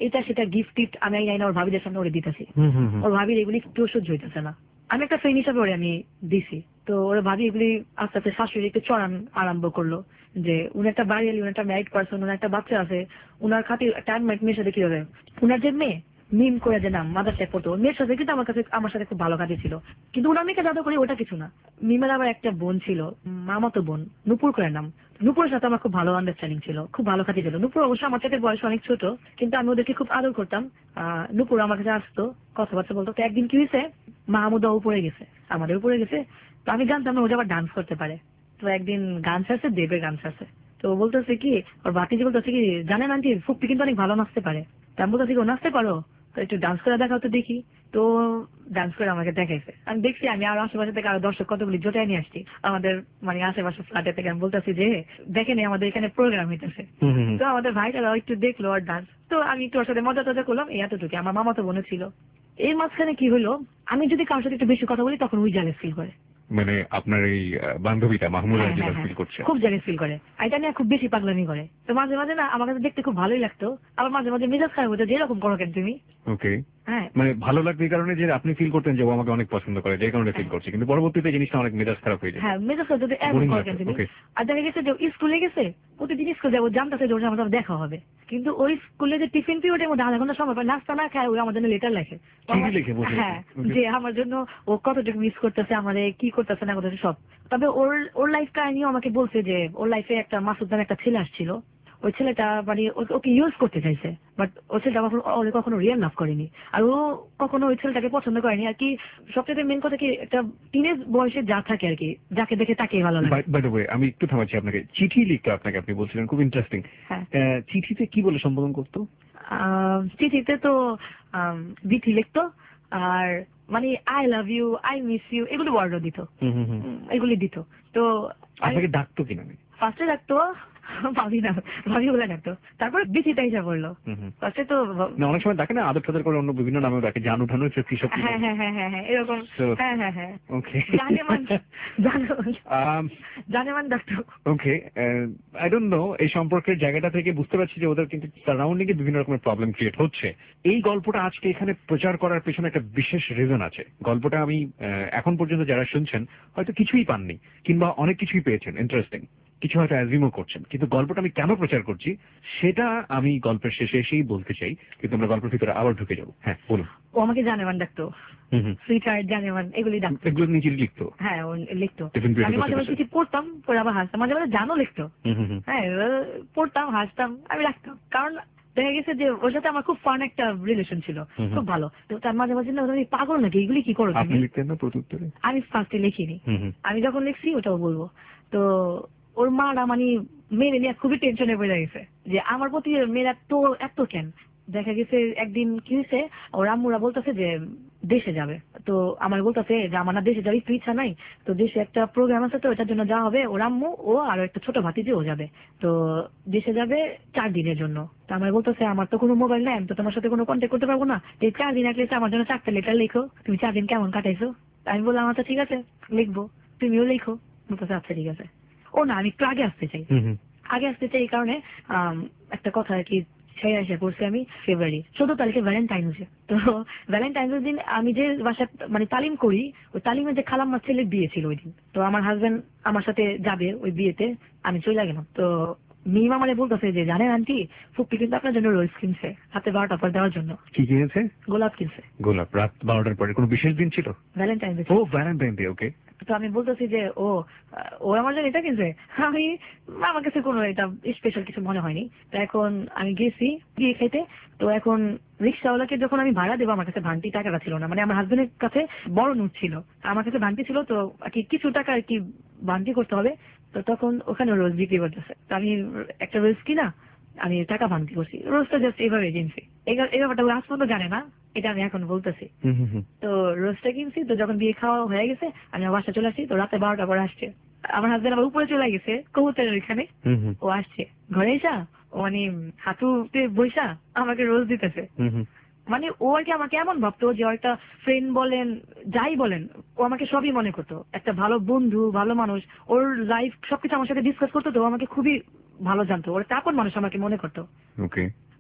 Speaker 3: এটা সেটা গিফট টিফট আমি আইনা ওর ভাবিদের সামনে ওরে দিতেছি। ওর ভাবির এগুলি একটু সহ্য হইতেছে না, আমি একটা ফ্রেন্ড হিসাবে ওরে আমি দিছি। তো ওরা ভাবি এগুলি আস্তে আস্তে শাশুড়ি একটু চড়ান আরম্ভ করলো যে উনি একটা বাড়ি এলি, উনি একটা ম্যারিড পার্সন, উনার একটা বাচ্চা আছে, উনার খাতির টাইম মেয়ের সাথে কি হবে, উনার যে মেয়ে মিম করে যে নাম মাদারসাহেব পড়তো, মেয়ের সাথে কিন্তু আমার কাছে আমার সাথে খুব ভালো কাজে ছিল, কিন্তু উনার মেয়েকে যাদব করি ওটা কিছু না। মিমের আবার একটা বোন ছিল, মামাতো বোন, নুপুর করে নাম। নুপুরের সাথে আমার খুব ভালো আন্ডারস্ট্যান্ডিং ছিল, খুব ভালো কাজে ছিল। নুপুর অবশ্য আমার সাথে বয়স অনেক ছোট, কিন্তু আমি ওদেরকে খুব আদর করতাম। আহ নুপুর আমার কাছে আসতো, কথাবার্তা বলতো। তো একদিন কি হয়েছে, মাহমুদা উপরে গেছে, আমাদের উপরে গেছে। তো আমি জানতাম না ও যে আবার ডান্স করতে পারে। তো একদিন গান ছাড়ছে, দেবের গান ছাড়ছে। তো ও বলতেছে কি, ওর বাতিজি বলতেছে কি, জানেন আন্টি ফুপ্পি কিন্তু অনেক ভালো নাচতে পারে। তা আমি বলতেছি ও নাচতে পারো, তো একটু ডান্স করে দেখাও তো দেখি। তো ডান্স করে আমাকে দেখাইছে, আমি দেখছি। আমি আর আশেপাশে থেকে আরো দর্শক কতগুলি জোটাই নিয়ে আসছি আমাদের মানে আশেপাশে ফ্ল্যাটে থেকে। আমি বলতেছি যে দেখেন আমাদের এখানে প্রোগ্রাম হইতেছে। তো আমাদের ভাইটারা একটু দেখলো আর ডান্স। তো আমি একটু ওর সাথে মজা টজা করলাম, এই এতটুকু। আমার মামা তো বোনে ছিল। এর মাঝখানে কি হলো, আমি যদি কারোর সাথে একটু বেশি কথা বলি তখন ওই জেলাস ফিল করে।
Speaker 2: মানে আপনার এই আহ, বান্ধবীটা মাহমুদা
Speaker 3: হ্যাঁ,
Speaker 2: যেটা
Speaker 3: হ্যাঁ,
Speaker 2: ফিল করছে,
Speaker 3: খুব জেলাস ফিল করে। আর এটা নিয়ে খুব বেশি পাগলামি করে। তো মাঝে মাঝে না আমার কাছে দেখতে খুব ভালোই লাগতো, আবার মাঝে মাঝে মেজাজ খারাপ হতো, যেরকম করো কেন তুমি।
Speaker 2: ওকে,
Speaker 3: হ্যাঁ,
Speaker 2: মানে ভালো লাগবে এই কারণে যে আপনি ফিল করতেন যে ও আমাকে অনেক পছন্দ করে, যে কারণে ফিল করছে, কিন্তু পরবর্তীতে জিনিসটা অনেক মেজাজ খারাপ হয়ে যায়।
Speaker 3: হ্যাঁ মেজাজ খারাপ যদি এমন
Speaker 2: Boring
Speaker 3: করো
Speaker 2: লাগতো,
Speaker 3: কেন তুমি।
Speaker 2: okay.
Speaker 3: আর দেখা গেছে যে স্কুলে গেছে, প্রতিদিন স্কুলে যাবো, জানতেছে যে ওর সাথে আমার দেখা হবে, কিন্তু ওই স্কুলে যে টিফিন পিরিয়ডের মধ্যে আধা ঘন্টা সময় পায়, নাস্তা না খায়, ওই আমার জন্য লেটার লেখে।
Speaker 2: চিঠি লিখে বসে?
Speaker 3: হ্যাঁ,
Speaker 2: Okay.
Speaker 3: যে আমার জন্য ও কতটুকু মিস করতেছে, আমারে কি করতেছে না করতেছে সব। তবে ওর ওর লাইফ কাহিনীও আমাকে বলছে যে ওর লাইফে একটা মাসুদ নামে একটা ছেলে আসছিল। ওই ছেলেটা মানে ও- ওকে ইউজ করতে চাইছে, বাট ওই ছেলেটা কখনো ওরে কখনো রিয়েল লাভ করেনি। আর ও কখনো ওই ছেলেটাকে পছন্দ করেনি আর কি। সবচেয়ে মেন কথা কি, একটা টিনেজ বয়সে যা থাকে আর কি, যাকে দেখে তাকে ভালো লাগে।
Speaker 2: বাই দ্য ওয়ে, আমি একটু থামাচ্ছি আপনাকে। চিঠি লিখতো আপনাকে, আপনি বলছিলেন, খুব ইন্টারেস্টিং।
Speaker 3: হ্যাঁ।
Speaker 2: চিঠিতে কি বলে সম্বোধন করতো?
Speaker 3: আহ, চিঠিতে তো আম, বিথি লিখতো, আর মানে I love you, I miss you এগুলো ওয়ার্ডও দিত।
Speaker 2: হুম হুম হুম।
Speaker 3: উম, এগুলি দিত। তো
Speaker 2: আপনাকে ডাকতো কিনা?
Speaker 3: ফার্স্টে ডাকতো ভাবি না, ভাবি বলে ডাকতো, তারপর বিচিটা হিসাব করলো।
Speaker 2: হুম হুম।
Speaker 3: ফার্স্টে তো
Speaker 2: না, অনেক সময় ডাকে না আদর টাদর করে, অন্য বিভিন্ন নামেও ডাকে, জান উঠানো কি সব।
Speaker 3: হ্যাঁ হ্যাঁ হ্যাঁ হ্যাঁ হ্যাঁ এরকম।
Speaker 2: So-
Speaker 3: হ্যাঁ হ্যাঁ হ্যাঁ
Speaker 2: ওকে।
Speaker 3: জানেমান, জানেমান,
Speaker 2: Um,
Speaker 3: জানেমান ডাকতো।
Speaker 2: ওকে, আই ডোন্ট নো, এই সম্পর্কের জায়গাটা থেকে বুঝতে পারছি যে ওদের কিন্তু সারাউন্ডিং এ বিভিন্ন রকমের প্রবলেম ক্রিয়েট হচ্ছে। এই গল্পটা আজকে এখানে প্রচার করার পেছনে একটা বিশেষ রিজন আছে। গল্পটা আমি আহ, এখন পর্যন্ত যারা শুনছেন হয়তো কিছুই পাননি, কিংবা অনেক কিছুই পেয়েছেন ইন্টারেস্টিং, কিছু হয়তো অ্যাজিউমও করছেন, কিন্তু গল্পটা আমি কেন প্রচার করছি সেটা আমি গল্পের শেষে এসেই বলতে চাই। কিন্তু আমরা গল্পের ভিতরে আবার ঢুকে যাবো। হ্যাঁ বলুন।
Speaker 3: ও আমাকে জানেমান ডাকতো,
Speaker 2: হুম হুম।
Speaker 3: সুইটহার্ট, জানেমান এগুলি ডাকতো।
Speaker 2: এগুলো নিজে লিখতো?
Speaker 3: হ্যাঁ ও লিখতো।
Speaker 2: টিফিন পিরিয়ডে
Speaker 3: আমি মাঝে
Speaker 2: বসে
Speaker 3: মাঝে
Speaker 2: বসে?
Speaker 3: চিঠি পড়তাম, পরে আবার হাসতাম, মাঝে মাঝে জানো লিখতো।
Speaker 2: হুম হুম হুম।
Speaker 3: হ্যাঁ এবার পড়তাম, হাসতাম, আমি রাখতাম। কারণ দেখা গেছে যে ওর সাথে আমার খুব ফান একটা রিলেশন ছিল,
Speaker 2: হুম হুম।
Speaker 3: খুব ভালো। তো তার মাঝে মাঝে না তুমি পাগল নাকি, এগুলি কি করো
Speaker 2: আপনি
Speaker 3: তুমি?
Speaker 2: লিখতেন না প্রত্যুত্তরে?
Speaker 3: আমি ফার্স্টে লিখিনি,
Speaker 2: হুম হুম।
Speaker 3: আমি যখন লিখছি ওটাও বলবো। তো ওর মারা মানে মেয়ের নিয়ে খুবই টেনশনে পড়ে গেছে যে আমার প্রতি মেয়েরা তো এত কেন। দেখা গেছে একদিন কি হয়েছে, ওর আম্মুরা বলতেছে যে দেশে যাবে। তো আমার বলতেছে যে আমার না দেশে যাবে একটু ইচ্ছা নাই, তো দেশে একটা প্রোগ্রাম আছে, তো এটার জন্য যাওয়া হবে। ওর আম্মু ও আর একটা ছোট ভাতিজি ও যাবে। তো দেশে যাবে চার দিনের জন্য। তো আমার বলতেছে আমার তো কোনো মোবাইল নাই, আমি তো তোমার সাথে কোনো কন্ট্যাক্ট করতে পারবো না, তো এই চার দিন একলিস্ট আমার জন্য চারটা লেটার লিখো, তুমি চার দিন কেমন কাটাইছো। আমি বললাম আচ্ছা ঠিক আছে লিখবো, তুমিও লিখো। বলতেছে আচ্ছা ঠিক আছে। ও না আমি একটু আগে আসতে চাই,
Speaker 2: হুম হুম।
Speaker 3: আগে আসতে চাই এই কারণে আম, একটা কথা আর কি ছেড়ে এসে করছি আমি ফেব্রুয়ারি চোদ্দ তারিখে ভ্যালেন্টাইন্স ডে। তো ভ্যালেন্টাইন্স দিন আমি যে বাসায় মানে তালিম করি, ওই তালিমের যে খালাম্মার ছেলের বিয়ে ছিল ওই দিন। তো আমার হাজবেন্ড আমার সাথে যাবে ওই বিয়েতে, আমি চলে গেলাম। তো মিমা মানে বলতেছে যে জানেন আন্টি ফুপ্পি কিন্তু আপনার জন্য রোজ কিনছে হাতে বারোটা পর দেওয়ার জন্য।
Speaker 2: কি কিনেছে?
Speaker 3: গোলাপ কিনছে।
Speaker 2: গোলাপ? রাত বারোটার পরে কোনো বিশেষ দিন ছিল?
Speaker 3: Valentine's day.
Speaker 2: ও ভ্যালেন্টাইন ডে, ওকে।
Speaker 3: তো আমি বলতেছি যে ও ও আমার জন্য এটা কিনছে। আমি আমার কাছে কোনো এটা স্পেশাল কিছু মনে হয়নি। তো এখন আমি গেছি গিয়ে খেতে। তো এখন রিক্সাওয়ালাকে যখন আমি ভাড়া দেবো, আমার কাছে ভান্তি টাকাটা ছিল না, মানে আমার হাজবেন্ডের কাছে বড় নোট ছিল, আমার কাছে ভান্তি ছিল। তো আর কি কিছু টাকা আর কি ভান্তি করতে হবে। তো তখন ওখানে রোজ বিক্রি করতেছে। তো আমি একটা রোজ কিনা আমি টাকা ভান্তি করছি। রোজটা জাস্ট এভাবে কিনছি। এই এই ব্যাপারটা আজ পর্যন্ত জানে না, এটা আমি এখন বলতেছি।
Speaker 2: হুম হুম হুম।
Speaker 3: তো রোজটা কিনছি। তো যখন বিয়ে খাওয়া হয়ে গেছে আমি আমার বাসা চলে আসছি। তো রাতে বারোটা পরে আসছে আমার হাজবেন্ড, আবার উপরে চলে গেছে কবুতরের ওইখানে।
Speaker 2: হুম হুম।
Speaker 3: ও আসছে ঘরে এসা, ও মানে হাঁটুতে বৈশা আমাকে রোজ দিতেছে।
Speaker 2: হুম হুম।
Speaker 3: মানে ও আর কি আমাকে এমন ভাবতো যে ওর একটা ফ্রেন্ড বলেন যাই বলেন, ও আমাকে সবই মনে করতো, একটা ভালো বন্ধু, ভালো মানুষ। ওর লাইফ সবকিছু আমার সাথে ডিসকাস করতো। তো ও আমাকে খুবই ভালো জানতো, ওর তারপর মানুষ আমাকে মনে করতো।
Speaker 2: ওকে।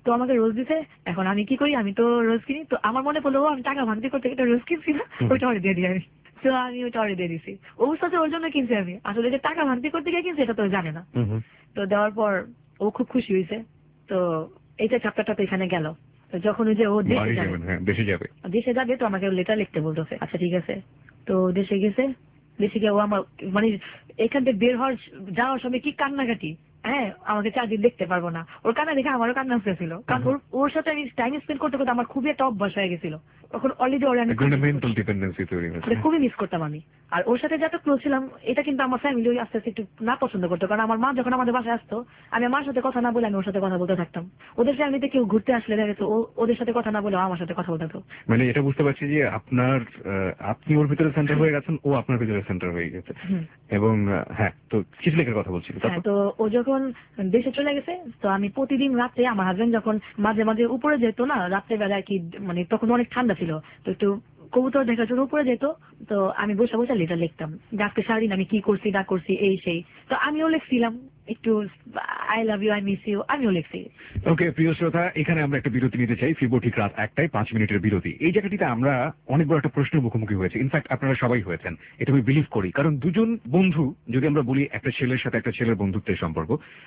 Speaker 3: তো আমাকে রোজ দিছে। এখন আমি কি করি, আমি তো রোজ কিনি, তো আমার মনে পড়লো ও আমি টাকা ভাঙতি করতে এটা রোজ কিনছি না, ওইটা অর্ডার দিয়ে দিই আমি। তো আমি ওইটা অর্ডার দিয়ে দিছি। ওর সাথে ওর জন্য কিনছি আমি, আসলে যে টাকা ভাঙতি করতে গিয়ে কিনছি এটা তো জানে না। তো দেওয়ার পর ও খুব খুশি হয়েছে। তো এইটা চ্যাপ্টারটা তো এখানে গেল। তো যখন ওই যে ও দেশে যাবে
Speaker 2: দেশে যাবে
Speaker 3: দেশে যাবে তো আমাকে লেটার লিখতে বলতেছে। আচ্ছা ঠিক আছে। তো দেশে গেছে, দেশে গিয়ে ও আমার মানে এখান থেকে বের হওয়ার যাওয়ার সময় কি কান্নাকাটি, হ্যাঁ আমাকে চার দিন দেখতে পারবো না। ওর কান্না দেখে আমারও কান্না আসতেছিল, কারণ ওর ওর সাথে আমি টাইম স্পেন্ড করতে করতে আমার খুবই একটা অভ্যাস হয়ে গেছিল। তখন অলরেডি ওর আমি
Speaker 2: মেন্টাল ডিপেন্ডেন্সি তৈরি হয়েছে,
Speaker 3: খুবই মিস করতাম আমি। আর ওর সাথে যত ক্লোজ ছিলাম এটা কিন্তু আমার ফ্যামিলি আস্তে আস্তে একটু না পছন্দ করতো, কারণ আমার মা যখন আমাদের বাসায় আসতো আমি আমার সাথে কথা না বলে আমি ওর সাথে কথা বলতে থাকতাম। ওদের ফ্যামিলিতে কেউ ঘুরতে আসলে দেখা যেত ও ওদের সাথে কথা না বলে আমার সাথে কথা বলতে থাকতো।
Speaker 2: মানে এটা বুঝতে পারছি যে আপনার আপনি ওর ভিতরে সেন্টার হয়ে গেছেন, ও আপনার ভিতরে সেন্টার হয়ে গেছে। এবং হ্যাঁ, তো কিছু লেখার কথা বলছিল।
Speaker 3: তো ও যখন দেশে চলে গেছে তো আমি প্রতিদিন রাত্রে আমার হাজবেন্ড যখন মাঝে মাঝে উপরে যেত না রাত্রে বেলায় কি মানে তখন অনেক ঠান্ডা ছিল, তো একটু কবুতর দেখার জন্য উপরে যেত, তো আমি বসে বসে লেটার লিখতাম যে আজকে সারাদিন আমি কি করছি না করছি এই সেই। তো আমিও লিখছিলাম একটু I love you I miss you, আমিও লিখছি।
Speaker 2: ওকে প্রিয় শ্রোতা, এখানে আমরা একটা বিরতি নিতে চাই, ফিরবো ঠিক রাত একটায়, পাঁচ মিনিটের বিরতি। এই জায়গাটিতে আমরা অনেক বড় একটা প্রশ্নের মুখোমুখি হয়েছে, ইনফ্যাক্ট আপনারা সবাই হয়েছেন, এটা আমি বিলিভ করি। কারণ দুজন বন্ধু, যদি আমরা বলি একটা ছেলের সাথে একটা ছেলের বন্ধুত্বের সম্পর্ক,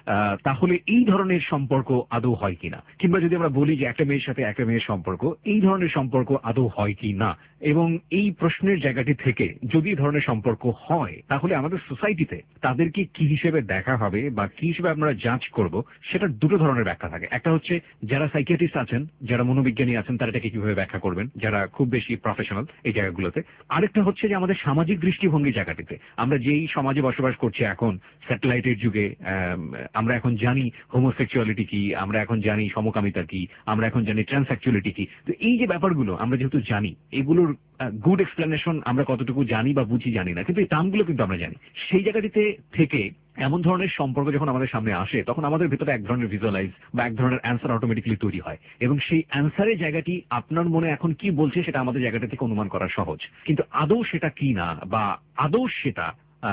Speaker 2: তাহলে এই ধরনের সম্পর্ক আদৌ হয় কিনা, কিংবা যদি আমরা বলি যে একটা মেয়ের সাথে একটা মেয়ের সম্পর্ক, এই ধরনের সম্পর্ক আদৌ হয় কি না। এবং এই প্রশ্নের জায়গাটি থেকে যদি এই ধরনের সম্পর্ক হয় তাহলে আমাদের সোসাইটিতে তাদেরকে কি হিসেবে দেখা হবে বা কি হিসেবে আমরা জাজ করব, সেটার দুটো ধরনের ব্যাখ্যা থাকে। একটা হচ্ছে যারা সাইকিয়াট্রিস্ট আছেন, যারা মনোবিজ্ঞানী আছেন, তারা এটাকে কিভাবে ব্যাখ্যা করবেন, যারা খুব বেশি প্রফেশনাল এই জায়গাগুলোতে। আরেকটা হচ্ছে যে আমাদের সামাজিক দৃষ্টিভঙ্গি জায়গাটিতে, আমরা যেই সমাজে বসবাস করছি এখন স্যাটেলাইটের যুগে, আমরা এখন জানি হোমোসেক্সুয়ালিটি কি, আমরা এখন জানি সমকামিতা কি, আমরা এখন জানি ট্রান্সসেক্সুয়ালিটি কি। তো এই যে ব্যাপারগুলো আমরা যেহেতু জানি, এগুলোর গুড এক্সপ্লেনেশন আমরা কতটুকু জানি বা বুঝি জানি না, কিন্তু এই টার্মগুলো কিন্তু আমরা জানি। সেই জায়গাটিতে থেকে এমন ধরনের সম্পর্ক যখন আমাদের সামনে আসে তখন আমাদের ভিতরে এক ধরনের ভিজুয়ালাইজ বা এক ধরনের অ্যান্সার অটোমেটিক্যালি তৈরি হয়, এবং সেই অ্যান্সারের জায়গাটি আপনার মনে এখন কি বলছে সেটা আমাদের জায়গাটা থেকে অনুমান করা সহজ, কিন্তু আদৌ সেটা কি না বা আদৌ সেটা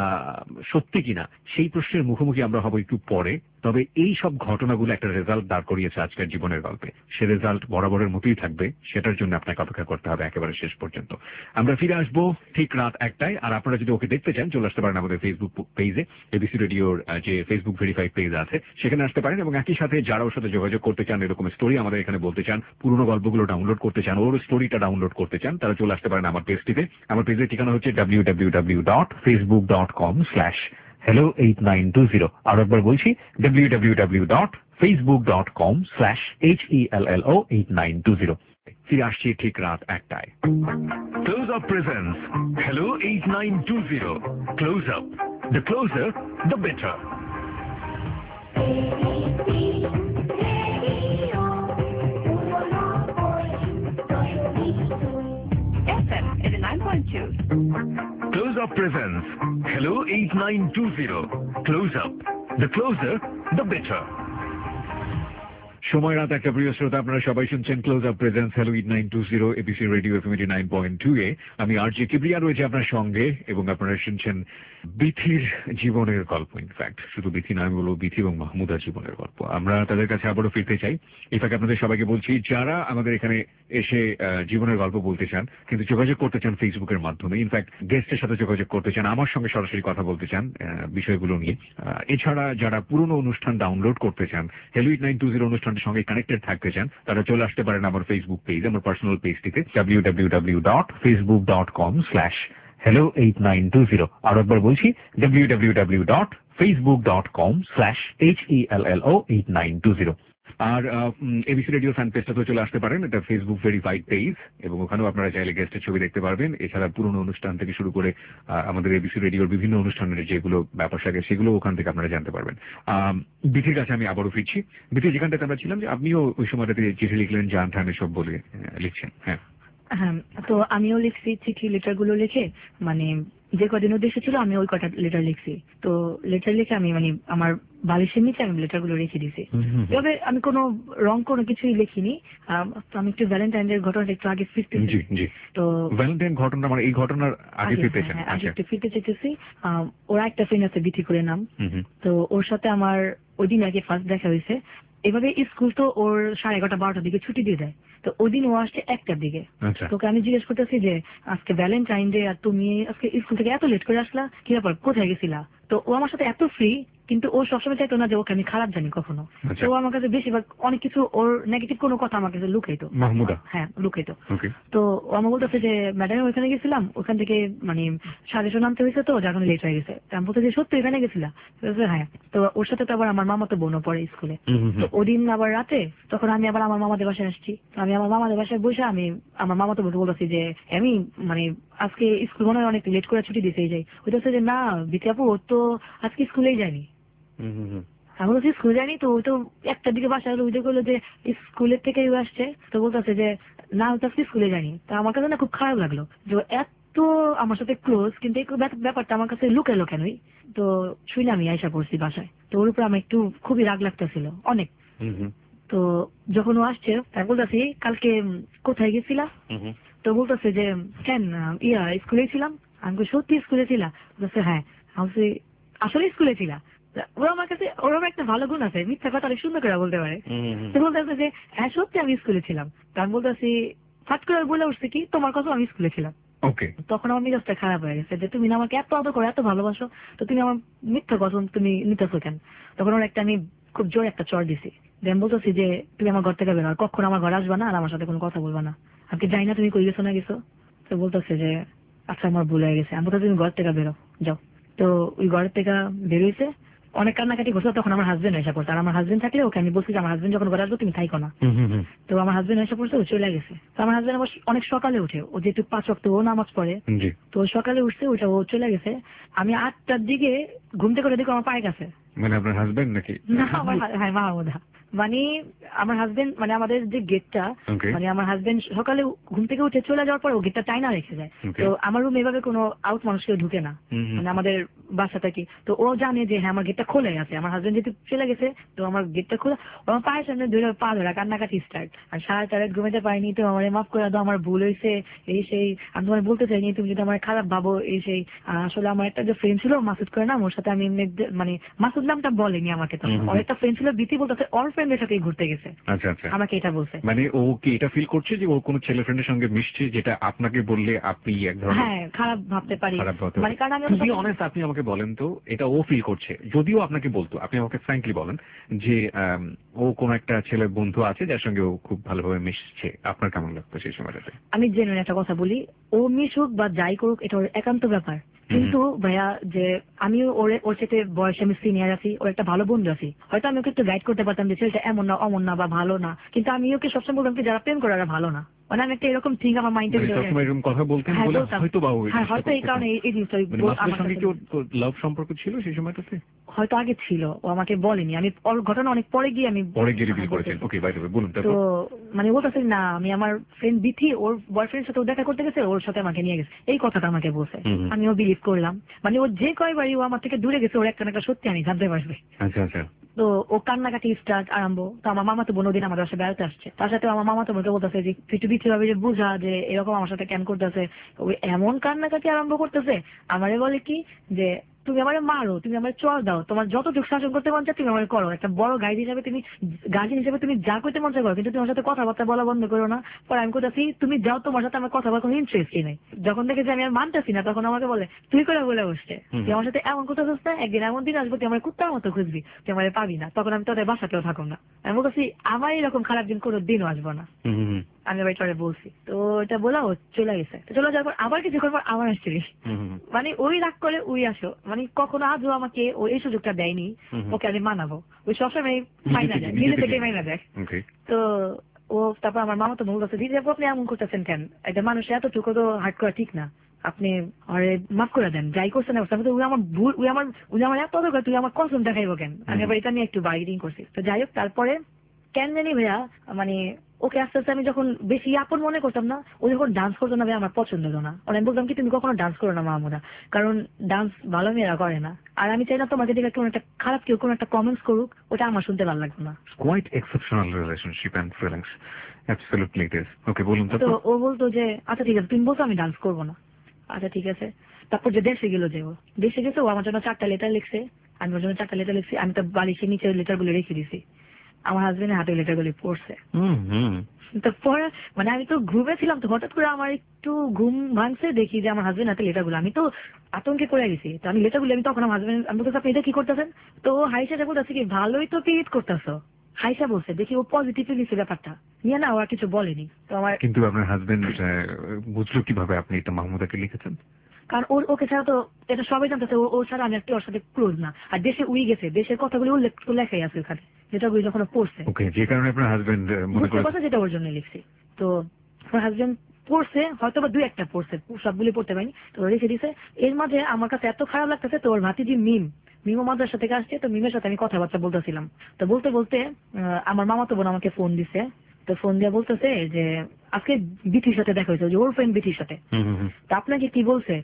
Speaker 2: সত্যি কিনা সেই প্রশ্নের মুখোমুখি আমরা হব একটু পরে। তবে এই সব ঘটনাগুলো একটা রেজাল্ট দাঁড় করিয়েছে আজকের জীবনের গল্পে। সে রেজাল্ট বরাবরের মতোই থাকবে, সেটার জন্য আপনাকে অপেক্ষা করতে হবে একেবারে শেষ পর্যন্ত। আমরা ফিরে আসবো ঠিক রাত একটায়। আর আপনারা যদি ওকে দেখতে চান চলে আসতে পারেন আমাদের ফেসবুক পেজে, এবিসি রেডিওর যে ফেসবুক ভেরিফাইড পেজ আছে সেখানে আসতে পারেন। এবং একই সাথে যারা ওর সাথে যোগাযোগ করতে চান, এরকম স্টোরি আমাদের এখানে বলতে চান, পুরোনো গল্পগুলো ডাউনলোড করতে চান, ওর স্টোরিটা ডাউনলোড করতে চান, তারা চলে আসতে পারেন আমার পেজটিতে। আমার পেজের ঠিকানা হচ্ছে W W W dot Facebook dot com slash hello eight nine two zero. আর একবার বলছি W W W dot Facebook dot com slash H E L L O eight nine two zero. ফিরে আসছি ঠিক রাত একটায়।
Speaker 4: Close Up presents Hello eight nine two zero. Close Up. The closer, the better.
Speaker 5: F M eighty-nine point two.
Speaker 4: Close Up presents Hello eight nine two zero. Close Up. The closer, the better.
Speaker 2: সময় রাত একটা। প্রিয় শ্রোতা, আপনারা সবাই শুনছেন close up presents hello eight nine two zero ABC radio FM eighty nine point two এ। আমি আর জি কিবরিয়া রয়েছে আপনার সঙ্গে, এবং আপনারা শুনছেন বিথির জীবনের গল্প। ইনফ্যাক্ট শুধু বিথি নয়, আমি বলবো বিথি এবং মাহমুদার জীবনের গল্প। আমরা তাদের কাছে আবারও ফিরতে চাই। ইনফ্যাক্ট আপনাদের সবাইকে বলছি, যারা আমাদের এখানে এসে জীবনের গল্প বলতে চান কিন্তু যোগাযোগ করতে চান ফেসবুকের মাধ্যমে, ইনফ্যাক্ট গেস্টের সাথে যোগাযোগ করতে চান, আমার সঙ্গে সরাসরি কথা বলতে চান বিষয়গুলো নিয়ে, এছাড়া যারা পুরনো অনুষ্ঠান ডাউনলোড করতে চান, hello eight nine two zero অনুষ্ঠানের সঙ্গে কানেক্টেড থাকতে চান, তারা চলে আসতে পারেন আমার ফেসবুক পেজ, আমার পার্সোনাল পেজটিতে W W W dot Facebook dot com slash hello eight nine two zero. আর একবার বলছি W W W dot Facebook dot com slash H E L L O eight nine two zero. আর ABC radio fan পেজটা তো চলে আসতে পারেন, এটা ফেসবুক ভেরিফাইড পেজ, এবং ওখানেও আপনারা চাইলে গেস্টের ছবি দেখতে পারবেন। এছাড়া পুরনো অনুষ্ঠান থেকে শুরু করে আমাদের এবিসি রেডিওর বিভিন্ন অনুষ্ঠানের যেগুলো ব্যাপার থাকে সেগুলো ওখান থেকে আপনারা জানতে পারবেন। বিথির কাছে আমি আবারও ফিরছি। বিথি, যেখানটাতে আমরা ছিলাম যে আপনিও ওই সময়টাতে চিঠি লিখলেন, জান ঠান এসব বলে লিখছেন। হ্যাঁ
Speaker 3: হ্যাঁ, তো আমিও লিখছি চিঠি, লেটার গুলো লিখে, মানে যে কদিন দেশে ছিল আমি ওই কটা লেটার লিখছি। তো লেটার লিখে আমি মানে আমার বালিশের নিচে আমি লেটার গুলো রেখে দিয়েছি। তবে আমি কোনো রং কোনো কিছুই লিখিনি। তো আমি একটু ভ্যালেন্টাইন এর ঘটনাটা একটু আগে ফিরতে
Speaker 2: জি জি তো ভ্যালেন্টাইন ঘটনা মানে এই ঘটনার আগে ফিরতে চান?
Speaker 3: আগে একটু ফিরতে চাইতেছি। ওরা একটা ফ্রেন্ড আছে বিথি করে নাম, তো ওর সাথে আমার ওই দিন আগে ফার্স্ট দেখা হয়েছে। এভাবে স্কুল তো ওর সাড়ে এগারোটা বারোটার দিকে ছুটি দিয়ে দেয়। তো ওই দিন ও আসছে একটার দিকে।
Speaker 2: আচ্ছা।
Speaker 3: তোকে আমি জিজ্ঞেস করতেছি যে আজকে ভ্যালেন্টাইন ডে আর তুমি আজকে স্কুল থেকে এত লেট করে আসলা, কি ব্যাপার, কোথায় গেছিলা? তো ও আমার সাথে এত ফ্রি, কিন্তু ও সবসময় চাইতো না যে ওকে আমি খারাপ জানি কখনো।
Speaker 2: আচ্ছা।
Speaker 3: তো ও আমার কাছে বেশিরভাগ অনেক কিছু ওর নেগেটিভ কোনো কথা আমার কাছে লুকাইতো।
Speaker 2: মাহমুদা?
Speaker 3: হ্যাঁ, লুকাইতো।
Speaker 2: ওকে।
Speaker 3: তো ও আমার বলতেছে যে ম্যাডাম ওখানে গেছিলাম, ওখান থেকে মানে সাজেশন আনতে হয়েছে তো যার কারণে লেট হয়ে গেছে। আমি বলতে যে সত্যি এখানে গেছিলা? বলছে, হ্যাঁ। তো ওর সাথে তো আবার আমার মামা তো বোনও পড়ে স্কুলে। তো ওদিন আবার রাতে তখন আমি আবার আমার মামাদের বাসায় আসছি। তো আমি আমার মামাদের বাসায় বসে আমি আমার মামা তো বলতেছি যে আমি মানে আজকে স্কুল মনে হয় অনেক লেট করে ছুটি দিতে যাই। ওইটা যে না বিতি আপু, ও তো আজকে স্কুলেই যায়নি। আমি বলছি স্কুলে যায়নি, তো ওই তো একটার দিকে বাসায় হলো, ওই দেখলো যে স্কুলের থেকে আসছে। তো বলতেছে যে না ও তো আজকে স্কুলে যায়নি। তা আমার কাছে না খুব খারাপ লাগলো যে ও এত আমার সাথে ক্লোজ, কিন্তু এই ব্যাপারটা আমার কাছে লুকালো কেনই। তো শুনে আমি আয়সা পড়ছি বাসায়। তো ওর উপর আমার একটু খুবই রাগ লাগতেছিল অনেক। তো যখন ও আসছে তাই বলতেছি কালকে কোথায় গেছিলা? তো বলতেছে যে কেন ইয়া স্কুলে ছিলাম। আমি বলছি, সত্যি স্কুলে ছিলা? বলছে হ্যাঁ। আমি বলছি আসলে স্কুলে ছিলা? ওরা আমার কাছে ওর আমার একটা ভালো গুণ আছে, মিথ্যা কথা অনেক সুন্দর করে বলতে পারে। তো বলতেছে যে হ্যাঁ সত্যি আমি স্কুলে ছিলাম। তো আমি বলতেছি ফাট করে বলে উঠছে কি তোমার কথা আমি স্কুলে ছিলাম।
Speaker 2: ওকে।
Speaker 3: তখন আমার মেজাজটা খারাপ হয়ে গেছে যে তুমি না আমাকে এত আদর করো, এত ভালোবাসো, তো তুমি আমার মিথ্যা কথা তুমি নিতেছো কেন? তখন ওর একটা আমি খুব জোরে একটা চড় দিছি। দেন বলতেছি যে তুমি আমার ঘর থেকে বেরো, আর কখনো আমার ঘরে আসবা না, আর আমার সাথে কোনো কথা বলবা না। আমি জানি না তুমি কই গেছো না গেছো। তো বলতেছে যে আচ্ছা আমার ভুল হয়ে গেছে। আমি বলতেছি তুমি ঘর থেকে বেরো যাও। তো ওই ঘরের থেকে বেরোইছে, অনেক কান্নাকাটি করছে। তখন আমার হাজবেন্ড এসে পড়ছে, আর আমার হাজবেন্ড থাকলে ওকে আমি বলছি যে আমার হাজবেন্ড যখন ঘরে আসবো তুমি থাইকো না। তো আমার হাজবেন্ড এসে পড়ছে, ও চলে গেছে। তো আমার হাজবেন্ড আবার অনেক সকালে উঠে, ও যেহেতু পাঁচ ওয়াক্ত ও নামাজ পড়ে, তো সকালে উঠছে, ওটা ও চলে গেছে। আমি আটটার দিকে ঘুম থেকে করে দেখো আমার পায়ে গেছে।
Speaker 2: মানে আপনার হাজবেন্ড নাকি?
Speaker 3: না আমার হ্যাঁ মাহমুদা। মানে আমার হাজবেন্ড মানে আমাদের যে গেটটা, মানে আমার হাজবেন্ড সকালে ঘুম থেকে উঠে চলে যাওয়ার পর ও গেটটা টাইনা রেখে যায়। তো আমার রুম এভাবে কোনো আউট মানুষ কেউ ঢুকে না, মানে আমাদের বাসা থেকে। তো ও জানে যে হ্যাঁ আমার গেটটা খোলাই আছে, আমার হাজবেন্ড যেহেতু চলে গেছে তো আমার গেটটা খোলা। আমার পায়ের সামনে ধরে পা ধরা কান্নাকাটি স্টার্ট, আর সাড়ে চার ঘুমাতে পারিনি। তো আমার মাফ করে দাও, আমার ভুল হয়েছে এই সেই। আমি তোমার বলতে চাইনি, তুমি যদি আমার খারাপ ভাবো এই সেই। আসলে আমার একটা যে ফ্রেন্ড ছিল মাসুদ করে নাম, ওর সাথে আমি মানে মাসুদ নামটা বলেনি আমাকে। তখন ওর একটা ফ্রেন্ড ছিল বিতি, বলতেছে ওর ফ্রেন্ডের সাথে ঘুরতে গেছে।
Speaker 2: আচ্ছা আচ্ছা।
Speaker 3: আমাকে এটা বলছে।
Speaker 2: মানে ও কি এটা ফিল করছে যে ও কোনো ছেলে ফ্রেন্ডের সঙ্গে মিশছে, যেটা আপনাকে বললে আপনি এক ধরনের
Speaker 3: হ্যাঁ খারাপ ভাবতে পারি। মানে কারণ আমি
Speaker 2: টু বি অনেস্ট, আপনি আমাকে বলেন তো এটা ও ফিল করছে, যদিও আপনাকে বলতো, আপনি আমাকে ফ্র্যাঙ্কলি বলেন যে ও কোন একটা ছেলের বন্ধু আছে যার সঙ্গে ও খুব ভালোভাবে মিশছে, আপনার কেমন লাগতো সেই সময়টাতে?
Speaker 3: আমি জেনুইন একটা কথা বলি, ও মিশুক বা যাই করুক এটা ওর একান্ত ব্যাপার। কিন্তু ভাইয়া যে আমি ওর ওর সাথে বয়সে আমি সিনিয়র আছি, ওর একটা ভালো বন্ধু আছি, হয়তো আমি ওকে একটু গাইড করতে পারতাম যে ছেলেটা এমন না অমন না বা ভালো না। কিন্তু আমি ওকে সবসময় বলতাম কি যারা প্রেম করে ওরা ভালো না। মানে আমি একটা এরকম থিঙ্ক আমার মাইন্ডে
Speaker 2: কথা বলতেন বলে হয়তো বা
Speaker 3: হ্যাঁ হয়তো এই কারণে এই জিনিসটা
Speaker 2: আমার সঙ্গে কি লাভ সম্পর্ক ছিল সেই সময়টাতে?
Speaker 3: হয়তো আগে ছিল, ও আমাকে বলেনি। আমি ওর ঘটনা অনেক পরে গিয়ে আমি
Speaker 2: পরে গিয়ে রিভিল করেছেন। ওকে বাই দ্য ওয়ে বলুন।
Speaker 3: তো মানে বলতেছে না আমি আমার ফ্রেন্ড বিথি ওর বয়ফ্রেন্ডের সাথে দেখা করতে গেছে, ওর সাথে আমাকে নিয়ে গেছে, এই কথাটা আমাকে বলছে। আমিও বিলিভ করলাম। মানে ও যে কয়বারই ও আমার থেকে দূরে গেছে ওর একটা না একটা সত্যি আমি জানতে পারবে।
Speaker 2: আচ্ছা আচ্ছা।
Speaker 3: তো ও কান্নাকাটি স্টার্ট আরম্ভ। তো আমার মামা তো বোন দিন আমাদের বাসায় বেড়াতে আসছে, তার সাথে আমার মামা তো বোনকে বলতেছে যে তুই একটু বিথি ভাবে যে বুঝা যে এরকম আমার সাথে কেন করতেছে। ওই এমন কান্নাকাটি আরম্ভ করতেছে, আমারে বলে কি যে তুমি আমার মারো, তুমি আমার চল দাও, তোমার যতটুকু শাসন করতে মন চায় তুমি আমার করো, একটা বড় গাইড হিসাবে তুমি গার্জিয়ান হিসেবে তুমি যা করতে মন চায় করো, কিন্তু তোমার সাথে কথাবার্তা বলা বন্ধ করো না। পরে আমি কোথাছি তুমি যাও, তোমার সাথে আমার কথা বলার কোনো ইন্টারেস্টই নেই। যখন দেখে যে আমি আর মানতেছি না তখন আমাকে বলে তুই করে বলে বসছে তুই আমার সাথে এমন কথা বলছিস না, একদিন এমন দিন আসবো তুই আমার কুত্তার মতো খুঁজবি, তুই আমার পাবি না, তখন আমি তোদের বাসাতেও থাকুম না। আমি বলছি আমার এরকম খারাপ দিন কোনো দিনও আসবো না। আমি আবার এটা বলছি। তো এটা বলা ও চলে গেছে। চলে যাওয়ার পর আবার কিছুক্ষণ পর আমার আসছে, মানে ওই রাগ করে ওই আসো, মানে কখনো আজও আমাকে ও এই সুযোগটা দেয়নি ওকে আমি মানাবো। ওই সবসময় মাইনা যায়, নিজে থেকে মাইনা যায়। তো ও তারপর আমার মামা তো বলতেছে দিদি আপনি এমন করতেছেন কেন, এটা মানুষ এতটুকু তো হার্ট করা ঠিক না, আপনি আরে মাফ করে দেন, যাই করছেন ওই আমার ভুল, ওই আমার ওই আমার এত দরকার, তুই আমার কসম দেখাইবো কেন। আমি আবার এটা নিয়ে একটু বার্গেনিং করছি। তো যাই হোক তারপরে কেন জানি ভাইয়া মানে ওকে আস্তে আস্তে আমি যখন বেশি আপন মনে করতাম না, ও যখন ডান্স করতো না ভাই আমার পছন্দ হলো না। আমি বলতাম কি তুমি কখনো ডান্স করো না মামুরা, কারণ ডান্স ভালো মেয়েরা করে না। আর আমি চাই না তোমাকে দেখে কোনো একটা খারাপ কেউ কোনো একটা কমেন্টস করুক, ওটা আমার শুনতে ভালো লাগবে না।
Speaker 2: Quite exceptional relationship and feelings, absolutely it is. Okay বলুন।
Speaker 3: তো ও বলতো যে আচ্ছা ঠিক আছে তুমি বলছো আমি ডান্স করবো না, আচ্ছা ঠিক আছে। তারপর যে দেশে গেল, যে ও দেশে গেছে ও আমার জন্য চারটা লেটার লিখছে, আমি ওর জন্য চারটা লেটার লিখছি, আমি তো বালিশের নিচে লেটার গুলো রেখে দিছি। আমার হাজবেন্ডের হাতে লেটার গুলি পড়ছে।
Speaker 2: হুম হুম
Speaker 3: তো পরে মানে আমি তো ঘুমে ছিলাম, তো হঠাৎ করে আমার একটু ঘুম ভাঙছে, দেখি যে আমার হাজবেন্ড হাতে লেটার গুলো, আমি তো আতঙ্কে করে গেছি। তো আমি লেটার গুলো আমি তখন আমার হাজবেন্ড, আমি বলতেছি আপনি এটা কি করতেছেন? তো ও হাইসা বলতেছে কি ভালোই তো পিরিত করতেছো, হাইসা বলছে। দেখি ও পজিটিভলি নিচ্ছে ব্যাপারটা নিয়ে, না ও আর কিছু বলেনি। তো আমার
Speaker 2: কিন্তু আপনার হাজবেন্ড বুঝলো কিভাবে আপনি এটা মাহমুদাকে লিখেছেন?
Speaker 3: কারণ ওর ওকে ছাড়া তো এটা সবাই জানতেছে, ও ছাড়া আমি একটা ওর সাথে ক্লোজ না। আর দেশে উই গেছে, দেশের কথাগুলো উল্লেখ লেখাই আছে ওখানে, যেটা ওই যখন পড়ছে।
Speaker 2: ওকে, যে কারণে আপনার হাজবেন্ড মনে
Speaker 3: বুঝতে
Speaker 2: করে
Speaker 3: পারছে যেটা ওর জন্য লিখছি। তো আমার হাজবেন্ড পড়ছে, হয়তো বা দুই একটা পড়ছে, সবগুলি পড়তে পারিনি, তো রেখে দিছে। এর মাঝে আমার কাছে এত খারাপ লাগতেছে, তো ওর ভাতিজি মিম মিমো মাদ্রাসা থেকে আসছে, তো মিমের সাথে আমি কথাবার্তা বলতেছিলাম। তো বলতে বলতে আমার মামাতো বোন আমাকে ফোন দিছে। তো ফোন দিয়ে বলতেছে যে আজকে বিথির সাথে দেখা হয়েছে, ওর ফ্রেন্ড বিথির সাথে। তো আপনাকে কি বলছে?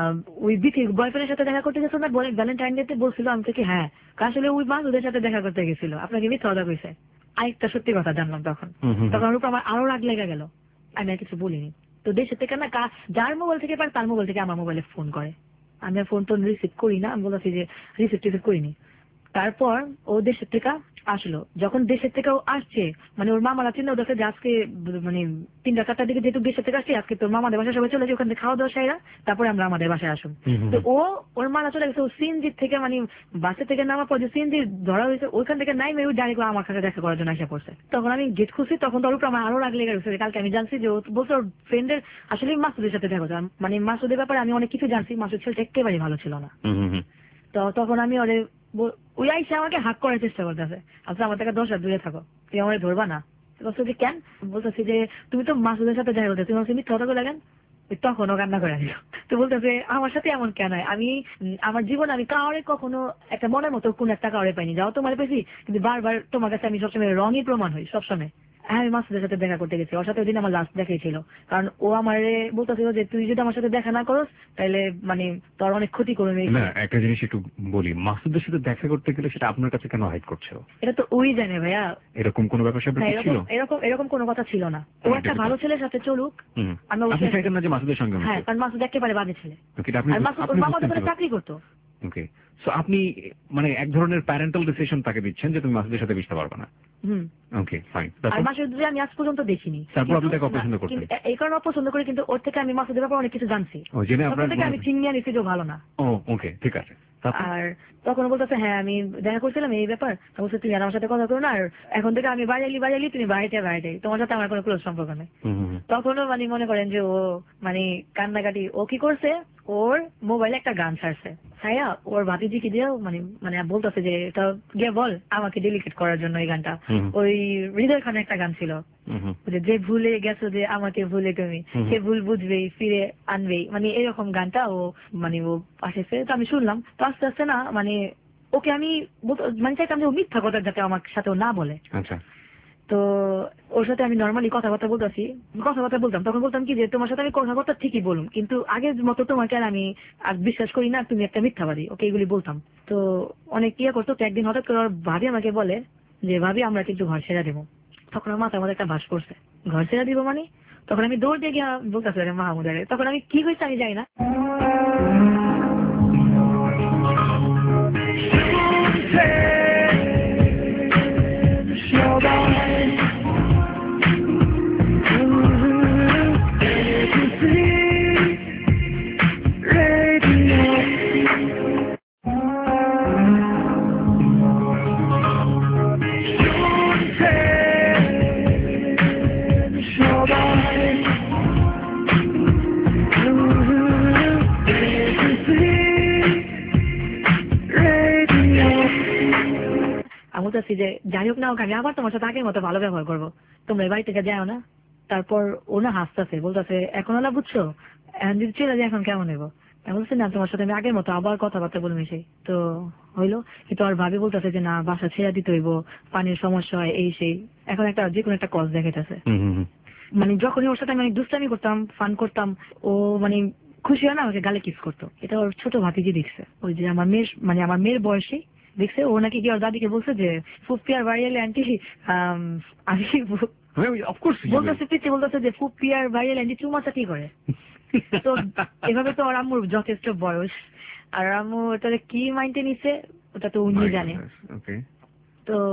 Speaker 3: ওই বিথির বয়ফ্রেন্ডের সাথে দেখা করতে গেছিল না ভ্যালেন্টাইন ডে তে? বলছিল। আমি তো কি হ্যাঁ, আসলে ওই মাসুদের সাথে দেখা করতে গেছিল, আপনাকে মিথ্যা কথা কইছে। আরেকটা সত্যি কথা জানলাম তখন, তখন ওর উপর আমার আরো রাগ লেগে গেল। আমি আর কিছু বলিনি। তো দেশের থেকে না, যার মোবাইল থেকে পারে তার মোবাইল থেকে আমার মোবাইলে ফোন করে। আমি আর ফোন টোন রিসিভ করি না, আমি বলছি যে রিসিভ টিসিভ করিনি। তারপর ও দেশের থেকে আসলো, যখন দেশের থেকে ও আসছে, মানে ওর মামারা চিন্তা করছে যে আজকে মানে তিনটা চারটার দিকে যেহেতু দেশের থেকে আসছে, আজকে তোর মামাদের বাসায় সবাই চলে যায়, ওখান থেকে খাওয়া দাওয়া সাইরা তারপরে আমরা আমাদের বাসায় আসুন। তো ও ওর মারা চলে গেছে, ও সিএনজির থেকে মানে বাসে থেকে নামার পর যে সিএনজি ধরা হয়েছে ওইখান থেকে নাই মেয়ে ডাইরেক্ট আমার কাছে দেখা করার জন্য এসে পড়ছে। তখন আমি গেট খুঁজছি, তখন তোর উপর আমার আরো রাগ লেগে গেছে। কালকে আমি জানছি যে ও বলছে ওর ফ্রেন্ডের আসলে মাসুদের সাথে দেখা যায়, মানে মাসুদের ব্যাপারে আমি অনেক কিছু জানছি, মাসুদ ছেলেটা একেবারেই ভালো ছিল না। তো তখন আমি ওরে ওই আইসা আমাকে হাক করার চেষ্টা করতেছে, আচ্ছা আমার থেকে দশ হাত দূরে থাকো, তুই আমার ধরবা না। বলছো যে কেন? বলতেছি যে তুমি তো মাসুদের সাথে দেখা করতে, তুমি বলছি মিথ্যা কথা লাগেন। তখনও কান্না করে আসলো। তো বলতেছে আমার সাথে এমন কেন হয়, আমি আমার জীবন আমি কাউরে কখনো একটা মনের মতো কোন একটা কাউরে পাইনি, যাও তোমার পেয়েছি, কিন্তু বারবার তোমার কাছে আমি সবসময় রঙই প্রমাণ হই সবসময়। হ্যাঁ, আমি মাসুদের সাথে দেখা করতে গেছি, ওর সাথে ওই দিন আমার লাস্ট দেখাই ছিল। কারণ ও আমার বলতেছিল যে তুই যদি আমার সাথে দেখা না করস তাহলে মানে তোর অনেক ক্ষতি করবে।
Speaker 2: না, একটা জিনিস একটু বলি, মাসুদের সাথে দেখা করতে গেলে সেটা আপনার কাছে কেন হাইড করছো?
Speaker 3: এটা তো ওই জানে ভাইয়া।
Speaker 2: এরকম কোনো ব্যাপার স্যাপার কি ছিল?
Speaker 3: এরকম এরকম কোনো কথা ছিল না। ও একটা ভালো ছেলের সাথে চলুক,
Speaker 2: আমি অবশ্যই চাইতাম না যে মাসুদের সঙ্গে।
Speaker 3: হ্যাঁ, কারণ মাসুদ একেবারে বাজে ছেলে।
Speaker 2: আর মাসুদ ওর মামার
Speaker 3: দোকানে চাকরি করতো।
Speaker 2: ওকে, সো আপনি মানে এক ধরনের প্যারেন্টাল ডিসিশন তাকে দিচ্ছেন যে তুমি মাসুদের সাথে মিশতে পারবে না। হুম, ওকে ফাইন।
Speaker 3: আর মাসুদকে আমি আজ পর্যন্ত দেখিনি।
Speaker 2: তারপর আপনি তাকে অপছন্দ করতেন? এই
Speaker 3: কারণে অপছন্দ করি, কিন্তু ওর থেকে আমি মাসুদের ব্যাপারে অনেক কিছু জানছি। ও জেনে আপনার থেকে আমি চিনিয়ে নিছি যে ভালো না।
Speaker 2: ও ওকে, ঠিক আছে।
Speaker 3: আর তখন বলতেছে হ্যাঁ আমি দেখা করছিলাম এই ব্যাপার, বলছে তুমি আর আমার সাথে কথা করো না, আর এখন থেকে আমি বাইরে এলি বাইরে এলি তুমি বাইরে বাইরে, তোমার সাথে আমার কোনো ক্লোজ সম্পর্ক নেই। তখনও মানে মনে করেন যে ও মানে কান্নাকাটি। ও কি করছে, ওর মোবাইলে একটা গান ছাড়ছে, হ্যাঁ ওর ভাতিজি কি দিয়ে মানে মানে বলতেছে যে এটা গিয়ে বল আমাকে ডেলিকেট করার জন্য এই গানটা। ওই হৃদয় খানের একটা গান ছিল, যে ভুলে গেছো যে আমাকে ভুলে তুমি, সে ভুল বুঝবেই ফিরে আনবেই, মানে এরকম গানটা ও মানে ও আসেছে। তো আমি শুনলাম, তো আস্তে আস্তে না মানে ওকে আমি মানে চাইতাম যে ও মিথ্যা কথা যাতে আমার সাথে ও না বলে।
Speaker 2: আচ্ছা।
Speaker 3: তো ওর সাথে আমি নর্মালি কথাবার্তা বলতেছি, কথাবার্তা বলতাম, তখন বলতাম কি যে তোমার সাথে আমি কথাবার্তা ঠিকই বলুম, কিন্তু আগের মতো তোমাকে আর আমি আর বিশ্বাস করি না, তুমি একটা মিথ্যাবাদী, ওকে এগুলি বলতাম। তো অনেক ইয়ে করতো। তো একদিন হঠাৎ করে ওর ভাবি আমাকে বলে যে ভাবি আমরা কিন্তু ঘর ছেড়ে দেবো। তখন আমার মাথার মধ্যে একটা বাস করছে, ঘর ছেড়ে দিব মানে? তখন আমি দৌড় দিয়ে গিয়ে বলতেছি মাহমুদারে, তখন আমি কি হয়েছে আমি জানি না। বলতেছি যে যাই হোক না হোক আমি আবার তোমার সাথে আগের মতো ভালো ব্যবহার করবো, তোমরা এই বাড়ি থেকে যাও না। তারপর ও না হাসতেছে, বলতেছে এখন ওলা বুঝছো এখন যদি চলে যায় এখন কেমন নেবো? আমি বলছি না তোমার সাথে আমি আগের মতো আবার কথাবার্তা বলে মিশে। তো হইলো, কিন্তু আর ভাবি বলতেছে যে না বাসা ছেড়ে দিতে হইব, পানির সমস্যা হয় এই সেই, এখন একটা যে কোনো একটা কজ দেখাইতেছে। মানে যখনই ওর সাথে আমি দুষ্টামি করতাম ফান করতাম, ও মানে খুশি হয় না আমাকে গালে কিস করতো। এটা ওর ছোট ভাতিজি দেখছে, ওই যে আমার মেয়ের মানে আমার মেয়ের বয়সী দেখছে। ও নাকি কি ওর দাদিকে বলছে যে ফুপি আর বাড়ি এলে আন্টি আমি বলতেছে পিছিয়ে বলতেছে যে ফুপি আর বাড়ি এলে আন্টি চুমাচাটি করে। তো এভাবে তো ওর আম্মুর যথেষ্ট বয়স, আর আম্মু ওটা কি মাইন্ডে নিছে ওটা তো উনি জানে। তো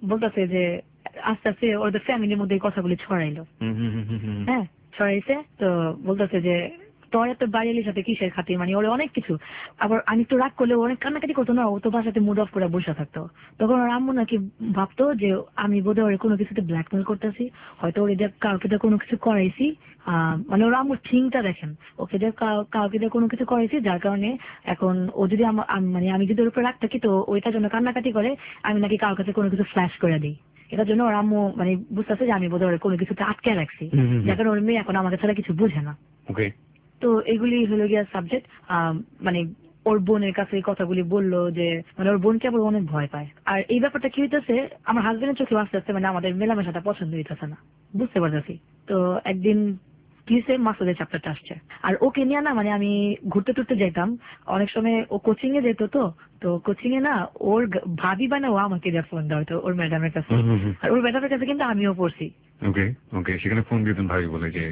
Speaker 3: বলতেছে যে আস্তে আস্তে ওদের ফ্যামিলির মধ্যে এই কথাগুলি ছড়াইলো। হ্যাঁ ছড়াইছে, তো বলতেছে যে তোর এত বাড়ির সাথে কিসের খাতির, মানে ওরা অনেক কিছু। আবার আমি তো রাগ করলে অনেক কান্নাকাটি করতো না, ও তো বাসাতে মুড অফ করে বসে থাকতো। তখন ওর আম্মু নাকি ভাবতো যে আমি বোধহয় ওর কোনো কিছুতে ব্ল্যাকমেল করতেছি, হয়তো ওর এদের কাউকে দিয়ে কোনো কিছু করাইছি। আহ মানে ওর আম্মুর থিংটা দেখেন, ওকে দিয়ে কাউকে দিয়ে কোনো কিছু করাইছি, যার কারণে এখন ও যদি আমার মানে আমি যদি ওর উপর রাগ থাকি তো ওইটার জন্য কান্নাকাটি করে আমি নাকি কারোর কাছে কোনো কিছু ফ্ল্যাশ করে দিই। এটার জন্য ওর আম্মু মানে বুঝতেছে যে আমি বোধহয় কোনো কিছুতে আটকে রাখছি, যার কারণে ওর মেয়ে এখন আমাকে ছাড়া কিছু বুঝে না। তো এগুলি হলো গিয়া সাবজেক্ট। মানে ওর বোনের কাছে এই কথাগুলি বললো যে মানে ওর বোনকে আবার অনেক ভয় পায়। আর এই ব্যাপারটা কি হইতেছে, আমার হাজবেন্ডের চোখে আস্তে আস্তে মানে আমাদের মেলামেশাটা পছন্দ হইতেছে না, বুঝতে পারতেছি। তো একদিন কিসে মাসুদের চ্যাপ্টারটা আসছে, আর ওকে নিয়ে না মানে আমি ঘুরতে টুরতে যেতাম অনেক সময়, ও কোচিং এ যেত, তো তো কোচিং এ না ওর ভাবি বা না ও আমাকে দেওয়া ফোন দেওয়া হতো ওর ম্যাডামের কাছে, আর ওর ম্যাডামের কাছে কিন্তু আমিও পড়ছি।
Speaker 2: ওকে ওকে সেখানে ফোন দিতেন ভাই বলে যে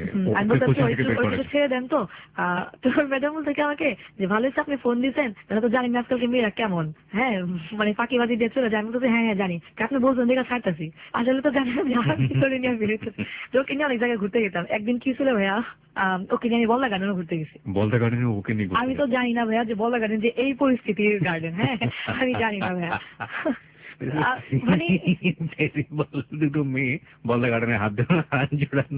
Speaker 3: ছেড়ে দেন। তো তোর ম্যাডাম বলতে কি আমাকে যে ভালো হচ্ছে আপনি ফোন দিচ্ছেন, তাহলে তো জানি না আজকালকে মেয়েরা কেমন, হ্যাঁ মানে ফাঁকিবাজি দিয়ে চলে যায়। আমি তো হ্যাঁ হ্যাঁ জানি, আপনি বলছেন দেখা ছাড়তেছি, আসলে তো জানি ভিতরে নিয়ে বেরোতেছি। তো ওকে নিয়ে অনেক জায়গায় ঘুরতে গেতাম। একদিন কি ছিল ভাইয়া, ওকে নিয়ে আমি বলদা গার্ডেনও ঘুরতে গেছি।
Speaker 2: বলদা গার্ডেনে ওকে নিয়ে
Speaker 3: আমি তো জানি না ভাইয়া যে বলদা গার্ডেন যে এই পরিস্থিতির গার্ডেন, হ্যাঁ আমি জানি না ভাইয়া। মানে
Speaker 2: দুটো মেয়ে বলদা গার্ডেনে হাত দেওয়া হাত জোড়ান।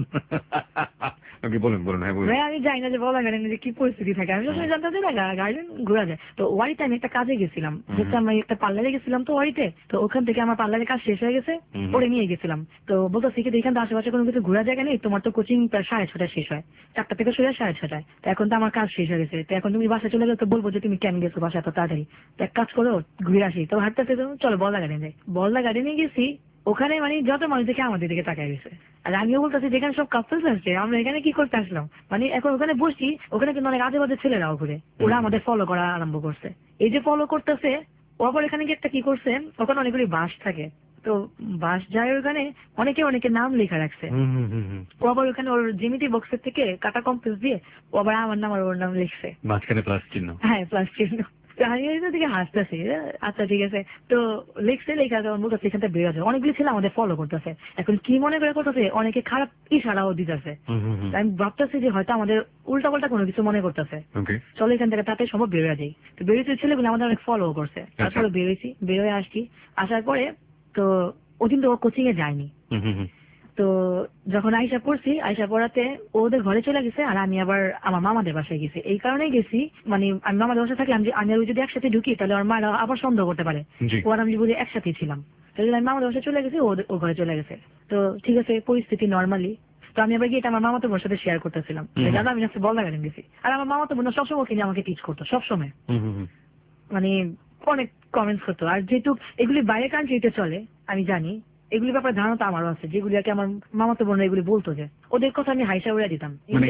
Speaker 2: বলুন বলুন। হ্যাঁ বলুন।
Speaker 3: আমি জানি না যে বলদা গার্ডেনে যে কি পরিস্থিতি থাকে, আমি যখন জানতাম যে না গার্ডেন ঘোরা যায়। তো ওয়ারিতে আমি একটা কাজে গেছিলাম, যেহেতু আমি একটা পার্লারে গেছিলাম তো ওয়ারিতে, তো ওখান থেকে আমার পার্লারের কাজ শেষ হয়ে গেছে, পরে নিয়ে গেছিলাম। তো বলতো শিখে এখান তো আশেপাশে কোনো কিছু ঘোরা জায়গা নেই, তোমার তো কোচিং প্রায় সাড়ে ছটায় শেষ হয়, চারটা থেকে শুরু হয় সাড়ে ছটায়, তো এখন তো আমার কাজ শেষ হয়ে গেছে, তো এখন তুমি বাসায় চলে গেলে তো বলবো যে তুমি কেন গেছো বাসা এত তাড়াতাড়ি, তো এক কাজ করো ঘুরে আসি। তো হাঁটতে চলো বলদা গার্ডেন যাই। বলদা গার্ডেনে গেছি, ওখানে মানে যত মানুষ দেখে আমাদের দিকে তাকায় গেছে, আর আমিও বলতেছি যেখানে সব কাপলস আসছে আমরা এখানে কি করতে আসলাম। মানে এখন ওখানে বসছি, ওখানে কিন্তু অনেক আজে বাজে ছেলেরাও ঘুরে, ওরা আমাদের ফলো করা আরম্ভ করছে। এই যে ফলো করতেছে, ও আবার এখানে গিয়ে একটা কি করছে, ওখানে অনেকগুলি বাস থাকে, তো বাস যায় ওখানে অনেকে অনেকে নাম লেখা রাখছে। ও আবার ওখানে ওর জিমিটি বক্সের থেকে কাটা কম্পাস দিয়ে ও আবার আমার নাম আর ওর নাম লিখছে,
Speaker 2: মাঝখানে প্লাস চিহ্ন।
Speaker 3: হ্যাঁ প্লাস চিহ্ন। দিকে হাসতেছি, আচ্ছা ঠিক আছে। তো লিখছে লেখা বলতেছে এখান থেকে বেরো যায়, অনেকগুলি ছেলে আমাদের ফলো করতেছে। এখন কি মনে করে করতেছে, অনেকে খারাপ ইশারাও দিতেছে। আমি ভাবতেছি যে হয়তো আমাদের উল্টা পাল্টা কোনো কিছু মনে করতেছে, চলো এখান থেকে তাতে সম্ভব বেরোয়া যায়। তো বেরোতে ছেলেগুলো আমাদের অনেক ফলো করছে, তারপরে বেরোইছি, বেরোয় আসছি। আসার পরে তো ওদিন তো ও কোচিং এ যায়নি, তো যখন আয়সা পড়ছি, আয়সা পড়াতে ওদের ঘরে চলে গেছে, আর আমি আবার আমার মামাদের বাসায় গেছি। এই কারণেই গেছি, মানে আমি মামাদের বাসায় থাকলাম যে আমি যদি একসাথে ঢুকি তাহলে আমার মারা আবার সন্দেহ করতে পারে, ওর আমি বলি একসাথেই ছিলাম। তাহলে আমি মামাদের বাসায় চলে গেছি, ও ঘরে চলে গেছে। তো ঠিক আছে পরিস্থিতি নর্মালি। তো আমি আবার গিয়ে এটা আমার মামাতো বোনের সাথে শেয়ার করতেছিলাম, দাদা আমি আজকে বলদা গার্ডেন গেছি। আর আমার মামাতো বোন সবসময় ওকে নিয়ে আমাকে টিচ করতো, সবসময় মানে অনেক কমেন্টস করতো। আর যেহেতু এগুলি বাইরে কান্ট্রিতে চলে আমি জানি, এগুলি ব্যাপারে ধারণা তো আমারও আছে, যেগুলি আর কি আমার মামাতো বোনরা এগুলি বলতো, যে ওদের কথা আমি হাইসা উড়ে দিতাম।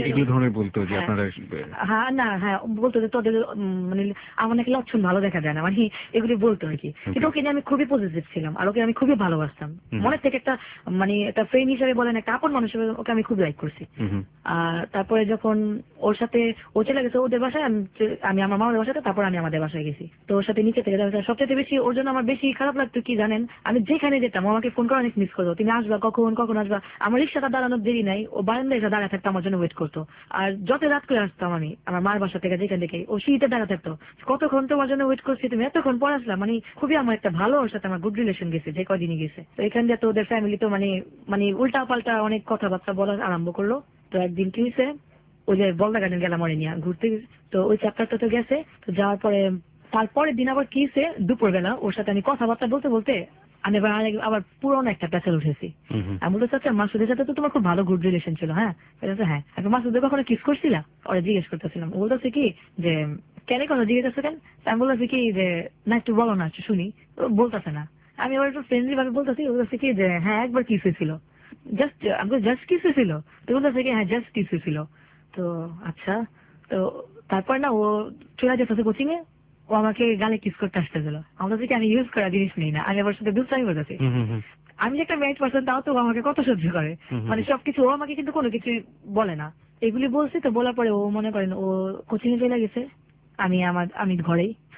Speaker 3: হ্যাঁ না হ্যাঁ বলতো যে তোদের মানে আমার নাকি লক্ষণ ভালো দেখা যায় না, মানে এগুলি বলতো আর কি। কিন্তু ওকে নিয়ে আমি খুবই পজিটিভ ছিলাম, আর ওকে আমি খুবই ভালোবাসতাম মনের থেকে, একটা মানে একটা ফ্রেন্ড হিসেবে বলেন, একটা আপন মানুষ হিসেবে ওকে আমি খুব লাইক করছি। আর তারপরে যখন ওর সাথে ও চলে গেছে ওদের বাসায়, আমি আমার মামাদের বাসাতে, তারপর আমি আমাদের বাসায় গেছি। তো ওর সাথে নিচে থেকে সবচেয়ে বেশি ওর জন্য আমার বেশি খারাপ লাগতো কি জানেন, আমি যেখানে যেতাম আমাকে ফোন করে অনেক মিস করতো, তুমি আসবা কখন কখন আসবা। আমার রিক্সাটা দাঁড়ানোর দেরি নাই, ও বারান্দায় এসে দাঁড়া থাকতো আমার জন্য ওয়েট করতো। আর যত রাত করে আসতাম আমি আমার মার বাসা থেকে যেখান থেকে, ও শীতে দাঁড়া থাকতো, কতক্ষণ তোমার জন্য ওয়েট করছি, তুমি এতক্ষণ পর আসলাম। মানে খুবই আমার একটা ভালো ওর সাথে আমার গুড রিলেশন গেছে যে কদিনই গেছে। তো এখান দিয়ে তো ওদের ফ্যামিলি তো মানে মানে উল্টা পাল্টা অনেক কথাবার্তা বলা আরম্ভ করলো। তো একদিন কি হয়েছে, ওই যে বলদা গার্ডেন গেলাম মনে নিয়ে ঘুরতে, তো ওই চ্যাপ্টারটা তো গেছে। তো যাওয়ার পরে তারপরের দিন আবার কি হয়েছে, দুপুরবেলা ওর সাথে আমি কথাবার্তা বলতে বলতে আমি এবার আবার পুরোনো একটা প্যাসেল উঠেছি। আমি বলতে চাচ্ছি মাসুদের সাথে তো তোমার খুব ভালো গুড রিলেশন ছিল, হ্যাঁ হ্যাঁ আমি মাসুদের কখনো কিস করছিলা, ওরা জিজ্ঞেস করতেছিলাম। ও বলতেছে কি যে কেন কোনো জিজ্ঞেস করছে কেন, আমি বলতেছি কি যে না একটু বলো না একটু শুনি, বলতেছে না। আমি আবার একটু ফ্রেন্ডলি ভাবে বলতেছি, বলতেছে কি যে হ্যাঁ একবার কিস হয়েছিল, জাস্ট আমাকে জাস্ট কিস হয়েছিল। তো বলতেছে কি হ্যাঁ জাস্ট কিস হয়েছিল। তো আচ্ছা, তো তারপর না ও চলে যেতেছে কোচিং এ, ও আমাকে গালে কিস করতে আসতে গেল। আমরা থেকে আমি ইউজ করা জিনিস নেই না, আমি আবার সাথে দুষ্টামি করতেছি। আমি একটা ম্যারিড পার্সন, তাও তো আমাকে কত সহ্য করে, মানে সবকিছু ও আমাকে কিন্তু কোনো কিছু বলে না। এগুলি বলছি তো বলার পরে ও মনে করেন ও কোচিং এ চলে গেছে, আমি আমার আমি ঘরেই।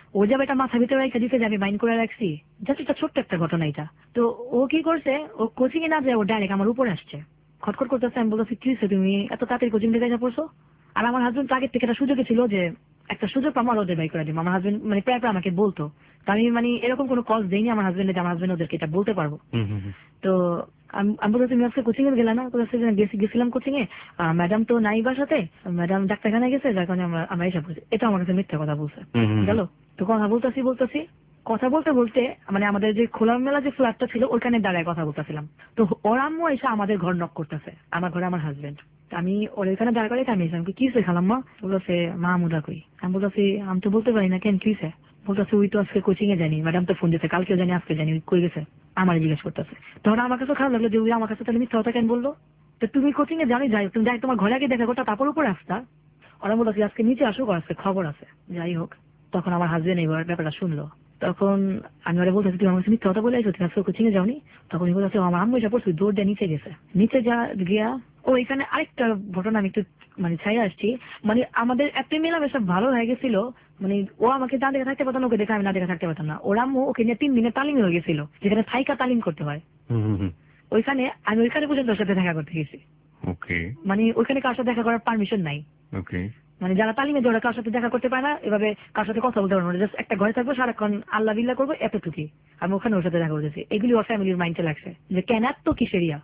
Speaker 3: ও যাবে এটা মাথা ভিতরে রেখে দিতে যে আমি মাইন্ড করে রাখছি, জাস্ট এটা ছোট্ট একটা ঘটনা এটা। তো ও কি করছে, ও কোচিং এ না যায় ও ডাইরেক্ট আমার উপরে আসছে, খটখট করতেছে। আমি বলতেছি কি হয়েছে, তুমি এত তাড়াতাড়ি কোচিং থেকে যা পড়ছো? আর আমার হাজবেন্ড আগের থেকে একটা সুযোগে ছিল যে একটা সুযোগ আমার ওদের বাই করে দিব। আমার হাজবেন্ড মানে প্রায় প্রায় আমাকে বলতো, তো আমি মানে এরকম কোনো কজ দেইনি আমার হাজবেন্ডে যে আমার হাজবেন্ড ওদেরকে এটা বলতে পারবো। তো আমি বলতে তুমি আজকে কোচিং এ গেলে না? গেছিলাম কোচিং এ, ম্যাডাম তো নাই বাসাতে, ম্যাডাম ডাক্তারখানায় গেছে, যার কারণে আমরা আমরা এসে পড়ছি। এটা আমার কাছে মিথ্যা কথা বলছে। গেল তো কথা বলতেছি বলতেছি কথা বলতে বলতে মানে আমাদের যে খোলামেলা যে ফ্ল্যাটটা ছিল ওইখানে দাঁড়ায় কথা বলতেছিলাম। তো ওর আম্মু এসে আমাদের ঘর নক করতেছে, আমার ঘরে আমার হাজবেন্ড। আমি ওর এখানে দাঁড়া করে আমি এসে কি হয়েছে খালাম্মা? বলতেছে মাহমুদা কই? আমি বলতেছি আমি তো বলতে পারি না, কেন কি হয়েছে? বলতেছে ওই তো আজকে কোচিং এ জানি, ম্যাডাম তো ফোন দিচ্ছে, কালকেও জানি আজকে জানি, কই গেছে আমার জিজ্ঞেস করতেছে। তখন আমার কাছে খারাপ লাগলো যে ওই আমার কাছে তাহলে মিথ্যা কথা কেন বললো? তো তুমি কোচিং এ জানি, যাই তুমি যাই তোমার ঘরে আগে দেখা করতে, তারপর উপরে আসতা। ওরা বলতেছে আজকে নিচে আসুক, আজকে খবর আছে। যাই হোক, তখন আমার হাজবেন্ড এই ব্যাপারটা শুনলো। তখন আমি ওরা বলতেছি তুমি আমার কাছে মিথ্যা কথা বলে আইছো, তুমি আজকে কোচিং এ যাওনি? তখন বলতেছে আমার আম্মু এসে পড়ছি, দৌড় দিয়ে নিচে গেছে। নিচে যা গিয়া ও এখানে আরেকটা ঘটনা আমি একটু মানে ছাই আসছি, মানে আমাদের একটা মেলামেশা ভালো হয়ে গেছিল। মানে ও আমাকে না দেখে থাকতে পারতাম, ওকে দেখে আমি না দেখে থাকতে পারতাম না। ওর আম্মু ওকে নিয়ে তিন দিনে তালিম হয়ে গেছিল, যেখানে থাইকা তালিম করতে হয়। ওইখানে আমি ওইখানে পর্যন্ত ওর সাথে দেখা করতে গেছি। মানে ওইখানে কার সাথে দেখা করার পারমিশন নাই। মানে যারা তালিমে ওরা কার সাথে দেখা করতে পারে না, এভাবে কার সাথে কথা বলতে পারবো না, জাস্ট একটা ঘরে থাকবো সারাক্ষণ আল্লাহ বিল্লাহ করবো, এতটুকুই। আমি ওখানে ওর সাথে দেখা করতেছি। এগুলি ওর ফ্যামিলির মাইন্ডে লাগছে যে কেন এত কিসেরিয়া।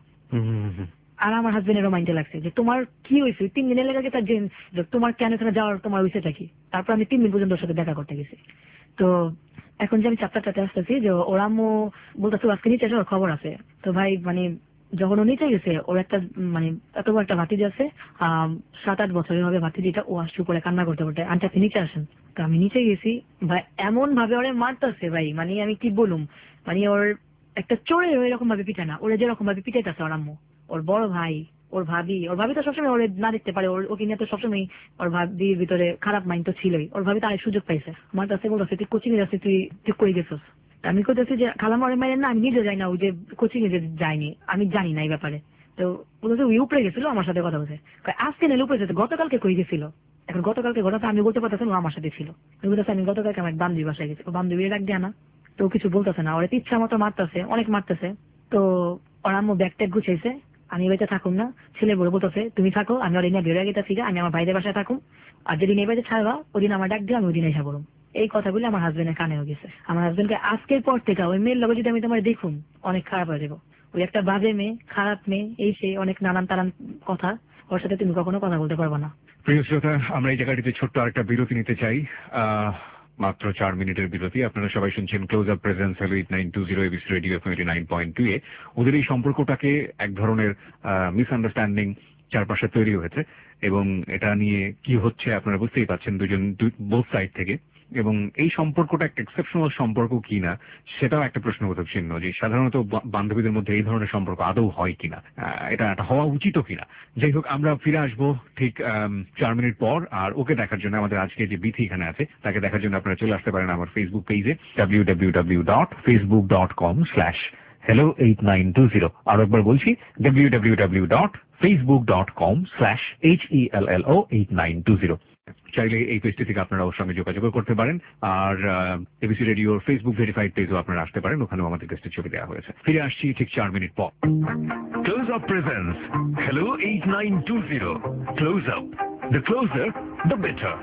Speaker 3: আর আমার হাজবেন্ডেরও মাইন্ডে লাগছে যে তোমার কি হয়েছে, তিন দিনের লেগে তার যে তোমার কেন এখানে যাওয়ার তোমার হয়েছেটা কি। তারপর আমি তিন দিন পর্যন্ত ওর সাথে দেখা করতে গেছি। তো এখন যে আমি চাপ্টারটাতে আসতেছি যে ওর আম্মু বলতেছে আজকে নিচে আসার খবর আছে। তো ভাই মানে যখন ও নিচে গেছে, ওর একটা মানে এত বড় একটা ভাতিজি আছে, আহ সাত আট বছরের হবে ভাতিজিটা, ও আসছে উপরে কান্না করতে করতে, আন্টি আপনি নিচে আসেন। তো আমি নিচে গেছি, ভাই এমন ভাবে ওরে মারতেছে ভাই, মানে আমি কি বলুম, মানে ওর একটা চোরের এরকম ভাবে পিঠে না, ওরা যেরকম ভাবে পিটাইতেছে ওর আম্মু, ওর বড় ভাই, ওর ভাবি। ওর ভাবি তো সবসময় ওরে না দেখতে পারে, ওর ওকে নিয়ে তো সবসময় ওর ভাবির ভিতরে খারাপ মাইন্ড তো ছিলই। ওর ভাবি তার সুযোগ পাইছে, আমার কাছে বলতেছে তুই কোচিং এ যাচ্ছিস, তুই তুই কই গেছিস? আমি করতেছি যে খালামারে মায়ের না, আমি নিজে যাই না, ওই যে কোচিং এ যে যাইনি, আমি জানি না এই ব্যাপারে। তো বলতেছে ওই উপরে গেছিল আমার সাথে কথা বলছে, আজকে নেই উপরে যেতে, গতকালকে কই গেছিল? এখন গতকালকে ঘটনা আমি বলতে পারতেছি ও আমার সাথে ছিল। আমি বলতেছি আমি গতকালকে আমার বান্ধবী বাসায় গেছি, ও বান্ধবী ডাক দেয় না, তো কিছু বলতেছে না, ওরা ইচ্ছা মতো মারতেছে, অনেক মারতেছে। তো ওর আম্মু ব্যাগ ট্যাগ গুছাইছে, আমি বাড়িতে থাকুন না, ছেলে বলে বলতেছে তুমি থাকো, আমি ওর নিয়ে বেরোয় গেছি, আমি আমার ভাইদের বাসায় থাকুম, আর যেদিন এই বাড়িতে ছাড়বা ওদিন আমার ডাক দিয়ে আমি ওই দিন এসে পড়ুম। এই কথাগুলো আমার হাজবেন্ডের কানে হয়ে গেছে। আমার হাজবেন্ডকে আজকের পর থেকে ওই মেয়ের লগে যদি আমি তোমার দেখুন অনেক খারাপ হয়ে যাবো, ওই একটা বাজে মেয়ে, খারাপ মেয়ে, এই সে অনেক নানান তারান কথা, ওর সাথে তুমি কখনো কথা বলতে পারবো না।
Speaker 2: প্রিয় শ্রোতা, আমরা এই জায়গাটিতে ছোট্ট আরেকটা বিরতি নিতে চাই, আহ মাত্র চার মিনিটের বিরতি। আপনারা সবাই শুনছেন close up presents hello eight nine two zero ABC radio FM eighty nine point two এ। ওদের এই সম্পর্কটাকে এক ধরনের মিসআন্ডারস্ট্যান্ডিং চারপাশে তৈরি হয়েছে, এবং এটা নিয়ে কি হচ্ছে আপনারা বুঝতেই পারছেন দুজন বোথ সাইড থেকে। এবং এই সম্পর্কটা একটা এক্সেপশনাল সম্পর্ক কিনা সেটাও একটা প্রশ্নবোধক চিহ্ন, যে সাধারণত বান্ধবীদের মধ্যে এই ধরনের সম্পর্ক আদৌ হয় কিনা, এটা একটা হওয়া উচিত কিনা। যাই হোক, আমরা ফিরে আসবো ঠিক চার মিনিট পর। আর ওকে দেখার জন্য আমাদের আজকে যে বিথি এখানে আছে তাকে দেখার জন্য আপনারা চলে আসতে পারেন আমার ফেসবুক পেজে W W W dot Facebook dot com slash hello eight nine two zero. আরো একবার বলছি W W W dot Facebook dot com slash H E L L O eight nine two zero. চাইলে এই পেজটি থেকে আপনারা ওর সঙ্গে যোগাযোগ করতে পারেন। আর এবিসি রেডিওর ফেসবুক ভেরিফাইড পেজও আপনারা আসতে পারেন, ওখানেও আমাদের গেস্টের ছবি দেওয়া হয়েছে। ফিরে আসছি ঠিক চার মিনিট পর।
Speaker 4: Close Up presents Hello eight nine two zero. Close Up. The closer, the better.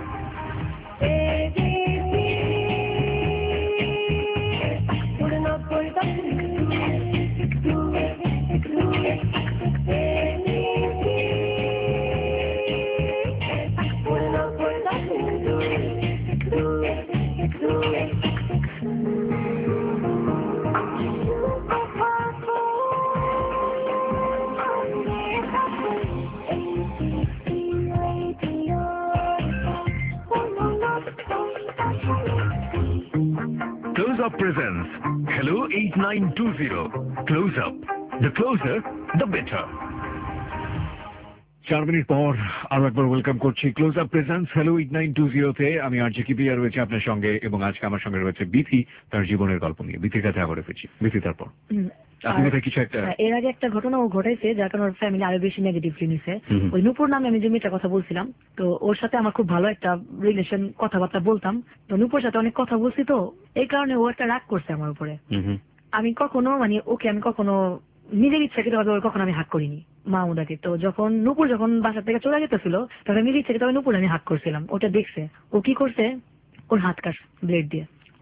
Speaker 4: Close Up presents Hello eight nine two zero. Close Up. The closer, the better.
Speaker 2: চার মিনিট পর আরো একবার ওয়েলকাম করছি close up presents hello eight nine two zero তে। আমি RJ Kibria রয়েছে আপনার সঙ্গে এবং আজকে আমার সঙ্গে রয়েছে বিথি তার জীবনের গল্প নিয়ে। বিথির কাছে আবার ফিরছি। বিথি, তারপর আপনি কোথায় কিছু একটা
Speaker 3: এর আগে একটা ঘটনা ও ঘটেছে যার কারণে ওর ফ্যামিলি আরো বেশি নেগেটিভলি নিছে। ওই নূপুর নামে আমি যে মেয়েটার কথা বলছিলাম, তো ওর সাথে আমার খুব ভালো একটা রিলেশন, কথাবার্তা বলতাম। তো নূপুর সাথে অনেক কথা বলছি, তো এই কারণে ও একটা রাগ করছে আমার উপরে। আমি কখনো মানে ওকে আমি কখনো নিজের ইচ্ছাকৃত ভাবে ওর কখনো আমি হাত করিনি মাহমুদাকে। তো যখন নূপুর যখন বাসার থেকে চলে যেতেছিল তখন নিজের ইচ্ছাকৃত ভাবে নূপুর আমি হাত করছিলাম। ওটা দেখছে, ও কি করছে, ওর হাত কাটছে ব্লেড দিয়ে।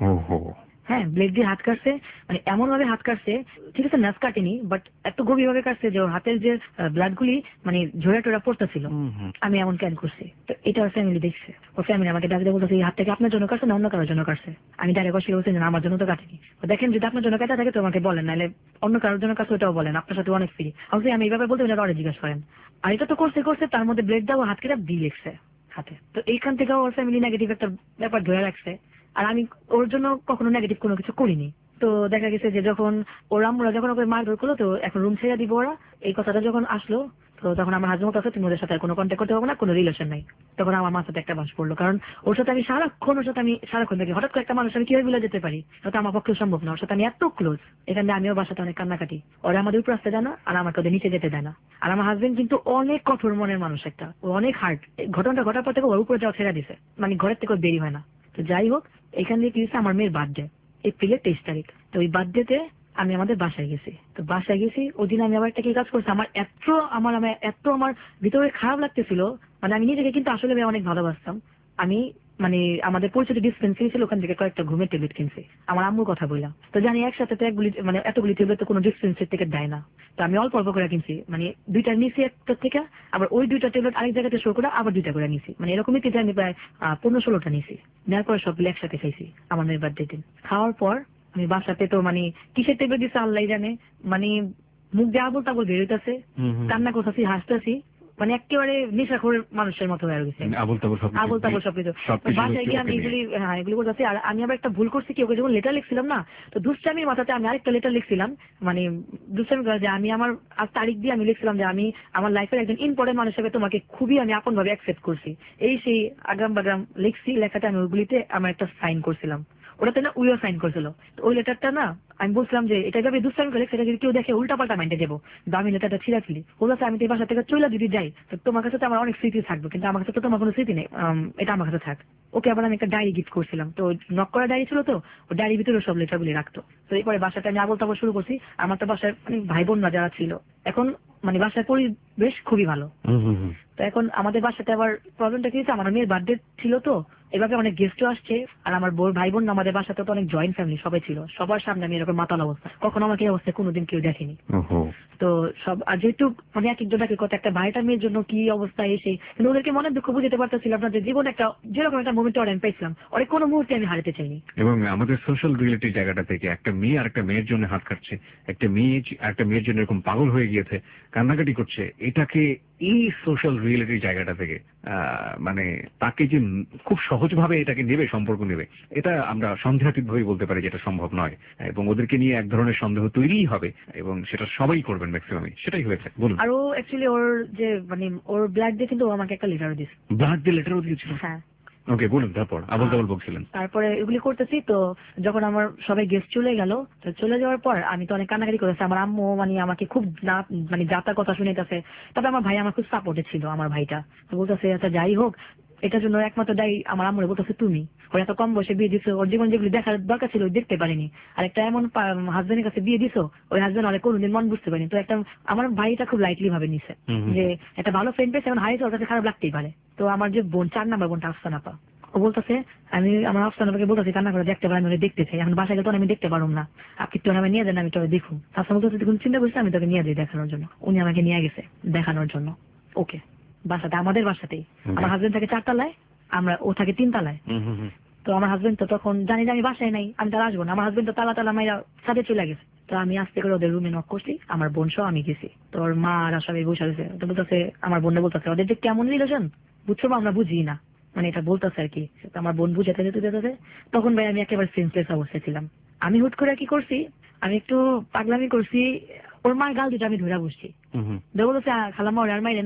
Speaker 3: হ্যাঁ, ব্লেড দিয়ে হাত কাটছে, মানে এমন ভাবে হাত কাটছে, ঠিক আছে নাচ কাটেনি, বাট এত গভীর ভাবে কাটছে যে ওর হাতের যে ব্লাড গুলি মানে ঝোড়া টোড়া পড়তেছিল। আমি এমন ক্যান করছি, তো এটা ওর ফ্যামিলি দেখছে। ওর ফ্যামিলি আমাকে ডাক দিয়ে বলতেছে এই হাত থেকে আপনার জন্য কাটছে না অন্য কারোর জন্য কাটছে। আমি ডাইরেক্ট অস্বীকার করছি না, আমার জন্য তো কাটেনি। দেখেন যদি আপনার জন্য কাটা থাকে তো আমাকে বলেন, নাহলে অন্য কারোর জন্য কাছে ওটাও বলেন, আপনার সাথে অনেক ফ্রি। আমি এই ব্যাপারে বলতে আরে জিজ্ঞাসা করেন। আর এটা তো করছে করছে তার মধ্যে ব্লেড দাও হাত কেটে দিয়ে লেগছে হাতে। তো এইখান থেকে ওর ফ্যামিলি নেগেটিভ একটা ব্যাপার ধরে রাখছে, আর আমি ওর জন্য কখনো নেগেটিভ কোনো কিছু করিনি। তো দেখা গেছে যে যখন ওর আম্মুরা যখন ওকে মারধর করলো, তো এখন রুম ছেড়ে দিব ওরা, এই কথাটা যখন আসলো, তো তখন আমার হাজবেন্ড আছে তুমি ওদের সাথে কোনো কন্ট্যাক্ট করতে পারবো না, কোনো রিলেশন নাই। তখন আমার মাথাতে একটা বাস পড়লো, কারণ ওর সাথে আমি সারাক্ষণ ওর সাথে আমি সারাক্ষণ থাকি। হঠাৎ করে একটা মানুষ আমি কিভাবে মিলে যেতে পারি, ওটা আমার পক্ষে সম্ভব না। ওর সাথে আমি এত ক্লোজ, এখানে আমিও বাসাতে অনেক কান্নাকাটি। ওরা আমাদের উপর আসতে দেয় না, আর আমাকে ওদের নিচে যেতে দেয় না। আর আমার হাজবেন্ড কিন্তু অনেক কঠোর মনের মানুষ একটা, ও অনেক হার্ড। ঘটনাটা ঘটার পর থেকে ওর উপরে যাওয়া ছেড়ে দিছে, মানে ঘরের থেকে দেরি হয় না। তো যাই হোক, এখান দিয়ে কি হচ্ছে, আমার মেয়ের বার্থডে এপ্রিলের তেইশ তারিখ। তো ওই বার্থডেতে আমি আমাদের বাসায় গেছি। তো বাসায় গেছি ওই দিন আমি আবার একটা কি কাজ করছি, আমার এত আমার আমার এত আমার ভিতরে খারাপ লাগতেছিল, মানে আমি নিজেকে কিন্তু আসলে অনেক ভালোবাসতাম। আমি মানে আমাদের পরিচিত ডিসপেন্সারি ছিল, ওখান থেকে কয়েকটা ঘুমের ট্যাবলেট কিনছি আমার আম্মুর কথা বললাম। তো জানি একসাথে তো একগুলি মানে এতগুলি ট্যাবলেট তো কোনো ডিসপেন্সারি থেকে দেয় না। তো আমি অল্প অল্প করে কিনছি, মানে দুইটা নিছি একটা থেকে, আবার ওই দুইটা ট্যাবলেট আরেক জায়গাতে শো করে আবার দুইটা করে নিছি। মানে এরকমই কিন্তু আমি প্রায় পনেরো ষোলোটা নিছি। নেওয়ার পর সবগুলো একসাথে খাইছি আমার মেয়ের বার্থডে দিন। খাওয়ার পর আমি বাসাতে তো মানে কিসের ট্যাবলেট দিচ্ছে আল্লাহ জানে, মানে মুখ দিয়ে আবল তাবল বেরোইতেছে, কান্না করতেছি, হাসতেছি, মানে একেবারে নেশাখোর মানুষের মতো হয়ে গেছে, আবল তাবল আবল তাবল সবকিছু। বাসায় গিয়ে আমি এগুলি হ্যাঁ এগুলি করতেছি। আর আমি আবার একটা ভুল করছি কি, ওকে যখন লেটার লিখছিলাম না, তো দুষ্টামির মাথাতে আমি আরেকটা লেটার লিখছিলাম, মানে দুষ্টামি করে যে আমি আমার তারিখ দিয়ে আমি লিখছিলাম যে আমি আমার লাইফের একজন ইম্পর্টেন্ট মানুষ হিসেবে তোমাকে খুবই আমি আপন ভাবে অ্যাকসেপ্ট করছি, এই সেই আগাম বাগাম লিখছি। লেখাটা আমি ওইগুলিতে আমার একটা সাইন করছিলাম, ওটাতে না উইও সাইন করছিল। তো ওই লেটারটা না আমি বলছিলাম যে এটা যাবে দুষ্টামি করে, সেটা যদি কেউ দেখে উল্টা পাল্টা মাইন্ডে দেবো, দামি লেটারটা ছিঁড়া ফেলি। বলছে আমি তো এই বাসা থেকে চলে যদি যাই তো তোমার কাছে তো আমার অনেক স্মৃতি থাকবে, কিন্তু আমার কাছে তো তোমার কোনো স্মৃতি নেই, এটা আমার কাছে থাক। ওকে আবার আমি একটা ডায়েরি গিফট করছিলাম, তো নক করা ডায়েরি ছিল, তো ও ডায়েরির ভিতরে সব লেটারগুলি রাখতো। তো এরপরে বাসাটা আমি আবল তাবল শুরু করছি। আমার তো বাসায় মানে ভাই বোনরা যারা ছিল, এখন মানে বাসার পরিবেশ খুবই ভালো। তো এখন আমাদের বাসাতে আবার প্রবলেমটা কি হচ্ছে, আমার মেয়ের বার্থডে ছিল, তো এভাবে অনেক গেস্টও আসছে। আর আমার বোর ভাই বোন আমাদের বাসাতে তো অনেক জয়েন্ট ফ্যামিলি, সবাই ছিল, সবার সামনে আমি এরকম মাতাল অবস্থা, কখনো আমাকে এই অবস্থায় কোনোদিন কেউ দেখেনি। তো সব আর যেহেতু মানে এক একজন এক কথা, একটা ভাইটার মেয়ের জন্য কি অবস্থা এসে, কিন্তু ওদেরকে মনে দুঃখ বুঝতে পারতেছিলাম না যে জীবন একটা যেরকম একটা মুভমেন্ট আমি পাইছিলাম অনেক কোনো মুহূর্তে আমি হারাতে চাইনি।
Speaker 2: এবং আমাদের সোশ্যাল রিলেটিভ জায়গাটা থেকে একটা মেয়ে আর একটা মেয়ের জন্য হাত কাটছে, একটা মেয়ে একটা মেয়ের জন্য এরকম পাগল হয়ে গিয়েছে, কান্নাকাটি করছে, এটাকে এই সোশ্যাল রিয়েলিটির জায়গাটা থেকে মানে তাকে যে খুব সহজভাবে এটাকে নেবে, সম্পর্ক নেবে, এটা আমরা সন্দেহাতীত ভাবে বলতে পারি যে এটা সম্ভব নয়। এবং ওদেরকে নিয়ে এক ধরনের সন্দেহ তৈরিই হবে, এবং সেটা সবাই করবেন ম্যাক্সিমামই, সেটাই হয়েছে। বলুন।
Speaker 3: আর ও অ্যাকচুয়ালি ওর যে মানে ওর ব্লাড দিয়ে কিন্তু আমাকে একটা লেটারও দিয়েছে।
Speaker 2: ব্লাড দিয়ে লেটারও দিয়েছিল?
Speaker 3: হ্যাঁ।
Speaker 2: ওকে, বলুন। তারপর আবল তাবল বলছিলেন।
Speaker 3: তারপরে এগুলি করতেছি, তো যখন আমার সবাই গেস্ট চলে গেল, তো চলে যাওয়ার পর আমি তো অনেক কান্নাকাটি করেছি। আমার আম্মু মানে আমাকে খুব মানে যাতার কথা শুনেতেছে। তবে আমার ভাই আমার খুব সাপোর্টে ছিল, আমার ভাইটা তো বলতেছে আচ্ছা যাই হোক, এটার জন্য একমাত্র দায়ী আমার আম্মুরে বলতেছে তুমি, ওর এত কম বয়সে বিয়ে দিছো, ওর জীবন যেগুলি দেখার দরকার ছিল দেখতে পারিনি, আর একটা এমন হাজবেন্ডের কাছে বিয়ে দিছো, ওই হাজবেন্ড অনেক কোনোদিন মন বুঝতে পারিনি। তো একটা আমার ভাইটা খুব লাইটলি ভাবে নিছে যে একটা ভালো ফ্রেন্ড পেয়েছে, এখন হারিয়েছে, ওর কাছে খারাপ লাগতেই পারে। তো আমার যে বোন চার নাম্বার বোনটা আফসানাপা, ও বলতেছে আমি আমার আফসানাপাকে বলতেছি কান্না করে দেখতে পারি, আমি ওরা দেখতে চাই, এখন বাসায় গেলে তো আমি দেখতে পারবো না, আপনি তো আমি নিয়ে দেন, আমি তোরা দেখুন। আফসানা বলতেছে তুমি চিন্তা করছি, আমি তোকে নিয়ে যাই দেখানোর জন্য। উনি আমাকে নিয়ে গেছে দেখানোর জন্য ওকে বাসাতে, আমাদের বাসাতেই। আমার হাজবেন্ড থাকে চারতলায়, আমরা ও থাকে তিন তালায়। তো আমার হাজবেন্ড তো তখন জানি যে আমি বাসায় নাই, আমি তার আসবো না, আমার হাজবেন্ড তো তালা তালা মাইরা ছাদে চলে গেছে। তো আমি আস্তে করে ওদের রুমে নক করছি, আমার বোন সহ আমি গেছি। তো ওর মা আর সবাই বসে আছে, তো বলতেছে আমার বোনটা বলতেছে ওদের যে কেমন রিলেশন বুঝছো বা আমরা বুঝি না, মানে এটা বলতেছে আর কি। তো আমার বোন বুঝাতে যেতে যেতে তখন ভাই আমি একেবারে সেন্সলেস অবস্থায় ছিলাম। আমি হুট করে কি করছি, আমি একটু পাগলামি করছি, ওর মার গাল দুটো আমি ধরে বসছি, বলছে খালাম্মা ওর আর মাইরেন না,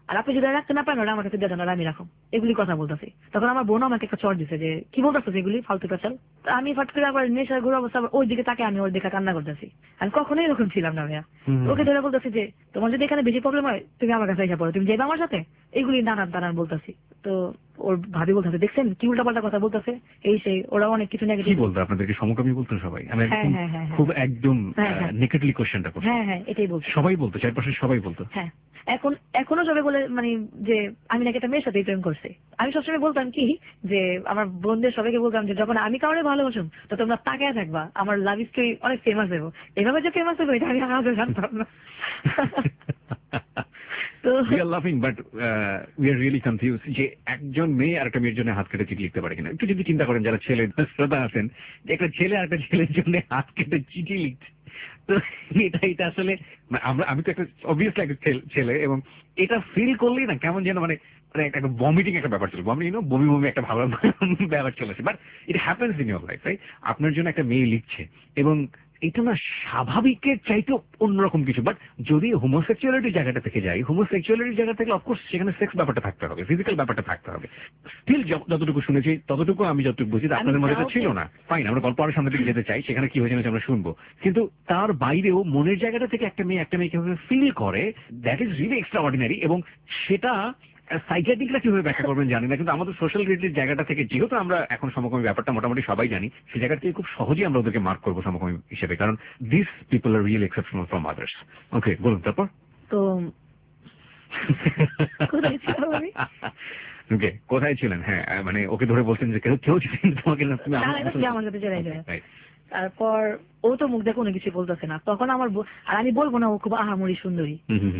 Speaker 3: আর আপনি যদি রাখতে না পারেন ওরা আমার কাছে দিয়ে দেন আর আমি রাখুন, এগুলি কথা বলতেছি। তখন আমার বোন আমাকে একটা চর দিছে যে কি বলতেছে এগুলি ফালতু কাচাল। আমি ফাট করে আবার নেশার ঘুরে অবস্থা ওই দিকে তাকে আমি ওর দিকে কান্না করতেছি। আমি কখনোই এরকম ছিলাম না ভাইয়া। ওকে ধরে বলতেছি যে তোমার যদি এখানে বেশি প্রবলেম হয় তুমি আমার কাছে এসে পড়ো, তুমি যাবে আমার সাথে, এইগুলি নানান তানান বলতেছি। তো ওর ভাবি বলতেছে দেখছেন কি উল্টাপাল্টা কথা বলতেছে, এই সেই ওরা অনেক কিছু নেগেটিভ
Speaker 2: বলতো আপনাদেরকে সমকামী বলতেন সবাই। আমি
Speaker 3: হ্যাঁ, হ্যাঁ, হ্যাঁ,
Speaker 2: খুব একদম
Speaker 3: হ্যাঁ, হ্যাঁ।
Speaker 2: নেকেটলি কোশ্চেনটা করছি।
Speaker 3: হ্যাঁ হ্যাঁ এটাই বলছি,
Speaker 2: সবাই বলতো, চারপাশে সবাই বলতো।
Speaker 3: হ্যাঁ এখন এখনো সবাই বলে মানে যে আমি নাকি একটা মেয়ের সাথে প্রেম করছি। আমি সবসময় বলতাম কি যে আমার বোনদের সবাইকে বলতাম যে যখন আমি কাউরে ভালোবাসুম তো তোমরা তাকায় থাকবা, আমার লাভ স্টোরি অনেক ফেমাস হবো। এভাবে যে ফেমাস হবো এটা আমি আগে জানতাম না। তো
Speaker 2: We are laughing, but uh, we are really confused যে একজন মেয়ে আর একটা মেয়ের জন্য হাত কেটে চিঠি লিখতে পারে কিনা। একটু যদি চিন্তা করেন যারা ছেলে শ্রোতা আছেন, যে একটা ছেলে আর একটা ছেলের জন্য হাত কেটে চিঠি লিখছে, তো এটা এটা আসলে আমরা আমি তো একটা অবভিয়াসলি একটা ছেলে, এবং এটা ফিল করলেই না কেমন যেন মানে একটা ভমিটিং একটা ব্যাপার চলে, বমি নো বমি বমি একটা ভালো ব্যাপার চলেছে। But it happens in your life, right? আপনার জন্য একটা মেয়ে লিখছে এবং এটা না স্বাভাবিকের চাইতে অন্যরকম কিছু। বাট যদি হোমোসেক্সুয়ালিটির জায়গাটা থেকে যাই, হোমোসেক্সুয়ালিটির জায়গা থেকে অফকোর্স সেখানে সেক্স ব্যাপারটা থাকতে হবে, ফিজিক্যাল ব্যাপারটা থাকতে হবে। স্টিল যতটুকু শুনেছি ততটুকু আমি যতটুকু বুঝি আপনাদের মধ্যে ছিল না। ফাইন, আমরা গল্প আরো সামনে দিকে যেতে চাই, সেখানে কি হয়েছে আমরা শুনবো। কিন্তু তার বাইরেও মনের জায়গাটা থেকে একটা মেয়ে একটা মেয়ে কিভাবে ফিল করে, that is really extraordinary. এবং সেটা সাইকিয়াট্রিকরা কিভাবে ব্যাখ্যা করবেন জানি না, কিন্তু আমাদের সোশ্যাল রিলেটেড জায়গাটা থেকে যেহেতু আমরা এখন সমকামী ব্যাপারটা মোটামুটি সবাই জানি, সেই জায়গা থেকে খুব সহজেই আমরা ওদেরকে মার্ক করবো সমকামী হিসেবে, কারণ this people are really exceptional from others. Okay, বলুন তারপর।
Speaker 3: তো কোথায় ছিলাম আমি?
Speaker 2: ওকে, কোথায় ছিলেন? হ্যাঁ, মানে ওকে ধরে বলছেন যে কেউ কেউ তোমাকে না, তুমি
Speaker 3: আমার সাথে চলে যায়। তারপর ও তো মুখ দেখে কোনো কিছু বলতেছে না, তখন আমার আর আমি বলবো না ও খুব আহামরি সুন্দরী,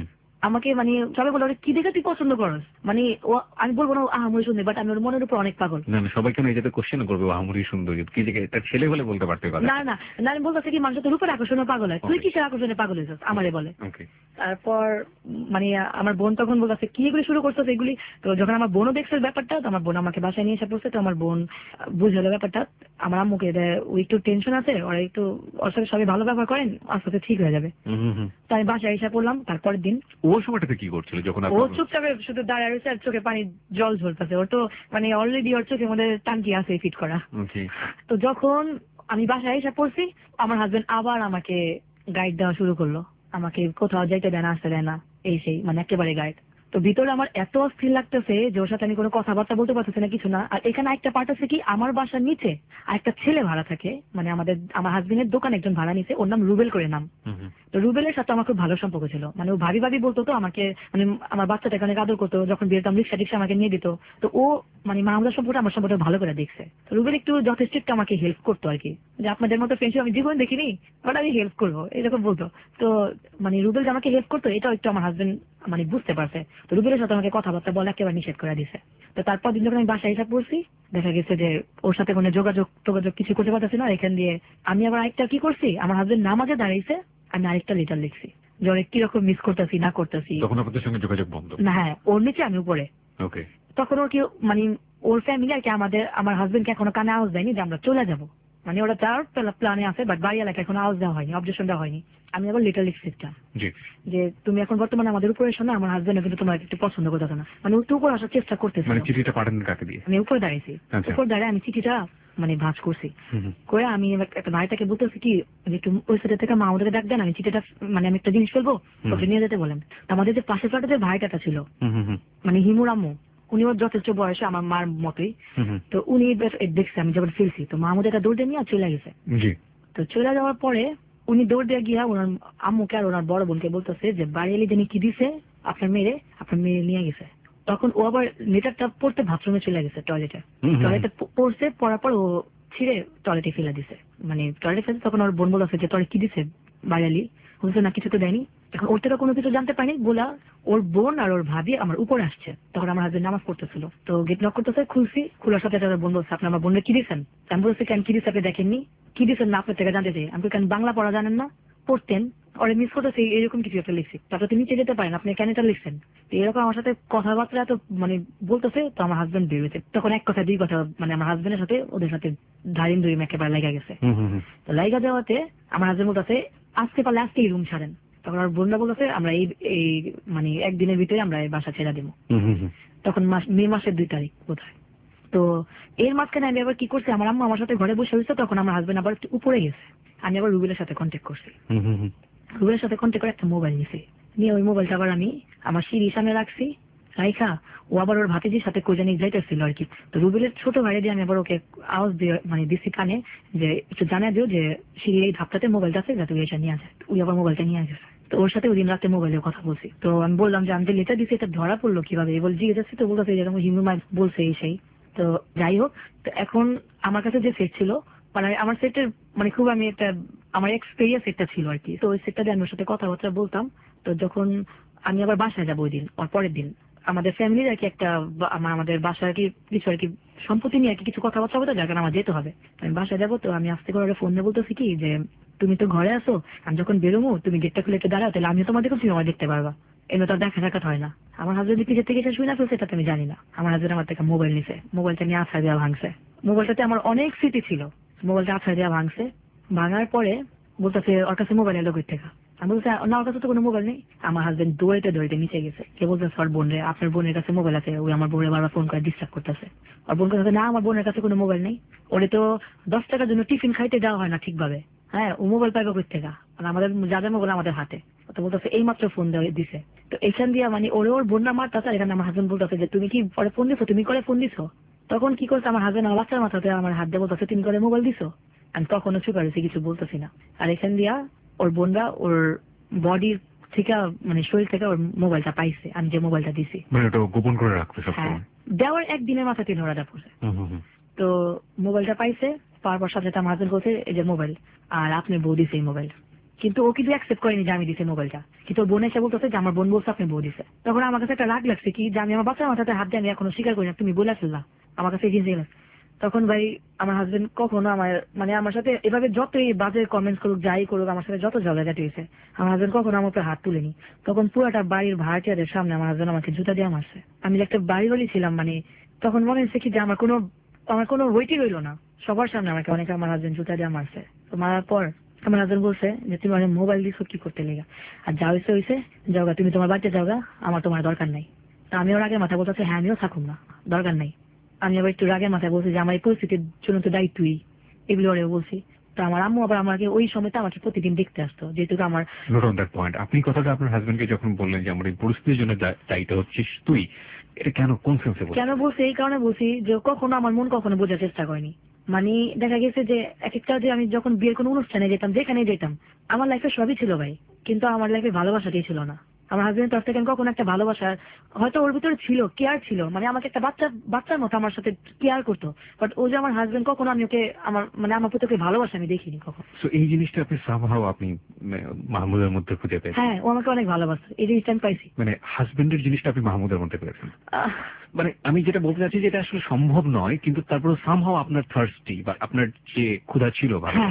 Speaker 3: আমাকে মানে সবাই বলে কি দেখে তুই পছন্দ করস, মানে ও আমি বলবো না আহামরি সুন্দরী, বাট আমি ওর মনের উপর অনেক পাগল।
Speaker 2: না না, সবাই কেন এই যাতে কোশ্চেন করবে আহামরি সুন্দরী, কি দেখে তার ছেলে বলে বলতে পারতে পারে
Speaker 3: না না না, আমি বলতেছি কি মানুষ তো রূপের আকর্ষণে পাগল হয়, তুই কিসের আকর্ষণে পাগল হয়েছিস আমারে বলে। তারপর মানে আমার বোন তখন বলতেছে কি এগুলি শুরু করছো এগুলি। তো যখন আমার বোনও দেখছে ব্যাপারটা, তো আমার বোন আমাকে বাসায় নিয়ে এসে পড়ছে। তো আমার বোন বুঝলো ব্যাপারটা, আমার আম্মুকে ও একটু টেনশন আছে, ওরা একটু ওর সাথে সবাই ভালো ব্যবহার করেন, আস্তে আস্তে ঠিক হয়ে যাবে। তো আমি বাসায় এসে পড়লাম। তারপরের দিন
Speaker 2: ও সময়টাতে কি করছিল যখন
Speaker 3: ও চুপচাপে শুধু দাঁড়ায় রয়েছে আর চোখে পানি জল ঝরতেছে, ওর তো মানে অলরেডি ওর চোখের মধ্যে টানকি আছে ফিট করা। তো যখন আমি বাসায় এসে পড়ছি আমার হাজবেন্ড আবার আমাকে গাইড দেওয়া শুরু করলো, আমাকে কোথাও যাইতে দেয় না, আসতে দেয় না, এই সেই মানে একেবারে গাইড। তো ভিতরে আমার এত অস্থির লাগতেছে যে ওর সাথে আমি কোনো কথাবার্তা বলতে পারতেছি না, কিছু না। আর এখানে একটা পার্ট আছে কি, আমার বাসার নিচে আর একটা ছেলে ভাড়া থাকে, মানে আমাদের আমার হাজবেন্ডের দোকান একজন ভাড়া নিছে, ওর নাম রুবেল করে নাম। তো রুবেলের সাথে আমার খুব ভালো সম্পর্ক ছিল, মানে ও ভাবি ভাবি বলতো, তো আমাকে মানে আমার বাচ্চাটাকে অনেক আদর করতো, যখন বিয়েতাম রিক্সা টিক্সা আমাকে নিয়ে দিত। তো ও মানে মাহমুদার সম্পর্কে আমার সম্পর্কে ভালো করে দেখছে। তো রুবেল একটু যথেষ্ট একটু আমাকে হেল্প করতো আর কি, যে আপনাদের মতো ফ্রেন্ডশিপ আমি জীবন দেখিনি, বাট আমি হেল্প করবো এরকম বলতো। তো মানে রুবেল যে আমাকে হেল্প করতো এটাও একটু আমার হাজবেন্ড মানে বুঝতে পারছে। তো রুবেলের সাথে আমাকে কথাবার্তা বলা একেবারে নিষেধ করে দিছে। তো তারপর দিন যখন আমি বাসায় এসে পড়ছি দেখা গেছে যে ওর সাথে কোনো যোগাযোগ টোগাযোগ কিছু করতে পারতেছি না। এখান দিয়ে আমি আবার আরেকটা কি করছি, আমার হাজবেন্ড নামাজে দাঁড়াইছে, আমি আরেকটা লেটার লিখছি যে অনেক কিরকম মিস করতেছি না করতেছি।
Speaker 2: তখন আপনাদের সঙ্গে যোগাযোগ বন্ধ
Speaker 3: না, হ্যাঁ ওর নিচে আমি উপরে।
Speaker 2: ওকে,
Speaker 3: তখন ওর কি মানে ওর ফ্যামিলি আর কি আমাদের আমার হাজবেন্ডকে এখনো কানে আওয়াজ দেয়নি যে আমরা চলে যাবো, মানে ওরা যাওয়ার প্ল্যানে আছে, বাট বাড়ি এলাকায় এখন আওয়াজ দেওয়া হয়নি, অবজেকশন দেওয়া হয়নি। আমি আবার লেটার লিখছি যে তুমি এখন বর্তমানে আমাদের উপরে এসো না, আমার হাজবেন্ড কিন্তু তোমার একটু পছন্দ করতেছে না, মানে একটু উপর আসার চেষ্টা করতেছে।
Speaker 2: মানে চিঠিটা পাঠান কাকে দিয়ে?
Speaker 3: আমি উপরে দাঁড়িয়েছি, উপর দাঁড়িয়ে আমি চিঠিটা মানে ভাঁজ করছি করে আমি একটা ভাইটাকে বলতেছি কি যে একটু ওই সাইড থেকে মা আমাদেরকে ডাক দেন, আমি চিঠিটা মানে আমি একটা জিনিস ফেলবো, ওকে নিয়ে যেতে বলেন। আমাদের যে পাশের ফ্ল্যাটে যে ভাইটাটা ছিল মানে হিমুর আম্মু, উনি ওর যথেষ্ট বয়সে আমার মার মতোই। তো উনি দেখছে আমি যখন ফেলছি, তো মা আমাদের একটা দৌড় দিয়ে নিয়ে চলে গেছে। তো চলে যাওয়ার পরে উনি দৌড় দিয়ে গিয়া ওনার আম্মুকে আর ওনার বড় বোনকে বলতেছে যে বাড়ি এলে যিনি কি দিছে আপনার মেয়ে, আপনার মেয়ে নিয়ে গেছে। তখন ও আবার লেটারটা পড়তে বাথরুমে চলে গেছে, টয়লেটে টয়লেটে পড়ছে, পড়ার পর ও ছিঁড়ে টয়লেটে ফেলে দিছে, মানে টয়লেটে ফেলে। তখন ওর বোন বলছে যে টয়লেট কি দিছে বাড়িয়ালি, বলছে না কিছু তো দেয়নি। এখন ওর থেকে কোনো কিছু জানতে পারিনি বলা ওর বোন আর ওর ভাবি আমার উপরে আসছে। তখন আমার হাজবেন্ড নামাজ পড়তেছিল, তো গেট নক করতেছে, খুলছি, খোলার সাথে সাথে বোন বলছে আপনি আমার বোনকে কি দিচ্ছেন। আমি বলছি কেন কি দিচ্ছে আপনি দেখেননি, কি দিচ্ছেন না আপনার থেকে জানতে চাই। আমি কেন বাংলা পড়া জানেন না, পড়তেন ওরা মিস করতেছে এরকম কিছু একটা লিখছি, তারপর তুমি চেয়ে যেতে পারেন আপনি কেন এটা লিখছেন। তো এরকম আমার সাথে কথাবার্তা তো মানে বলতেছে। তো আমার হাজবেন্ড বেরোতে তখন এক কথা দুই কথা মানে আমার হাজবেন্ডের সাথে ওদের সাথে ধারিম ধরিম একেবারে লেগে গেছে। তো লাইগা যাওয়াতে আমার হাজবেন্ড বলতেছে আজকে পারলে আজকেই রুম ছাড়েন। তখন আর বোনরা বলতেছে আমরা এই এই মানে একদিনের ভিতরে আমরা এই বাসা ছেড়ে দিব। তখন মাস মে মাসের দুই তারিখ বোধ হয়। তো এর মাঝখানে আমি আবার কি করছি, আমার আম্মা আমার সাথে ঘরে বসে হয়েছে, তখন আমার হাজবেন্ড আবার একটু উপরে গেছে, আমি আবার রুবেলের সাথে কন্ট্যাক্ট করছি। রুবেলের সাথে কন্ট্যাক্ট করে একটা মোবাইল নিছি, নিয়ে ওই মোবাইলটা আবার আমি আমার সিঁড়ির সামনে রাখছি রাইখা, ও আবার ওর ভাতিজির সাথে কই জানি যাইতেছিল আর কি। তো রুবেলের ছোট ভাইরে দিয়ে আমি আবার ওকে আওয়াজ দিয়ে মানে দিছি কানে যে একটু জানা দিও যে সিঁড়ির এই ধাপটাতে মোবাইলটা আছে যাতে এসে নিয়ে আসে। ওই আবার মোবাইলটা নিয়ে গেছে। তো ওর সাথে ওই দিন রাতে মোবাইলে কথা বলছি। তো আমি বললাম যে আমি যে লেটার দিচ্ছি এটা ধরা পড়লো কিভাবে, বল জিজ্ঞেস যাচ্ছি। তো বলতেছে যেরকম হিমু মাই বলছে এই সেই। তো যাই হোক, তো এখন আমার কাছে যে সেট ছিল মানে আমার সেটের মানে খুব আমি একটা আমার এক্সপেরিয়েন্স একটা ছিল আর কি। তো ওই সেটটা দিয়ে আমি ওর সাথে কথাবার্তা বলতাম। তো যখন আমি আবার বাসায় যাবো ওই দিন আর পরের দিন আমাদের ফ্যামিলির আর কি একটা আমার আমাদের বাসার কি কিছু আর কি সম্পত্তি নিয়ে আর কি কিছু কথাবার্তা বলতে, যার কারণে আমার যেতে হবে। আমি বাসায় যাবো। তো আমি আস্তে করে ফোন দিয়ে বলতেছি কি যে তুমি তো ঘরে আসো, আমি যখন বেরোবো তুমি গেটটা খুলে একটু দাঁড়াও, তাহলে আমিও তোমার দেখো তুমি আমার দেখতে পারবা। এমনি তো দেখা সাক্ষাৎ হয় না। আমার হাজবেন্ড কি থেকে এটা শুনে ফেলছে সেটা তো আমি জানি না। আমার হাজবেন্ড আমার থেকে মোবাইল নিছে, মোবাইলটা নিয়ে আছাড় দেওয়া ভাঙছে। মোবাইলটাতে আমার অনেক স্মৃতি ছিল, মোবাইলটা আছাড় দেওয়া ভাঙছে। ভাঙার পরে বলতেছে ওর কাছে মোবাইল এলো কই থেকে। আমি বলছি না ওর কাছে তো কোনো মোবাইল নেই। আমার হাজবেন্ড দৌড়াইতে দৌড়াইতে নিচে গেছে, কে বলতেছে ওর বোন রে আপনার বোনের কাছে মোবাইল আছে, ওই আমার বোনের বারবার ফোন করে ডিস্টার্ব করতেছে। আর বোন কাছে না আমার বোনের কাছে কোনো মোবাইল নেই, ওরে তো দশ টাকার জন্য টিফিন খাইতে দেওয়া হয় না ঠিকভাবে, হ্যাঁ ও মোবাইল পাইবে কই থেকে, আর আমাদের যাদের মোবাইল আমাদের হাতে। তো বলতেছে এই মাত্র ফোন দেওয়া দিছে। তো এখান দিয়ে মানে ওরে ওর বোনরা মারতেছে, এখানে আমার হাজবেন্ড বলতেছে যে তুমি কি পরে ফোন দিছো, তুমি করে ফোন দিছো। তখন কি করছে আমার হাজবেন্ড আমার বাচ্চার মাথাতে আমার হাত দিয়ে বলতেছে তুমি করে মোবাইল দিছো। আমি তখনও চুপ করেছি, কিছু বলতেছি না। আর এখান দিয়া ওর বোনরা ওর বডির থেকে মানে শরীর থেকে ওর মোবাইলটা পাইছে, আমি যে মোবাইলটা দিছি।
Speaker 2: মানে ওটা গোপন করে রাখতে
Speaker 3: হ্যাঁ, দেওয়ার একদিনের মাথাতে ধরা পড়ছে। তো মোবাইলটা পাইছে, পাওয়ার পর সাথে আমার হাজবেন্ড বলছে এই যে মোবাইল, আর আপনি বউ দিছে এই মোবাইল। কিন্তু ও কিন্তু অ্যাকসেপ্ট করেনি যে আমি দিছি মোবাইলটা, কিন্তু ওর বোন এসে বলতেছে যে আমার বোন বলছে আপনি বউ দিছে। তখন আমার কাছে একটা রাগ লাগছে কি যে আমি আমার বাচ্চার মাথাতে হাত দিয়ে আমি এখনো স্বীকার করি না, তুমি বলে ফেললা আমার কাছে এই জিনিস। তখন ভাই আমার হাজবেন্ড কখনো আমার মানে আমার সাথে এভাবে যতই বাজে কমেন্টস করুক যাই করুক, আমার সাথে যত ঝগড়াঝাটি হয়েছে আমার হাজবেন্ড কখনো আমার উপরে হাত তুলেনি। তখন পুরোটা বাড়ির ভাড়াটিয়াদের সামনে আমার হাজবেন্ড আমাকে জুতা দিয়ে মারছে। আমি যে একটা বাড়ি বাড়ি ছিলাম, মানে তখন মনে হচ্ছে কি যে আমার কোনো আমার কোনো ওয়েটই রইলো না, সবার সামনে আমাকে অনেকে আমার হাজবেন্ড জুতা দিয়ে মারছে। তো মারার পর আমার হাজবেন্ড বলছে যে তুমি অনেক মোবাইল দিছো কি করতে লেগা, আর যা হয়েছে হয়েছে যাওগা, তুমি তোমার বাড়িতে যাওগা, আমার তোমার দরকার নাই। তা আমি ওর আগে মাথা বলতেছে হ্যাঁ আমিও থাকুম না, দরকার নাই। আমি আবার একটু রাগের মাথায় বলছি যে আমার এই পরিস্থিতির জন্য তো দায়ী তুই, এগুলো ওরে বলছি। তো আমার আম্মু আবার আমাকে ওই সময়টা আমাকে প্রতিদিন দেখতে আসতো, যেহেতু আমার
Speaker 2: নোট অন দ্যাট পয়েন্ট। আপনি কথাটা আপনার হাজবেন্ডকে যখন বললেন যে আমার এই পরিস্থিতির জন্য দায়ীটা হচ্ছিস তুই, এটা কেন কোন সেন্সে বলছেন?
Speaker 3: কেন বলছি এই কারণে বলছি যে কখনো আমার মন কখনো বোঝার চেষ্টা করেনি। মানে দেখা গেছে যে এক একটা যে আমি যখন বিয়ের কোনো অনুষ্ঠানে যেতাম যেখানে যেতাম আমার লাইফে সবই ছিল ভাই, কিন্তু আমার লাইফে ভালোবাসাটাই ছিল না। আমার হাজবেন্ড তরফ থেকে কখনো একটা ভালোবাসা হয়তো ওর ভিতরে ছিল, কেয়ার ছিল, মানে আমাকে একটা বাচ্চা বাচ্চার মতো আমার সাথে কেয়ার করতো, বাট ও যে আমার হাজবেন্ড কখনো আমি ওকে আমার মানে আমার প্রতি ওকে ভালোবাসা আমি দেখিনি কখনো।
Speaker 2: সো এই জিনিসটা আপনি সামহাও আপনি মাহমুদের মধ্যে খুঁজে পেয়েছেন?
Speaker 3: হ্যাঁ, ও আমাকে অনেক ভালোবাসে, এই জিনিসটা আমি পাইছি।
Speaker 2: মানে হাজবেন্ডের জিনিসটা আপনি মাহমুদের মধ্যে পেয়েছেন। মানে আমি যেটা বলতে চাচ্ছি যে এটা আসলে সম্ভব নয়, কিন্তু তারপরে সামহাও আপনার থার্স্টি বা আপনার যে ক্ষুধা ছিল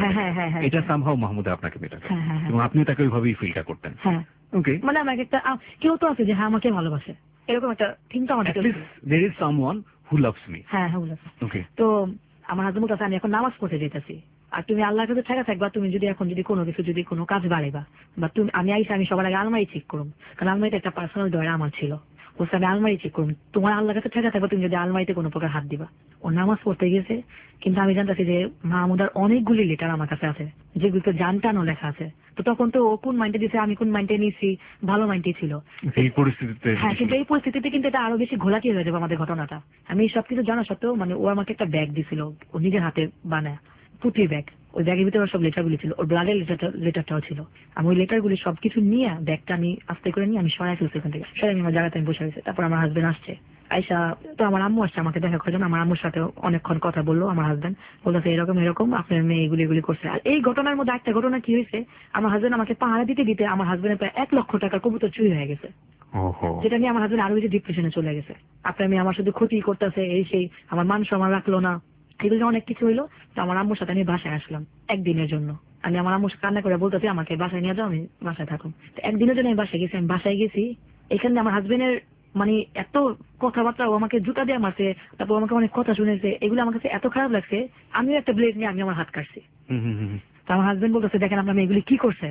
Speaker 2: এটা সামহাও মাহমুদে আপনাকে মেটাতে, এবং আপনি তাকে ওইভাবেই ফিলটা করতেন। হ্যাঁ, ওকে।
Speaker 3: মানে আমাকে একটা কেউ তো আছে যে হ্যাঁ আমাকে ভালোবাসে, এরকম একটা থিংটা আমার
Speaker 2: there is someone who loves me।
Speaker 3: হ্যাঁ হ্যাঁ বলেছে।
Speaker 2: ওকে।
Speaker 3: তো আমার হাজবেন্ড কাছে আমি এখন নামাজ পড়তে যেতেছি, আর তুমি আল্লাহর কাছে ঠেকা থাকবা, তুমি যদি এখন যদি কোনো কিছু যদি কোনো কাজ বাড়াইবা বা তুমি আমি আইসা আমি সবার আগে আলমারি চেক করুম, কারণ আলমারিতে একটা পার্সোনাল দয়া আমার ছিল, বলছে আমি আলমারি চেক করুম, তোমার আল্লাহর কাছে ঠেকা থাকবা তুমি যদি আলমারিতে কোনো প্রকার হাত দিবা। ও নামাজ পড়তে গেছে, কিন্তু আমি জানতেছি যে মাহমুদার অনেকগুলি লেটার আমার কাছে আছে যেগুলো জানটানো লেখা আছে। তো তখন তো ও কোন মাইন্ডে দিছে আমি কোন মাইন্ডে নিয়েছি, ভালো মাইন্ডে ছিল
Speaker 2: এই পরিস্থিতিতে।
Speaker 3: হ্যাঁ, কিন্তু এই পরিস্থিতিতে কিন্তু এটা আরো বেশি ঘোলাটি হয়ে যাবে আমাদের ঘটনাটা। আমি সবকিছু জানা সত্ত্বেও মানে ও আমাকে একটা ব্যাগ দিছিল, ও নিজের হাতে বানায় পুঁতির ব্যাগ, ওই ব্যাগের ভিতরে সব লেটার গুলি ছিল, ওর ব্লাডের লেটারটা লেটারটাও ছিল। আমি ওই লেটার গুলি সবকিছু নিয়ে ব্যাগটা আমি আস্তে করে নিয়ে আমি সরাই ফেলছি এখান থেকে, সরাই আমি আমার জায়গাতে আমি বসে গেছি। তারপর আমার হাজবেন্ড আসছে, আইসা তো আমার আম্মু আসছে আমাকে দেখা করার জন্য। আমার আম্মুর সাথে অনেকক্ষণ কথা বললো আমার হাজবেন্ড, বলতেছে এরকম এরকম আপনার মেয়ে এগুলি এগুলি করছে। আর এই ঘটনার মধ্যে একটা ঘটনা কি হয়েছে, আমার হাজবেন্ড আমাকে পাহারা দিতে দিতে আমার হাজবেন্ডের প্রায় এক লক্ষ টাকার কবুতর চুরি হয়ে গেছে, যেটা নিয়ে আমার হাজবেন্ড আরো বেশি ডিপ্রেশনে চলে গেছে। আপনার মেয়ে আমার শুধু ক্ষতি করতেছে এই সেই, আমার মান সম্মান রাখলো না, এগুলো অনেক কিছু হইলো। তো আমার আম্মুর সাথে আমি বাসায় আসলাম একদিনের জন্য। আমি আমার আম্মুর কান্না করে বলতেছি আমাকে বাসায় নিয়ে যাও, আমি বাসায় থাকুন। তো একদিনের জন্য আমি বাসায় গেছি। আমি বাসায় গেছি, এখানে আমার হাজবেন্ডের মানে এত কথাবার্তা, ও আমাকে জুতা দিয়ে মারছে, তারপর আমাকে অনেক কথা শুনেছে, এগুলো আমার কাছে এত খারাপ লাগছে। আমিও একটা ব্লেড নিয়ে আমি আমার হাত কাটছি। তো আমার হাজবেন্ড বলতেছে দেখেন আপনার মেয়ে এগুলি কি করছে।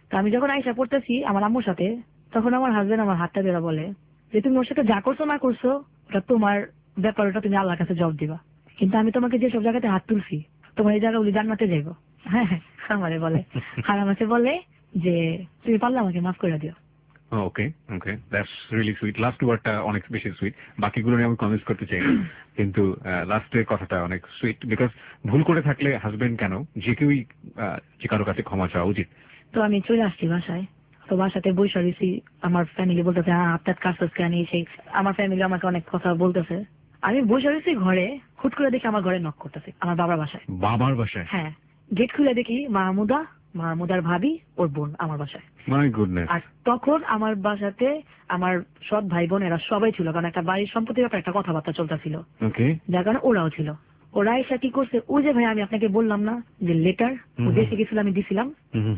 Speaker 3: তো আমি যখন আইসা পড়তেছি আমার আম্মুর সাথে, তখন আমার হাজবেন্ড আমার হাতটা ধরে বলে যে তুমি ওর সাথে যা করছো না করছো ওটা তোমার ব্যাপার, ওটা তুমি আল্লাহর কাছে জবাব দিবা, কিন্তু আমি তোমাকে যে সব জায়গাতে হাত তুলছি তোমার এই জায়গাগুলি জান্নাতে যাইবো। হ্যাঁ হ্যাঁ আমারে বলে, আর আমাকে বলে যে তুমি পারলে আমাকে মাফ করে দিও।
Speaker 2: Okay okay, that's really sweet. Last ওয়ার্ডটা অনেক বেশি সুইট, বাকিগুলো নিয়ে আমি কমেন্টস করতে চাই না, কিন্তু লাস্টের কথাটা অনেক সুইট, বিকজ ভুল করে থাকলে হাজবেন্ড কেন যে কেউই যে কারো কাছে ক্ষমা চাওয়া উচিত।
Speaker 3: তো আমি চলে আসছি বাসায়, তো বাসাতে বসে রয়েছি, আমার ফ্যামিলি বলতেছে হ্যাঁ আপনার কাজ কেন সেই, আমার ফ্যামিলি আমাকে অনেক কথা বলতেছে। আমি বসে রয়েছি ঘরে, হুট করে দেখি আমার ঘরে নক করতেছে, আমার বাবার বাসায়।
Speaker 2: বাবার বাসায়?
Speaker 3: হ্যাঁ, গেট খুলে দেখি মাহমুদা, মাহমুদার ভাবি, ওর বোন আমার বাসায়।
Speaker 2: My goodness.
Speaker 3: আর তখন আমার বাসাতে আমার সৎ ভাই বোন এরা সবাই ছিল, কারণ একটা বাড়ির সম্পত্তির ব্যাপারে একটা কথাবার্তা চলতেছিল, যার কারণে ওরাও ছিল। ওরা এসে কি করছে, ওই যে ভাই আমি আপনাকে বললাম না যে লেটার ও দেশে গেছিল আমি দিছিলাম,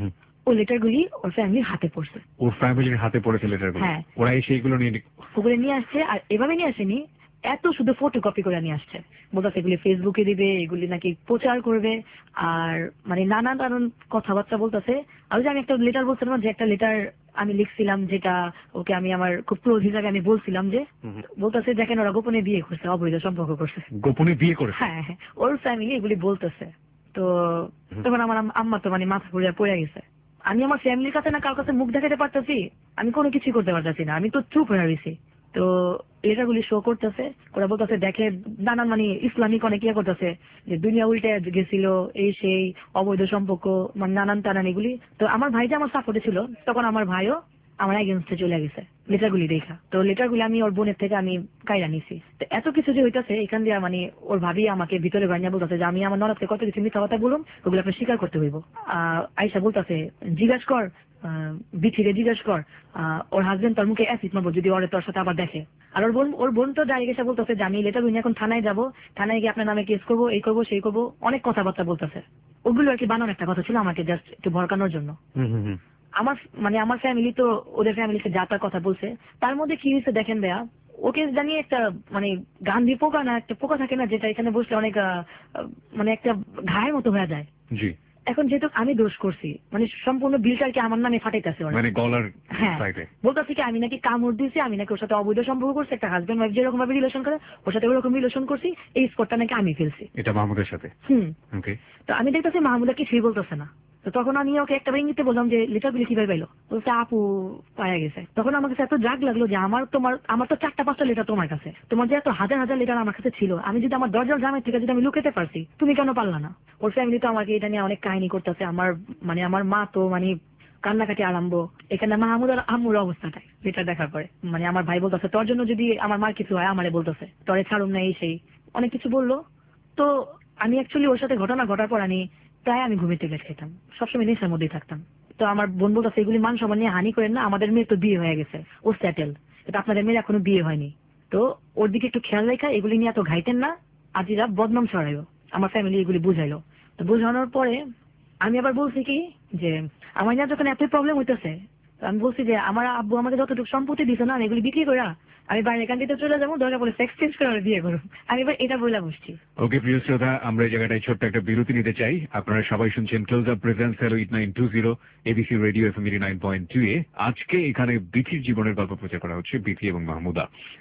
Speaker 3: ও লেটার গুলি ওর ফ্যামিলির হাতে পড়ছে।
Speaker 2: ওর ফ্যামিলির হাতে পড়েছে লেটার গুলো? হ্যাঁ। ওরা এসে এগুলো নিয়ে
Speaker 3: ওগুলো নিয়ে আসছে, আর এভাবে নিয়ে আসেনি, এত শুধু ফটোকপি করে নিয়ে আসছে, বলতেছে এগুলি ফেসবুকে দিবে, এগুলি নাকি প্রচার করবে, আর মানে নানা নানান কথাবার্তা বলতেছে। আর যে আমি একটা লেটার বলছিলাম যে একটা লেটার আমি লিখছিলাম, যেটা ওকে আমি আমার খুব ক্লোজ হিসাবে আমি বলছিলাম, যে বলতেছে দেখেন ওরা গোপনে বিয়ে করছে, অবৈধ সম্পর্ক করছে।
Speaker 2: গোপনে বিয়ে করছে?
Speaker 3: হ্যাঁ হ্যাঁ, ওর ফ্যামিলি এগুলি বলতেছে। তো তখন আমার আম্মা তো মানে মাথা ঘুরে পড়ে গেছে। আমি আমার ফ্যামিলির কাছে না কারোর কাছে মুখ দেখাতে পারতেছি, আমি কোনো কিছু করতে পারতেছি না, আমি তো চুপ হয়ে গেছি। তো লেটারগুলি শো করতেছে, ওরা বলতেছে দেখে নানান মানে ইসলামিক অনেক ইয়ে করতেছে যে দুনিয়া উল্টে গেছিল, এই সেই অবৈধ সম্পর্ক, মানে নানান টানান এগুলি। তো আমার ভাই যে আমার সাপোর্টে ছিল, তখন আমার ভাইও আমার এগেনস্টে চলে গেছে লেটারগুলি দেখা। তো লেটারগুলি আমি ওর বোনের থেকে আমি কাইরা নিছি। তো এত কিছু যে হইতেছে এখান দিয়ে মানে ওর ভাবি আমাকে ভিতরে বানিয়ে বলতেছে যে আমি আমার ননদকে কত কিছু মিথ্যা কথা বলুন, ওগুলো আপনি স্বীকার করতে হইব। আহ আইসা বলতেছে জিজ্ঞাস কর বিথিরে, জিজ্ঞাস কর ওর হাজবেন্ড তোর মুখে অ্যাসিড মারবো যদি ওরে তোর সাথে আবার দেখে। আর ওর বোন ওর বোন তো ডাইরেক্ট এসে বলতেছে যে আমি লেটার নিয়ে এখন থানায় যাবো, থানায় গিয়ে আপনার নামে কেস করবো, এই করবো সেই করবো, অনেক কথাবার্তা বলতেছে। ওগুলো আর কি বানানোর একটা কথা ছিল আমাকে জাস্ট একটু ভরকানোর জন্য। আমার মানে আমার ফ্যামিলি তো ওদের ফ্যামিলিতে যা তার কথা বলছে, তার মধ্যে কি হয়েছে দেখেন ভাইয়া, ওকে জানিয়ে একটা মানে গান্ধী পোকা না একটা পোকা থাকে না, যেটা এখানে বসলে অনেক মানে একটা ঘায়ের মতো হয়ে যায়। জি। এখন যেহেতু আমি দোষ করছি, মানে সম্পূর্ণ বিলটা আর কি আমার নামে ফাটাইতেছে, মানে গলার সাইডে বলতেছে কি আমি নাকি কামড় দিয়েছি, আমি নাকি ওর সাথে অবৈধ সম্পর্ক করছি, একটা হাজবেন্ড ওয়াইফ যেরকম ভাবে রিলেশন করে ওর সাথে ওরকম রিলেশন করছি, এই স্পটটা নাকি আমি ফেলছি, এটা মাহমুদের সাথে। হুম ওকে। তো আমি দেখতেছি মাহমুদা কিছুই বলতেছে না। তো তখন আমি ওকে একটা ইঙ্গিতে বললাম যে লেটারগুলি কিভাবে পাইলো, বলতে আপু পাওয়া গেছে। তখন আমার কাছে এত রাগ লাগলো যে আমার তোমার আমার তো চারটা পাঁচটা লেটার তোমার কাছে, তোমার যে এত হাজার হাজার লেটার আমার কাছে ছিল, আমি যদি আমার দরজার জামের থেকে যদি আমি লুকাতে পারছি, তুমি কেন পারলা না? ওর ফ্যামিলি তো আমাকে এটা নিয়ে অনেক কাহিনী করতেছে, আমার মানে আমার মা তো মানে কান্নাকাটি আরম্ভ। এখানে মাহমুদ আর আম্মুর অবস্থাটাই যেটা দেখার পরে মানে আমার ভাই বলতেছে তোর জন্য যদি আমার মার কিছু হয় আমারে বলতেছে তোরে ছাড়ুম না, এই সেই অনেক কিছু বললো। তো আমি অ্যাকচুয়ালি ওর সাথে ঘটনা ঘটার পর আমি প্রায় আমি ঘুমিয়ে ট্যাবলেট খেতাম, সবসময় নেশার মধ্যেই থাকতাম। তো আমার বোন বলতেছে এগুলি মান সম্মান নিয়ে হানি করেন না, আমাদের মেয়ে তো বিয়ে হয়ে গেছে, ও সেটেল, এটা আপনাদের মেয়ের এখনো বিয়ে হয়নি, তো ওর দিকে একটু খেয়াল রেখা, এগুলি নিয়ে এত ঘাইতেন না, আজিরা বদনাম ছড়াইলো। আমার ফ্যামিলি এগুলি বুঝাইলো। তো বোঝানোর পরে আমি আবার বলছি কি যে আমার নিয়ে যখন এত প্রবলেম হইতেছে, আমি বলছি যে আমার আব্বু আমাকে যতটুকু সম্পত্তি দিছে না, এগুলি বিক্রি করে আমি বাইরে কান্দিতে চলে যাবো, দরকার বলে সেক্স চেঞ্জ করে বিয়ে করবো, আমি এবার এটা বলে বসছি। ওকে প্রিয় শ্রোতা, আমরা এই জায়গাটায় ছোট্ট একটা বিরতি নিতে চাই। আপনারা সবাই শুনছেন close up presents hello eight nine two zero ABC radio FM nine point two এ। আজকে এখানে বিথির জীবনের গল্প প্রচার করা হচ্ছে, বিথি এবং Mahmuda.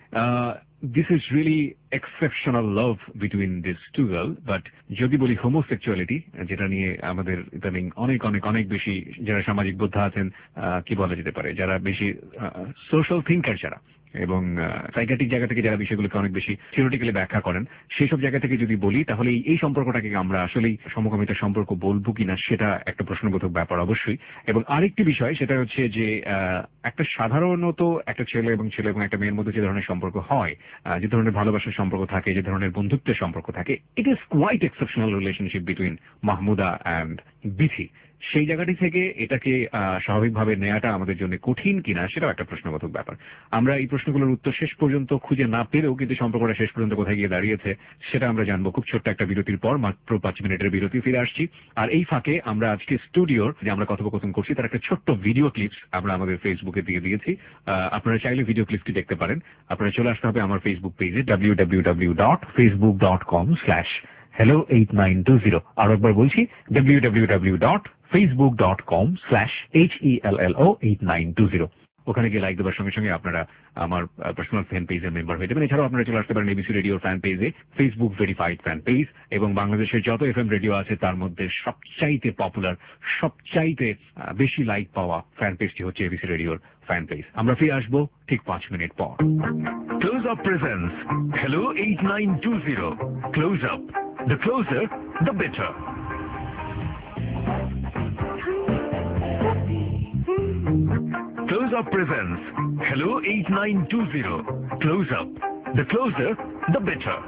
Speaker 3: This is really exceptional love between this two girl, but যদি বলি হোমোসেক্সুয়ালিটি, যেটা নিয়ে আমাদের ইদানিং অনেক অনেক অনেক বেশি যারা সামাজিক বোদ্ধা আছেন, কি বলা যেতে পারে, যারা বেশি সোশ্যাল থিঙ্কার যারা এবং সাইকিয়াট্রিক জায়গা থেকে যারা বিষয়গুলোকে অনেক বেশি থিওরিটিক্যালি ব্যাখ্যা করেন, সেই সব জায়গা থেকে যদি বলি তাহলে এই সম্পর্কটাকে আমরা আসলেই সমকামিতার সম্পর্ক বলবো কিনা সেটা একটা প্রশ্নবোধক ব্যাপার অবশ্যই। এবং আরেকটি বিষয় সেটা হচ্ছে যে একটা সাধারণত একটা ছেলে এবং ছেলে এবং একটা মেয়ের মধ্যে যে ধরনের সম্পর্ক হয়, যে ধরনের ভালোবাসার সম্পর্ক থাকে, যে ধরনের বন্ধুত্বের সম্পর্ক থাকে, it is quite exceptional relationship between Mahmuda and Bithi. সেই জায়গাটি থেকে এটাকে স্বাভাবিকভাবে নেওয়াটা আমাদের জন্য কঠিন কিনা সেটাও একটা প্রশ্নবোধক ব্যাপার। আমরা এই প্রশ্নগুলোর উত্তর শেষ পর্যন্ত খুঁজে না পেলেও কিন্তু সম্পর্কটা শেষ পর্যন্ত কোথায় গিয়ে দাঁড়িয়েছে সেটা আমরা জানবো খুব ছোট্ট একটা বিরতির পর। মাত্র পাঁচ মিনিটের বিরতি, ফিরে আসছি। আর এই ফাঁকে আমরা আজকে স্টুডিওর যে আমরা কথোপকথন করছি তার একটা ছোট্ট ভিডিও ক্লিপস আমরা আমাদের ফেসবুকে দিয়ে দিয়েছি। আপনারা চাইলে ভিডিও ক্লিপটি দেখতে পারেন। আপনারা চলে আসতে হবে আমার ফেসবুক পেজে W W W dot Facebook dot com slash hello eight nine two zero. আর একবার বলছি W W W dot
Speaker 2: Facebook dot com slash H E L L O eight nine two zero. ওখানে গিয়ে like দেওয়ার সঙ্গে সঙ্গে আপনারা আমার পার্সোনাল ফ্যান পেজের মেম্বার হয়ে যাবেন। এছাড়াও আপনারা চলে আসতে পারেন এবিসি রেডিওর ফ্যান পেজে, ফেসবুক ভেরিফাইড ফ্যান পেজ, এবং বাংলাদেশের যত এফ এম রেডিও আছে তার মধ্যে সবচাইতে পপুলার, সবচাইতে বেশি লাইক পাওয়া ফ্যান পেজটি হচ্ছে এবিসি রেডিওর ফ্যান পেজ। আমরা ফিরে আসবো ঠিক পাঁচ মিনিট পর।
Speaker 4: Close Up presents Hello eight nine two zero. Close Up. The closer, the better. Close Up presents Hello eight nine two zero. Close Up. The closer, the better.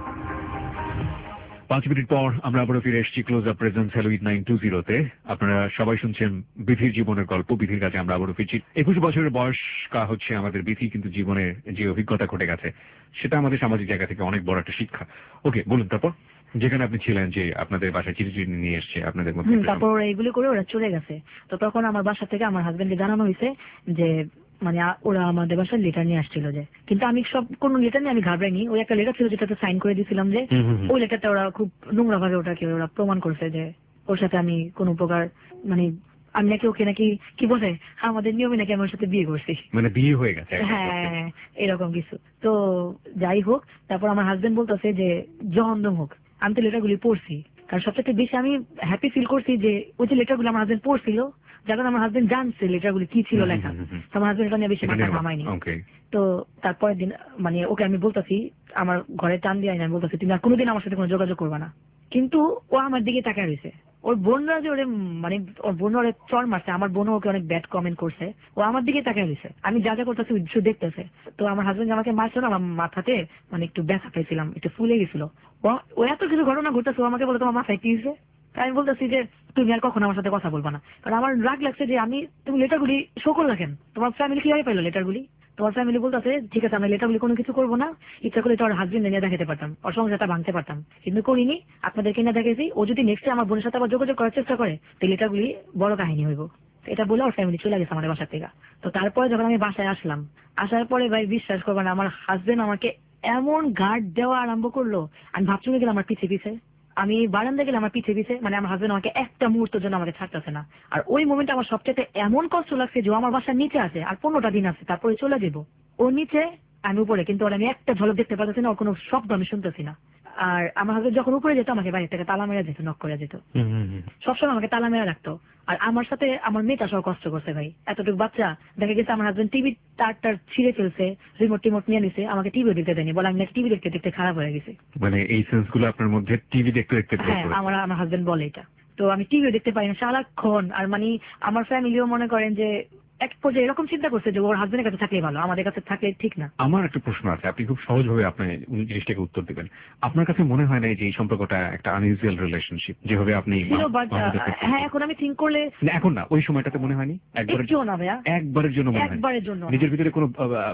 Speaker 2: পাঁচ minute পর আমরা আবারও ফিরে এসেছি close up presents hello eight nine two জিরোতে। আপনারা সবাই শুনছেন বিধির জীবনের গল্প। বিধির কাছে আমরা আবারও ফিরছি। একুশ বছরের বয়স কা হচ্ছে আমাদের বিধি, কিন্তু জীবনে যে অভিজ্ঞতা ঘটে গেছে সেটা আমাদের সামাজিক জায়গা থেকে অনেক বড় একটা শিক্ষা। ওকে, বলুন তারপর। যেখানে আপনি ছিলেন যে আপনাদের বাসায় চিঠি চিঠি নিয়ে এসছে আপনাদের মধ্যে,
Speaker 3: তারপর এইগুলি করে ওরা চলে গেছে। তো তখন আমার বাসা থেকে আমার হাজবেন্ডকে জানানো হয়েছে যে মানে ওরা আমাদের বাসায় লেটার নিয়ে আসছিল যে, কিন্তু আমি সব কোন লেটার নিয়ে আমি ঘাবড়াইনি। ওই একটা লেটার ছিল যেটাতে সাইন করে দিয়েছিলাম যে, ওই লেটারটা ওরা খুব নোংরা ভাবে ওটাকে ওরা প্রমাণ করছে যে ওর সাথে আমি কোনো প্রকার মানে আমি নাকি ওকে নাকি কি বলে আমাদের নিয়মে নাকি আমার সাথে বিয়ে করছি,
Speaker 2: মানে বিয়ে হয়ে গেছে।
Speaker 3: হ্যাঁ এরকম কিছু। তো যাই হোক, তারপর আমার হাজবেন্ড বলতেছে যে জহন্দম হোক, আমি তো লেটারগুলি পড়ছি। কারণ সবচেয়ে বেশি আমি হ্যাপি ফিল করছি যে ওই যে লেটারগুলো আমার হাজবেন্ড পড়ছিল, যখন আমার হাজবেন্ড জানছে লেটারগুলি কি ছিল লেখা, আমার হাজবেন্ড এটা নিয়ে বেশি মাথা ঘামায়নি। তো তারপরের দিন মানে ওকে আমি বলতেছি, আমার ঘরে টান দিয়ে আমি বলতেছি তুমি আর কোনোদিন আমার সাথে কোনো যোগাযোগ করবে না। কিন্তু ও আমার দিকে তাকায় রয়েছে। ওর বোনরা যে ওরে মানে ওর বোনরা ওরে চর মারছে, আমার বোনও ওকে অনেক ব্যাড কমেন্ট করছে, ও আমার দিকে তাকায় রয়েছে। আমি যা যা করতেছি শুধু দেখতেছে। তো আমার হাজবেন্ড আমাকে মারছিল, আমার মাথাতে মানে একটু ব্যথা পেয়েছিলাম, একটু ফুলে গেছিল। ও এত কিছু ঘটনা ঘটতেছে, ও আমাকে বলে তোমার মাথায় কি হয়েছে? আমি বলতেছি যে তুমি আর কখনো আমার সাথে কথা বলবা না। কারণ আমার রাগ লাগছে যে আমি তুমি লেটারগুলি শো করলা কেন, তোমার ফ্যামিলি কিভাবে পাইলো লেটারগুলি? তোমার ফ্যামিলি বলতেছে ঠিক আছে আমরা লেটারগুলি কোনো কিছু করবো না, ইচ্ছা করে তোমার হাজবেন্ড নিয়ে দেখাতে পারতাম, ওর সংসারটা ভাঙতে পারতাম, কিন্তু করিনি। আপনাদেরকে নিয়ে দেখেছি, ও যদি নেক্সট আমার বোনের সাথে আবার যোগাযোগ করার চেষ্টা করে তো লেটারগুলি বড় কাহিনী হইব। এটা বলে ওর ফ্যামিলি চলে গেছে আমাদের বাসা থেকে। তো তারপরে যখন আমি বাসায় আসলাম, আসার পরে ভাই বিশ্বাস করবো না, আমার হাজবেন্ড আমাকে এমন গার্ড দেওয়া আরম্ভ করলো, আমি ভাবছি গেলাম আমার পিছে পিছে, আমি বারান্দা গেলে আমার পিছে পিছে, মানে আমার হাজবেন্ড আমাকে একটা মুহূর্তের জন্য আমাকে ছাড়তেছে না। আর ওই মোমেন্টে আমার সবচেয়ে এমন কষ্ট লাগছে যে আমার বাসার নিচে আছে আর পনেরোটা দিন আছে, তারপরে চলে যাবো। ও নিচে আমি উপরে, কিন্তু ওর আমি একটা ঝলক দেখতে পাচ্ছি না, ওর কোনো শব্দ আমি শুনতেছি না। আর আমার হাজবেন্ড যখন উপরে যেত আমাকে বাইরে থেকে তালা মেরা যেত, নক করে যেত, সবসময় আমাকে তালা মেরা রাখতো। আর আমার সাথে আমার মেয়েটা সব কষ্ট করছে ভাই, এতটুকু বাচ্চা। দেখা গেছে আমার হাজবেন্ড টিভি তার তার ছিঁড়ে ফেলছে, রিমোট টিমোট নিয়ে নিছে, আমাকে টিভি দেখতে দেয়নি, বলে আমি টিভি দেখতে দেখতে খারাপ হয়ে গেছে।
Speaker 2: মানে এই সেন্স গুলো আপনার মধ্যে টিভি দেখতে দেখতে,
Speaker 3: হ্যাঁ আমার আমার হাজবেন্ড বলে এটা। তো আমি টিভিও দেখতে পাই না সারাক্ষণ। আর মানে আমার ফ্যামিলিও মনে করেন যে এক পর্যায়ে এরকম চিন্তা করছে যে ওর হাজবেন্ডের কাছে থাকলে ভালো, আমাদের কাছে থাকলে ঠিক না। আমার
Speaker 2: একটা প্রশ্ন আছে, আপনি খুব সহজভাবে আপনি জিনিসটাকে উত্তর দিবেন। আপনার কাছে মনে হয় না যে এই সম্পর্কটা একটা আনইউজুয়াল রিলেশনশিপ, যেভাবে আপনি?
Speaker 3: হ্যাঁ এখন আমি থিঙ্ক করলে,
Speaker 2: এখন না, ওই সময়টাতে মনে হয়নি? একবারের জন্য ভাইয়া, একবারের জন্য মনে হয়, একবারের জন্য নিজের ভিতরে কোনো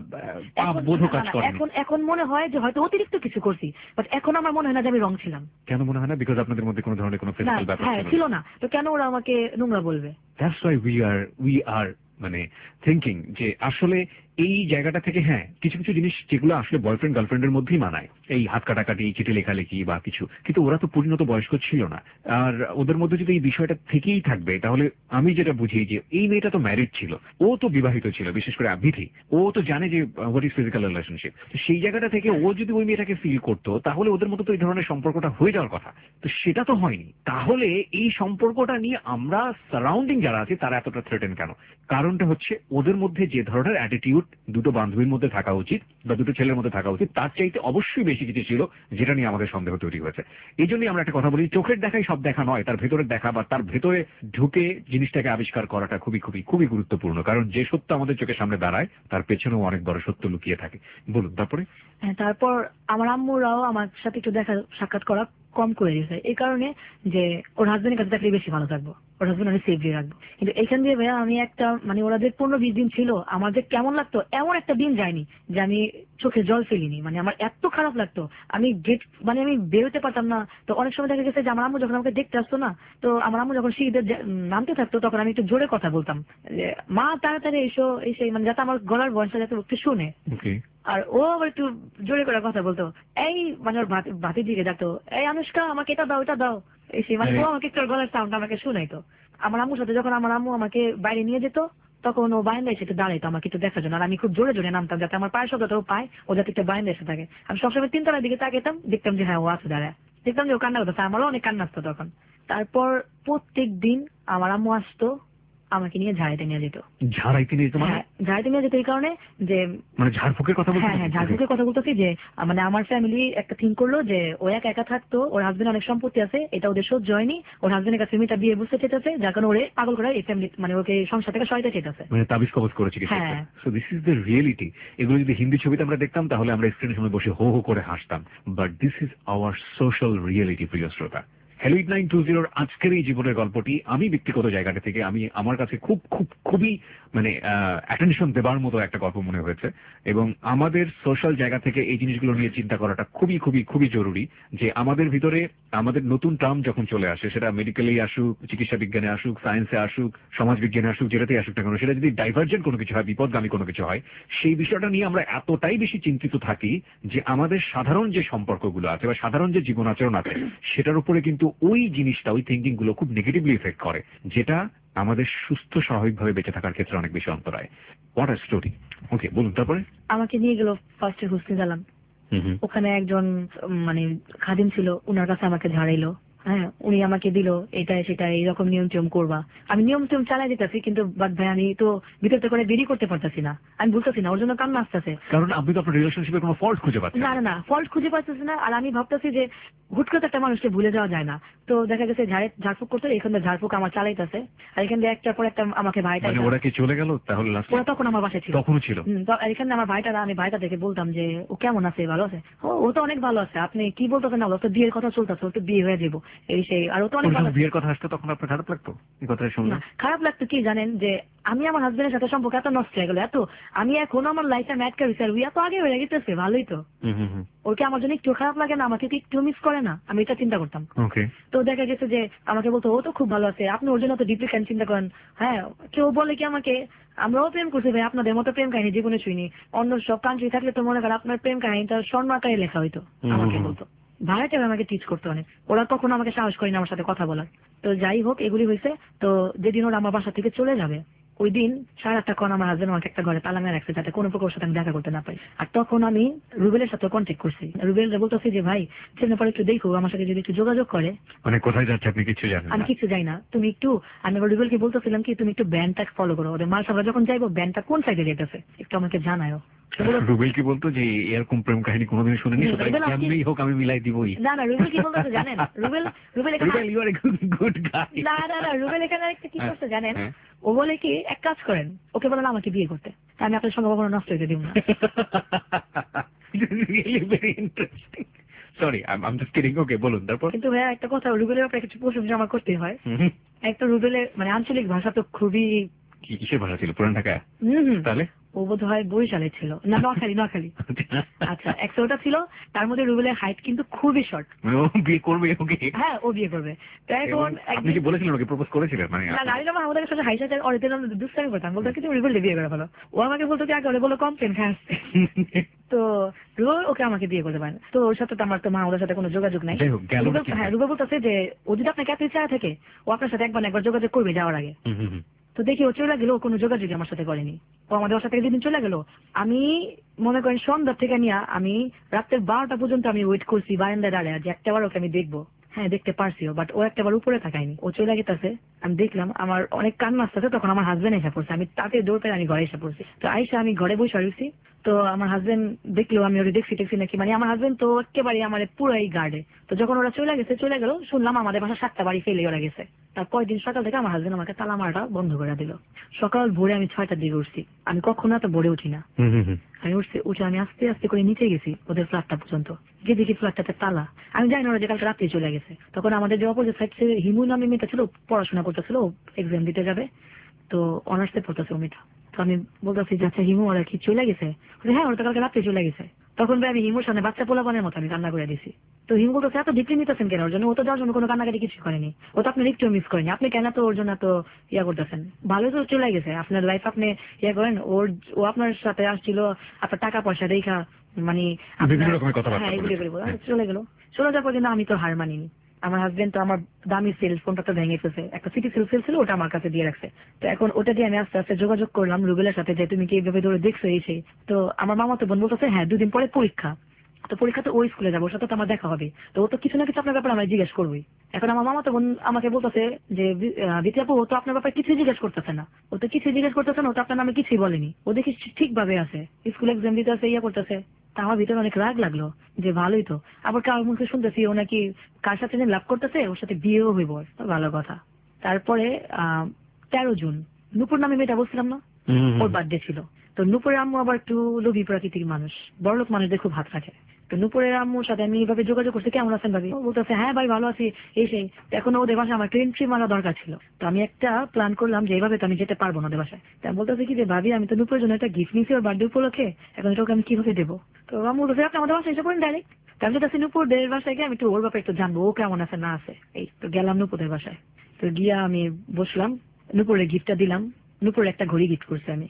Speaker 2: পাপ বোধ কাজ করে? এখন
Speaker 3: এখন মনে হয় যে হয়তো অতিরিক্ত কিছু করছি, বাট এখন আমার মনে হয় না যে আমি রং ছিলাম।
Speaker 2: কেন মনে হয় না? বিকজ আপনাদের মধ্যে কোনো ধরনের কোনো ফিজিক্যাল ব্যাপার
Speaker 3: ছিল না, তো কেন ওরা আমাকে নোংরা বলবে?
Speaker 2: That's why we are we are মানে থিঙ্কিং যে আসলে এই জায়গাটা থেকে হ্যাঁ কিছু কিছু জিনিস যেগুলো আসলে বয়ফ্রেন্ড গার্লফ্রেন্ডের মধ্যেই মানায়, এই হাত কাটাকাটি, চিঠি লেখালেখি বা কিছু, কিন্তু ওরা তো পরিণত বয়স্ক ছিল না। আর ওদের মধ্যে যদি এই বিষয়টা থেকেই থাকবে, তাহলে আমি যেটা বুঝি যে এই মেয়েটা তো ম্যারিড ছিল, ও তো বিবাহিত ছিল, বিশেষ করে বিধি, ও তো জানে যে হোয়াট ইজ ফিজিক্যাল রিলেশনশিপ। তো সেই জায়গাটা থেকে ও যদি ওই মেয়েটাকে ফিল করতো, তাহলে ওদের মধ্যে তো এই ধরনের সম্পর্কটা হয়ে যাওয়ার কথা, তো সেটা তো হয়নি। তাহলে এই সম্পর্কটা নিয়ে আমরা সারাউন্ডিং যারা আছি তারা এতটা থ্রেটেন কেন? কারণটা হচ্ছে ওদের মধ্যে যে ধরনের অ্যাটিটিউড দুটো বান্ধবীর মধ্যে থাকা উচিত বা দুটো ছেলের মধ্যে থাকা উচিত, তার চাইতে অবশ্যই বেশি কিছু ছিল, যেটা নিয়ে আমাদের সন্দেহ তৈরি হয়েছে। এই জন্যই আমরা একটা কথা বলি, চোখের দেখাই সব দেখা নয়, তার ভেতরের দেখা বা তার ভেতরে ঢুকে জিনিসটাকে আবিষ্কার করাটা খুবই খুবই খুবই গুরুত্বপূর্ণ। কারণ যে সত্য আমাদের চোখের সামনে দাঁড়ায় তার পেছনেও অনেক বড় সত্য লুকিয়ে থাকে। বলুন তারপরে।
Speaker 3: হ্যাঁ, তারপর আমার আম্মুরাও আমার সাথে একটু দেখা সাক্ষাৎ করা কম করে দিয়েছে, এই কারণে যে ওর হাজবেন্ডের কাছে থাকলে বেশি ভালো থাকবো, ওর হাজবেন্ড আমি সেফলি রাখবো। কিন্তু এখান দিয়ে ভাইয়া আমি একটা মানে ওরা যে পনেরো বিশ দিন ছিল, আমার যে কেমন লাগতো, এমন একটা দিন যায়নি যে আমি চোখে জল ফেলিনি। মানে আমার এত খারাপ লাগতো, আমি গেট মানে আমি বেরোতে পারতাম না। তো অনেক সময় দেখা গেছে যে আমার আম্মু যখন আমাকে দেখতে আসতো না, তো আমার আম্মু যখন সিঁড়িতে নামতে থাকতো তখন আমি একটু জোরে কথা বলতাম, মা তাড়াতাড়ি এসো এসে, মানে যাতে আমার গলার বয়সটা যাতে একটু শুনে। আর ও আবার একটু জোরে করে কথা বলতো, এই মানে ওর ভাতির দিকে ডাকতো, এই আনুষ্কা আমাকে এটা দাও এটা দাও এসে, মানে ও আমাকে একটু গলার সাউন্ড আমাকে শুনাইতো। আমার আম্মুর সাথে যখন আমার আম্মু আমাকে বাইরে নিয়ে যেত তখন ও বারান্দা এসে একটু দাঁড়াইতো আমাকে একটু দেখার জন্য, আর আমি খুব জোরে জোরে নামতাম যাতে আমার পায়ের শব্দটাও পায়, ও যাতে একটু বারান্দা এসে থাকে। আমি সবসময় তিনতলার দিকে তাকাতাম, দেখতাম যে হ্যাঁ ও আছে দাঁড়ায়, দেখতাম যে ও কান্না করতেছে, আমারও অনেক কান্না আসতো তখন। তারপর প্রত্যেক দিন আমার আম্মু আসতো আমাকে নিয়ে ঝাড়াইতে নিয়ে যেত।
Speaker 2: ঝাড়াইতে নিয়ে যেত মানে?
Speaker 3: হ্যাঁ, ঝাড়াইতে নিয়ে যেত এই কারণে যে
Speaker 2: মানে ঝাড়ফুঁকের কথা বলতে?
Speaker 3: হ্যাঁ হ্যাঁ ঝাড়ফুঁকের কথা বলতেছি যে মানে আমার ফ্যামিলি একটা থিঙ্ক করলো যে ও একা একা থাকতো, ওর হাজবেন্ড অনেক সম্পত্তি আছে, এটা ওদের সহ্য হয়নি, ওর হাজবেন্ডের কাছে মেয়েটা বিয়ে বুঝতে চেয়েছে, যার কারণে ওরে পাগল করে এই ফ্যামিলি মানে ওকে সংসার থেকে সরাইতে চেয়েছে,
Speaker 2: মানে তাবিজ কবজ করেছে কিছু।
Speaker 3: হ্যাঁ।
Speaker 2: So this is the reality. এগুলো যদি হিন্দি ছবিতে আমরা দেখতাম তাহলে আমরা স্ক্রিনের সামনে বসে হো হো করে হাসতাম, but this is our social reality. প্রিয় শ্রোতা, হ্যালো এইট নাইন টু জিরোর আজকের এই জীবনের গল্পটি আমি ব্যক্তিগত জায়গাটা থেকে আমি আমার কাছে খুব খুব খুবই মানে অ্যাটেনশন দেবার মতো একটা গল্প মনে হয়েছে, এবং আমাদের সোশ্যাল জায়গা থেকে এই জিনিসগুলো নিয়ে চিন্তা করাটা খুবই খুবই খুবই জরুরি। যে আমাদের ভিতরে আমাদের নতুন টার্ম যখন চলে আসে, সেটা মেডিকেলি আসুক, চিকিৎসা বিজ্ঞানে আসুক, সায়েন্সে আসুক, সমাজ বিজ্ঞানে আসুক, যেটাতেই আসুক না কেন, সেটা যদি ডাইভার্জেন্ট কোনো কিছু হয়, বিপদগামী কোনো কিছু হয়, সেই বিষয়টা নিয়ে আমরা এতটাই বেশি চিন্তিত থাকি যে আমাদের সাধারণ যে সম্পর্কগুলো আছে বা সাধারণ যে জীবন আচরণ আছে সেটার উপরে কিন্তু ওই জিনিসটা, ওই থিঙ্কিং গুলো খুব নেগেটিভলি ইফেক্ট করে, যেটা আমাদের সুস্থ স্বাভাবিকভাবে বেঁচে থাকার ক্ষেত্রে অনেক বেশি অন্তরায়। What a story. ওকে, বলুন তারপরে।
Speaker 3: আমাকে নিয়ে গেল ফার্স্টে হুসনি জালাম, ওখানে একজন মানে খাদিম ছিল, উনার কাছে আমাকে ঝাড়াইলো। হ্যাঁ, উনি আমাকে দিল এটা সেটা এইরকম নিয়ম টিয়ম করবা। আমি নিয়ম টিয়ম চালাই দিতেছি, কিন্তু বাট ভাই আমি তো ভিতরতে করে বেরিয়ে করতে পারতেছি না, আমি বলতেছি না, ওর জন্য কান্না আসতেছে।
Speaker 2: কারণ আপনি তো আপনার রিলেশনশিপে কোনো ফল্ট খুঁজে পাচ্ছেন
Speaker 3: না না না ফল্ট খুঁজে পাচ্তেছি না, আর আমি ভাবতেছি যে হুট করে একটা মানুষকে ভুলে যাওয়া যায় না। তো দেখা গেছে ঝাড়ে ঝাড়ফুঁক করতে, এখানে ঝাড়ফুঁক আমার চালাইতেছে, আর এখানে একটার পর একটা আমাকে ভাইটা,
Speaker 2: মানে ওরা কি চলে গেল তাহলে?
Speaker 3: ওরা তখন আমার বাসায় ছিল,
Speaker 2: তখনও ছিল।
Speaker 3: এখানে আমার ভাইটা, আমি ভাইটা দেখে বলতাম যে ও কেমন আছে, ভালো আছে? ও তো অনেক ভালো আছে, আপনি কি বলতেছেন? না, তো বিয়ের কথা চলতেছে, ওর তো বিয়ে হয়ে যাবো এই সেই, আর ও তো অনেক ভালো।
Speaker 2: বিয়ের কথা আসতো তখন আপনার খারাপ লাগতো এই কথা শুনলে?
Speaker 3: খারাপ লাগতো কি জানেন, যে আমি আমার হাজবেন্ডের সাথে সম্পর্ক এত নষ্ট হয়ে গেল, এত আমি এখন আমার লাইফে ম্যাট করেছি, আর এত আগে হয়ে গেছে, ভালোই তো। ওকে আমার জন্য একটু খারাপ লাগে না? আমাকে কি একটু মিস করে না? আমি এটা চিন্তা করতাম। তো দেখা গেছে যে আমাকে বলতো ও তো খুব ভালো আছে, আপনি ওর জন্য তো ডিপলি কেন চিন্তা করেন? হ্যাঁ, কেউ বলে কি আমাকে, আমরাও প্রেম করছি ভাই, আপনাদের মতো প্রেম কাহিনী জীবনে শুনি, অন্য সব কান্ট্রি থাকলে তো মনে করেন আপনার প্রেম কাহিনীটা স্বর্ণ আকারে লেখা হইতো। আমাকে বলতো, ভাইটা আমাকে টিচ করতো অনেক, ওরা কখনো আমাকে সাহস করেনি আমার সাথে কথা বলার। তো যাই হোক, এগুলি হয়েছে। তো যেদিন ওরা আমার বাসা থেকে চলে যাবে, ওই দিন সাড়ে আটটা কোন আমার হাজবেন্ড আমাকে একটা ঘরে তালা মেরে রাখছে যাতে কোনো প্রকার সাথে আমি দেখা করতে না পারি। আর তখন আমি রুবেলের সাথে কন্ট্যাক্ট করছি, রুবেল বলতেছি যে ভাই ছেলে পরে একটু দেখো, আমার সাথে যদি একটু যোগাযোগ করে।
Speaker 2: মানে কোথায় যাচ্ছে আপনি কিছু জানেন?
Speaker 3: আমি কিছু যাই না, তুমি একটু, আমি রুবেলকে বলতেছিলাম কি তুমি একটু ব্যান্ডটা ফলো করো, ওদের মাল সামরা যখন যাইবো ব্যান্ডটা কোন সাইডে যেতেছে একটু আমাকে জানায়ও।
Speaker 2: রুবেল কি বলতো যে এরকম প্রেম কাহিনী কোনোদিন শুনেনি, কেমনই হোক আমি মিলাই দিবই?
Speaker 3: না না, রুবেল কি বলতেছে জানেন? রুবেল রুবেল এখানে
Speaker 2: গুড গাই।
Speaker 3: না না না, রুবেল এখানে একটা কি করতে জানেন? ও বলে কি এক কাজ করেন, ওকে বলেন আমাকে বিয়ে করতে, আমি আপনার সঙ্গে কখনো নষ্ট হইতে দিব না।
Speaker 2: Sorry, I am just kidding. Okay, বলুন তারপর।
Speaker 3: কিন্তু ভাইয়া একটা কথা, রুবেলের ব্যাপারে কিছু প্রশংসা আমার করতে হয়। একটা রুবেলের মানে আঞ্চলিক ভাষা তো খুবই।
Speaker 2: কিসের ভাষা ছিল? পুরান ঢাকা? তাহলে
Speaker 3: ও বোধ হয় বরিশালে ছিল, না নোয়াখালী নোয়াখালী আচ্ছা, একশো ওটা ছিল। তার মধ্যে রুবেলের হাইট কিন্তু খুবই শর্ট।
Speaker 2: ও বিয়ে করবে ওকে?
Speaker 3: হ্যাঁ, ও বিয়ে করবে। তাই এখন
Speaker 2: আপনি কি বলেছিলেন ওকে প্রপোজ করেছিলেন? মানে
Speaker 3: না, আমি যখন আমাদের সাথে হাই সাথে অনেক দুষ্টামি করতাম, বলতো কি তুমি রুবেলকে বিয়ে করে ফেলো। ও আমাকে বলতো কি আগে ওরে বলো কমপ্লেন খায় আসছে। তো রুবেল ওকে আমাকে বিয়ে করতে পারে, তো ওর সাথে তো আমার তো মা ওদের সাথে কোনো যোগাযোগ নাই। হ্যাঁ, রুবেল বলতেছে যে ও যদি আপনাকে এত ইচ্ছা থাকে ও আপনার সাথে একবার একবার যোগাযোগ করবে যাওয়ার আগে। তো দেখি ও চলে গেল, কোনো যোগাযোগ আমার সাথে করেনি। ও আমাদের সাথে যেদিন চলে গেল, আমি মনে করেন সন্ধ্যা থেকে নিয়ে আমি রাতের বারোটা পর্যন্ত আমি ওয়েট করছি বারান্দায় দাঁড়ায় যে একটা বার ওকে আমি দেখবো। হ্যাঁ, দেখতে পারছিও, বাট ও একটা বার উপরে তাকায়নি, ও চলে গেছে। আমি দেখলাম আমার অনেক কান্না আসতেছে, তখন আমার হাজবেন্ড এসে পড়ছে, আমি তাতে দৌড় পেয়ে আমি ঘরে এসে পড়ছি। তো আইসা আমি ঘরে বসে রয়েছি, তো আমার হাজবেন্ড দেখলো আমি ওরা দেখছি দেখছি নাকি, মানে আমার হাজবেন্ড তো একেবারে আমার পুরো এই গার্ডে। তো যখন ওরা চলে গেছে চলে গেল, শুনলাম আমাদের বাসা সাতটা বাড়ি ফেলে ওরা গেছে। তার পরের দিন সকাল থেকে আমার হাজবেন্ড আমাকে তালা মারাটা বন্ধ করে দিল। সকাল ভোরে আমি ছয়টার দিকে উঠছি, আমি কখনো এত ভোরে উঠি না। আমি উঠছি, উঠে আমি আস্তে আস্তে করে নিচে গেছি ওদের ফ্ল্যাটটা পর্যন্ত, গিয়ে দেখি ফ্ল্যাটটাতে তালা। আমি জানি না ওরা যে কালকে রাত্রে চলে গেছে। তখন আমাদের যে অপোজিট সাইড থেকে হিমু নামে মেয়েটা ছিল, পড়াশোনা করতেছিল, এক্সাম দিতে যাবে, তো অনার্সে পড়তেছে ও মেয়েটা। তো আমি বলতেছি যে আচ্ছা হিমু ওরা কি চলে গেছে? হ্যাঁ, ওরা তো কালকে রাত্রে চলে গেছে। তখন ভাই আমি হিমুর সামনে বাচ্চা পোলাপানের মতো আমি কান্না করে দিছি। তো হিমু বলতেছে এত ডিপলি নিতেছেন কেন ওর জন্য? ও তো যাওয়ার জন্য কোনো কান্নাকাটি কিছু করেনি, ও তো আপনার একটু মিস করেনি, আপনি কেন তো ওর জন্য তো ইয়া করতেছেন? ভালো তো চলে গেছে আপনার লাইফ, আপনি ইয়া করেন। ওর ও আপনার সাথে আসছিল আপনার টাকা পয়সা দেখা, মানে হ্যাঁ এগুলো চলে গেল। চলে যাওয়ার পর কিন্তু আমি তো হার মানিনি, আমার হাজবেন্ড তো আমার দামি সেল ফোনটা তো ভেঙে ফেলছে, একটা সিটি সেল সেল ছিল, ওটা আমার কাছে দিয়ে রাখছে। তো এখন ওটা দিয়ে আমি আস্তে আস্তে যোগাযোগ করলাম রুবেলের সাথে যে তুমি কি এইভাবে ধরে দেখছো এই সেই। তো আমার মামা তো বোন বলতেছে হ্যাঁ দুদিন পরে পরীক্ষা, তো পরীক্ষা তো ওই স্কুলে যাবো, ওর সাথে তো আমার দেখা হবে, তো ও তো কিছু না কিছু আপনার ব্যাপারে আমরা জিজ্ঞেস করবোই। এখন আমার মামা তো বোন আমাকে বলতেছে যে বিতি আপু ও তো আপনার ব্যাপারে কিছুই জিজ্ঞেস করতেছে না, ও তো কিছুই জিজ্ঞেস করতেছে না, ও তো আপনার নামে কিছুই বলেনি, ও দেখি ঠিকভাবে আছে, স্কুল এক্সাম দিতে আছে, ইয়া করতেছে। তা আমার ভিতরে অনেক রাগ লাগলো যে ভালোই তো, আবার কার মুখে শুনতেছি ও নাকি কার সাথে লাভ করতেছে, ওর সাথে বিয়েও হইব, ভালো কথা। তারপরে আহ তেরো জুন নুপুর নামে মেয়েটা বলছিলাম না, ওর বার্থডে ছিল। তো নুপুরের আম্মু আবার একটু লোভী প্রকৃতির মানুষ, বড়লোক মানুষদের খুব হাত রাখে। তো নুপুরের আম্মুর সাথে আমি এইভাবে যোগাযোগ করছি, কেমন আছেন ভাবি, ও বলতেছে হ্যাঁ ভাই ভালো আছি এই সেই। এখন ওদের বাসায় আমার একটা এন্ট্রি মারা দরকার ছিল, তো আমি একটা প্ল্যান করলাম যে এইভাবে তো আমি যেতে পারবো না ওদের বাসায়। তা বলতেছে কি যে ভাবি আমি তো নুপুরের জন্য একটা গিফট নিয়েছি ওর বার্থডে উপলক্ষে, এখন এটাকে আমি কিভাবে দেবো। তো আম্মু বলতেছে আপনি আমাদের বাসায় এসে পড়েন ডাইরেক্ট। আমি যেটা নুপুরদের বাসায় গিয়ে আমি একটু ওর ব্যাপারে একটু জানবো ও কেমন আছে না আছে। এই তো গেলাম নুপুরের বাসায়, তো গিয়া আমি বসলাম, নুপুরের গিফটটা দিলাম, নুপুরের একটা ঘড়ি গিফট করছি আমি।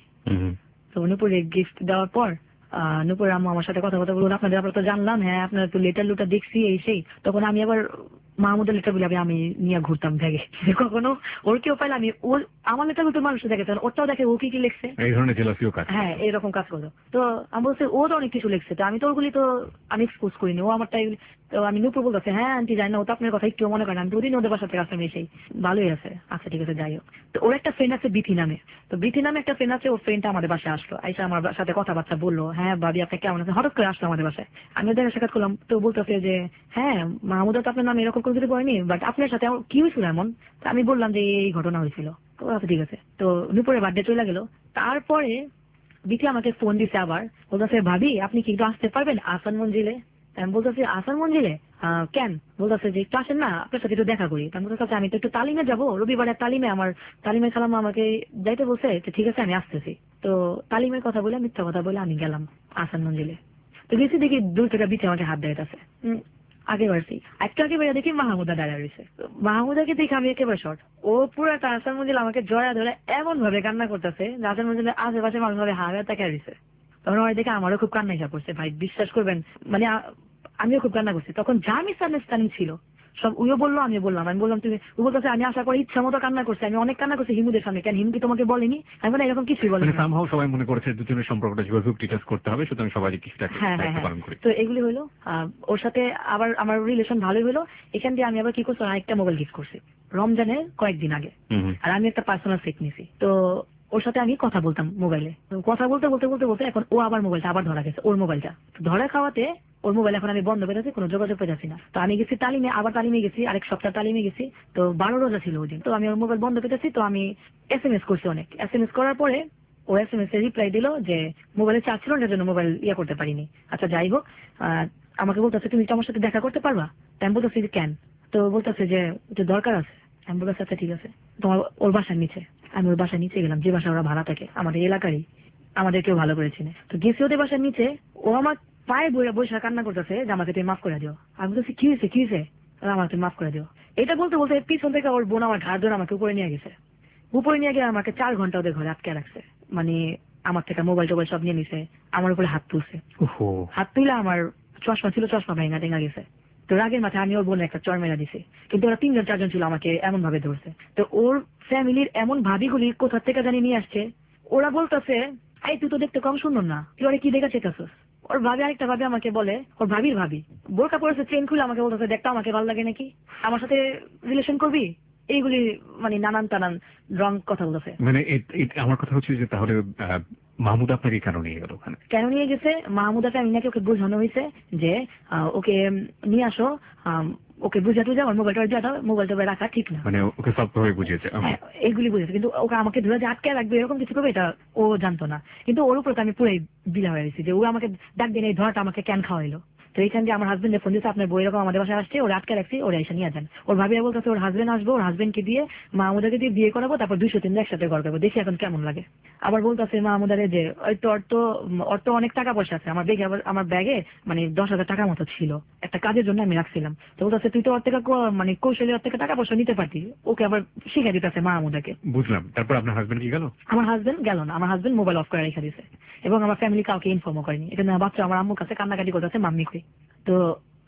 Speaker 3: তো নুপুরের গিফট দেওয়ার পর আহ নুপুর আম্মু আমার সাথে কথা কথা বলুন, আপনাদের আপনার তো জানলাম, হ্যাঁ আপনার তো লেটার লুটা দেখছি এই সেই। তখন আমি আবার মাহমুদের লেটার গুলো আমি নিয়ে ঘুরতাম ব্যাগে, কখনো ওর কেউ পাইলে আমি ওর আমার লেটার গুলো মানুষ দেখে ওরটাও দেখে ও কি কি লিখছে,
Speaker 2: এই ধরনের জেলাসিও কাজ,
Speaker 3: হ্যাঁ এরকম কাজ করতো। তো আমি বলছি ও তো অনেক কিছু লিখছে, তো আমি তো ওগুলি তো আমি এক্সপোজ করিনি, ও আমারটাই। তো আমি নুপুর বলতেছে হ্যাঁ আন্টি জানি না, ও তো আপনার কথা একটু মনে করেন, আমি দুদিন ওদের বাসা থেকে আসলাম এসেই, ভালোই আছে, আচ্ছা ঠিক আছে যাই হোক। তো ওর একটা ফ্রেন্ড আছে বিথি নামে, তো বিথি নামে একটা ফ্রেন্ড আছে, ওর ফ্রেন্ডটা আমাদের বাসায় আসলো, আইসা আমার সাথে কথাবার্তা বললো, হ্যাঁ ভাবি আপনি কেমন আছেন, হঠাৎ করে আসলো আমাদের বাসায়। আমি দেখা সাক্ষাৎ করলাম, তো বলতেছে যে হ্যাঁ মাহমুদা তো আপনার নামে এরকম করে কিছু বলেনি, বাট আপনার সাথে কি হয়েছিল এমন। আমি বললাম যে এই ঘটনা হয়েছিল, তো আচ্ছা ঠিক আছে। তো নুপুরের বার্থডে চলে গেল। তারপরে বিথি আমাকে ফোন দিছে আবার, বলতেছে ভাবি আপনি কি একটু আসতে পারবেন আসান মঞ্জিলে। আমি বলতেছি আসান মঞ্জিলে কেন, বলতেছে যে একটু আসেন না আপনার সাথে একটু দেখা করি। আমি বলতেছি আমি তো একটু তালিমে যাবো, রবিবারের তালিমে আমার তালিমের খালাম্মা আমাকে যাইতে বলছে, তো ঠিক আছে আমি আসতেছি। তো তালিমের কথা বলে মিথ্যা কথা বলে আমি গেলাম আসান মঞ্জিলে। তো গেছি দেখি দূর থেকে বিথি আমাকে হাত দেখাইতেছে, আগে বাড়ছি একটু আগে বেড়ে দেখি মাহমুদা দাঁড়া রয়েছে। মাহমুদাকে দেখে আমি একেবারে শর্ট, ও পুরো একটা আসান মঞ্জিল আমাকে জয়া ধরে এমন ভাবে কান্না করতেছে, আসান মঞ্জিলের আশেপাশে মানুষ ভাবে হাওয়া তাকে রয়েছে। তখন আমার দেখে আমারও খুব কান্না এসে পড়ছে, ভাই বিশ্বাস করবেন মানে আমিও খুব কান্না করছি। তখন যা মিসআন্ডারস্ট্যান্ডিং ছিল সব উইও বললো আমিও বললাম। আমি বললাম তুমি ও বলতেছে আমি আশা করি ইচ্ছা মতো কান্না করছি, আমি অনেক কান্না করছি হিমুদের সামনে, কেন হিমু কি তোমাকে বলেনি। আমি বলি এরকম কিছুই বলেনি।
Speaker 2: সামহাও সবাই মনে করেছে দুজনের সম্পর্কটা যোগাযোগ ডিটেইলস করতে হবে, সুতরাং সবাই কিছুটা
Speaker 3: হ্যাঁ হ্যাঁ হ্যাঁ। তো এগুলি হলো ওর সাথে আবার আমার রিলেশন ভালোই হলো। এখান দিয়ে আমি আবার কি করছি আরেকটা মোবাইল গিফট করছি রমজানের কয়েকদিন আগে, আর আমি একটা পার্সোনাল সেট নিছি। তো ওর সাথে আমি কথা বলতাম মোবাইলে, কথা বলতে বলতে বলতে বলতে এখন ও আবার মোবাইলটা আবার ধরা গেছে, ওর মোবাইলটা ধরা খাওয়াতে ওর মোবাইল এখন আমি বন্ধ পেয়েছি, কোনো যোগাযোগ পেয়েছি না। তো আমি গেছি তালিমে, আবার তালিমে গেছি আরেক সপ্তাহ তালিমে গেছি, তো বারো রোজা ছিল ওই দিন। তো আমি ওর মোবাইল বন্ধ পেয়েছি, তো আমি এস এম এস করছি অনেক। এস এম এস করার পরে ও এস এম এস এর রিপ্লাই দিল যে মোবাইলে চার্জ ছিল না, জন্য মোবাইল ইয়ে করতে পারিনি। আচ্ছা যাই হোক, আমাকে বলতেছে তুমি আমার সাথে দেখা করতে পারবা। আমি বলতেছি যে কেন, তো বলতেছে যে দরকার আছে। আমি বলতেছি আচ্ছা ঠিক আছে, তোমার ওর বাসার নিচে। আমি ওর বাসার নিচে গেলাম, যে বাসা ওরা ভাড়া থাকে আমাদের এলাকারই, আমাদের কেউ ভালো করে চিনে। তো গেছি ওদের বাসার নিচে, ও আমার পায়ে বইয়া বৈশা কান্না করতেছে যে আমাকে তুমি মাফ করে দিও। আমি বলতেছি কি হয়েছে কি হয়েছে, আমাকে তুমি মাফ করে দিও। এটা বলতে বলতে পিছন থেকে ওর বোন আমার ঘাড় ধরে আমাকে উপরে নিয়ে গেছে। উপরে নিয়ে গিয়ে আমাকে চার ঘন্টা ওদের ঘরে আটকে রাখছে, মানে আমার থেকে মোবাইল টোবাইল সব নিয়ে নিছে, আমার উপরে হাত তুলছে। হাত তুলে আমার চশমা ছিল, চশমা ভেঙা টেঙা গেছে। তো রাগের মাথায় আমি ওর বোনের একটা চর মেরা দিছি, কিন্তু ওরা তিনজন চারজন ছিল আমাকে এমন ভাবে ধরছে। তো ওর ফ্যামিলির এমন ভাবিগুলি কোথা থেকে জানি নিয়ে আসছে, ওরা বলতেছে এই তুই তো দেখতে কম সুন্দর না, তুই ওরা কি দেখা চেতাছিস। ওর ভাবি আরেকটা ভাবি আমাকে বলে, ওর ভাবির ভাবি বোরকা পরেছে চেন খুলে আমাকে বলতেছে দেখতে আমাকে ভালো লাগে নাকি, আমার সাথে রিলেশন করবি, এইগুলি মানে নানান টানান রং কথা বলতেছে।
Speaker 2: মানে আমার কথা হচ্ছে যে তাহলে মাহমুদ আপনাকে কেন নিয়ে গেল ওখানে?
Speaker 3: কেন নিয়ে গেছে, মাহমুদাকে আমি নাকি ওকে বোঝানো হয়েছে যে ওকে নিয়ে আসো, ওকে বুঝা টুঝা আমার মোবাইলটা দিয়ে দাও, মোবাইলটা রাখা ঠিক না,
Speaker 2: মানে ওকে সবভাবে বুঝিয়েছে,
Speaker 3: এইগুলি বুঝেছে। কিন্তু ওকে আমাকে ধরে যে আটকে রাখবে এরকম কিছু করবে এটা ও জানতো না। কিন্তু ওর উপরে আমি পুরোই বিলা হয়ে গেছি যে ও আমাকে ডাক দিয়ে এই ধরাটা আমাকে কেন খাওয়াইলো। তো এইখান দিয়ে আমার হাজবেন্ডের ফোন দিচ্ছে আপনার বই এরকম আমাদের বাসায় আসছে, ওরা আটকে রাখছি, ওরা এসে নিয়ে যান। ওর ভাবিয়া বলতেছে ওর হাজবেন্ড আসবো, ওর হাজবেন্ডকে দিয়ে মাহমুদাকে দিয়ে বিয়ে করাবো, তারপর দুইশো তিন একসাথে ঘর করবো, দেখি এখন কেমন লাগে। আবার বলতেছে মাহমুদারে যে ওই তো অর্থ অর্থ অনেক টাকা পয়সা আছে আমার ব্যাগে, আমার ব্যাগে মানে দশ হাজার টাকার মতো ছিল, একটা কাজের জন্য আমি রাখছিলাম। তো বলতেছে তুই তো ওর থেকে মানে কৌশলী ওর থেকে টাকা পয়সা নিতে পারতি, ওকে আবার শিখে দিতেছে মাহমুদাকে।
Speaker 2: বুঝলাম। তারপর আপনার হাজবেন্ড কি গেল?
Speaker 3: আমার হাজবেন্ড গেল না, আমার হাজবেন্ড মোবাইল অফ করে রেখে দিয়েছে এবং আমার ফ্যামিলি কাউকে ইনফর্মও করেনি। এটা বাচ্চা আমার আম্মুর কাছে কান্নাকাটি করতেছে মাম্মি কই। তো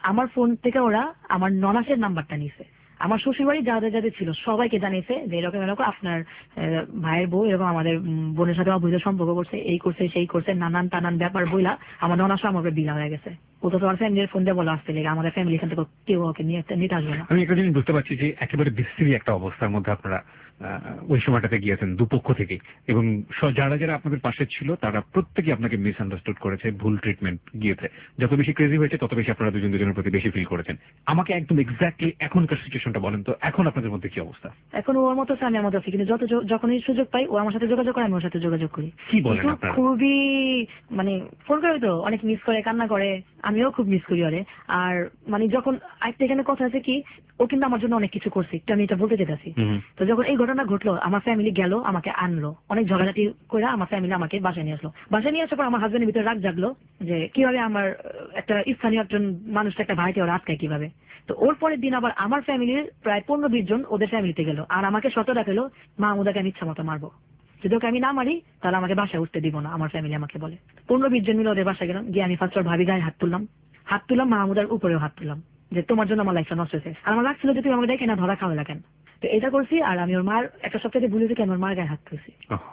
Speaker 3: আমার ফোন থেকে ওরা আমার ননাসের নাম্বারটা নিছে, আমার শ্বশুর বাড়ি যাদের যাদের ছিল সবাইকে জানিয়েছে যে এরকম এরকম আপনার ভাইয়ের বউ এরকম আমাদের বোনের সাথে অবৈধ সম্পর্ক করছে, এই করছে সেই করছে, নানান টানান ব্যাপার বইলা আমার ননাসও আমাকে বিলা হয়ে গেছে। ও তো তোমার ফ্যামিলির ফোন দিয়ে বলা আসতে লেগে আমাদের ফ্যামিলি এখান থেকে কেউ ওকে নিয়ে নিতে আসবে না।
Speaker 2: আমি একটা জিনিস বুঝতে পারছি যে একেবারে বিশ্রী একটা অবস্থার মধ্যে আপনারা ওই সময়টাতে গিয়েছেন দুপক্ষ থেকে, এবং যারা যারা আপনাদের পাশে ছিল তারা প্রত্যেকে আপনাকে মিসআন্ডারস্টুড করেছে, ভুল ট্রিটমেন্ট গিয়েছে। যত বেশি ক্রেজি হয়েছে তত বেশি আপনারা দুজন দুজনের প্রতি বেশি ফিল করেছেন। আমাকে একদম এক্স্যাক্টলি এখনকার সিচুয়েশনটা বলেন তো, এখন আপনাদের মধ্যে কি অবস্থা?
Speaker 3: এখন ওর মতো আমি আমার মতো আছি, কিন্তু যত যখনই সুযোগ পাই ও আমার সাথে যোগাযোগ করে, আমি ওর সাথে যোগাযোগ করি।
Speaker 2: কি বলেন আপনারা?
Speaker 3: খুবই মানে ফোন করে তো অনেক মিস করে, কান্না করে, আমিও খুব মিস করি ওরে। আর মানে যখন একটা এখানে কথা আছে কি, ও কিন্তু আমার জন্য অনেক কিছু করছে, আমি এটা বলতে চাইছি। তো যখন এই ঘটনা ঘটলো, আমার ফ্যামিলি গেল আমাকে আনলো, অনেক ঝগড়াঝাটি করে আমার ফ্যামিলি আমাকে বাসায় নিয়ে আসলো। বাসায় নিয়ে আসার পর আমার হাজবেন্ডের ভিতরে রাগ জাগলো যে কিভাবে আমার একটা স্থানীয় একজন মানুষটা একটা ভাইকে ওরা আটকায় কিভাবে। তো ওর পরের দিন আবার আমার ফ্যামিলির প্রায় পনেরো বিশ জন ওদের ফ্যামিলিতে গেল, আর আমাকে শত রাখলো মাহমুদাকে আমি ইচ্ছা মতো মারবো, যদি ওকে আমি না মারি তাহলে আমাকে বাসায় উঠতে দিব না। আমার ফ্যামিলি আমাকে বলে, পনেরো বিশ জন মিলে ওদের বাসায় গেলাম, গিয়ে আমি ফার্স্ট ওর ভাবি গায়ে হাত তুললাম, হাত তুললাম মাহমুদার উপরেও হাত তুললাম যে তোমার জন্য আমার লাইফটা নষ্ট হয়েছে। আর আমার লাগছিল যে তুমি আমাকে দেখে না ধরা খাওয়া লাগেন। তো এটা করছি, আর আমি ওর মার একটা সপ্তাহে ভুলে থেকে আমার মার গায়ে হাত তুলছি।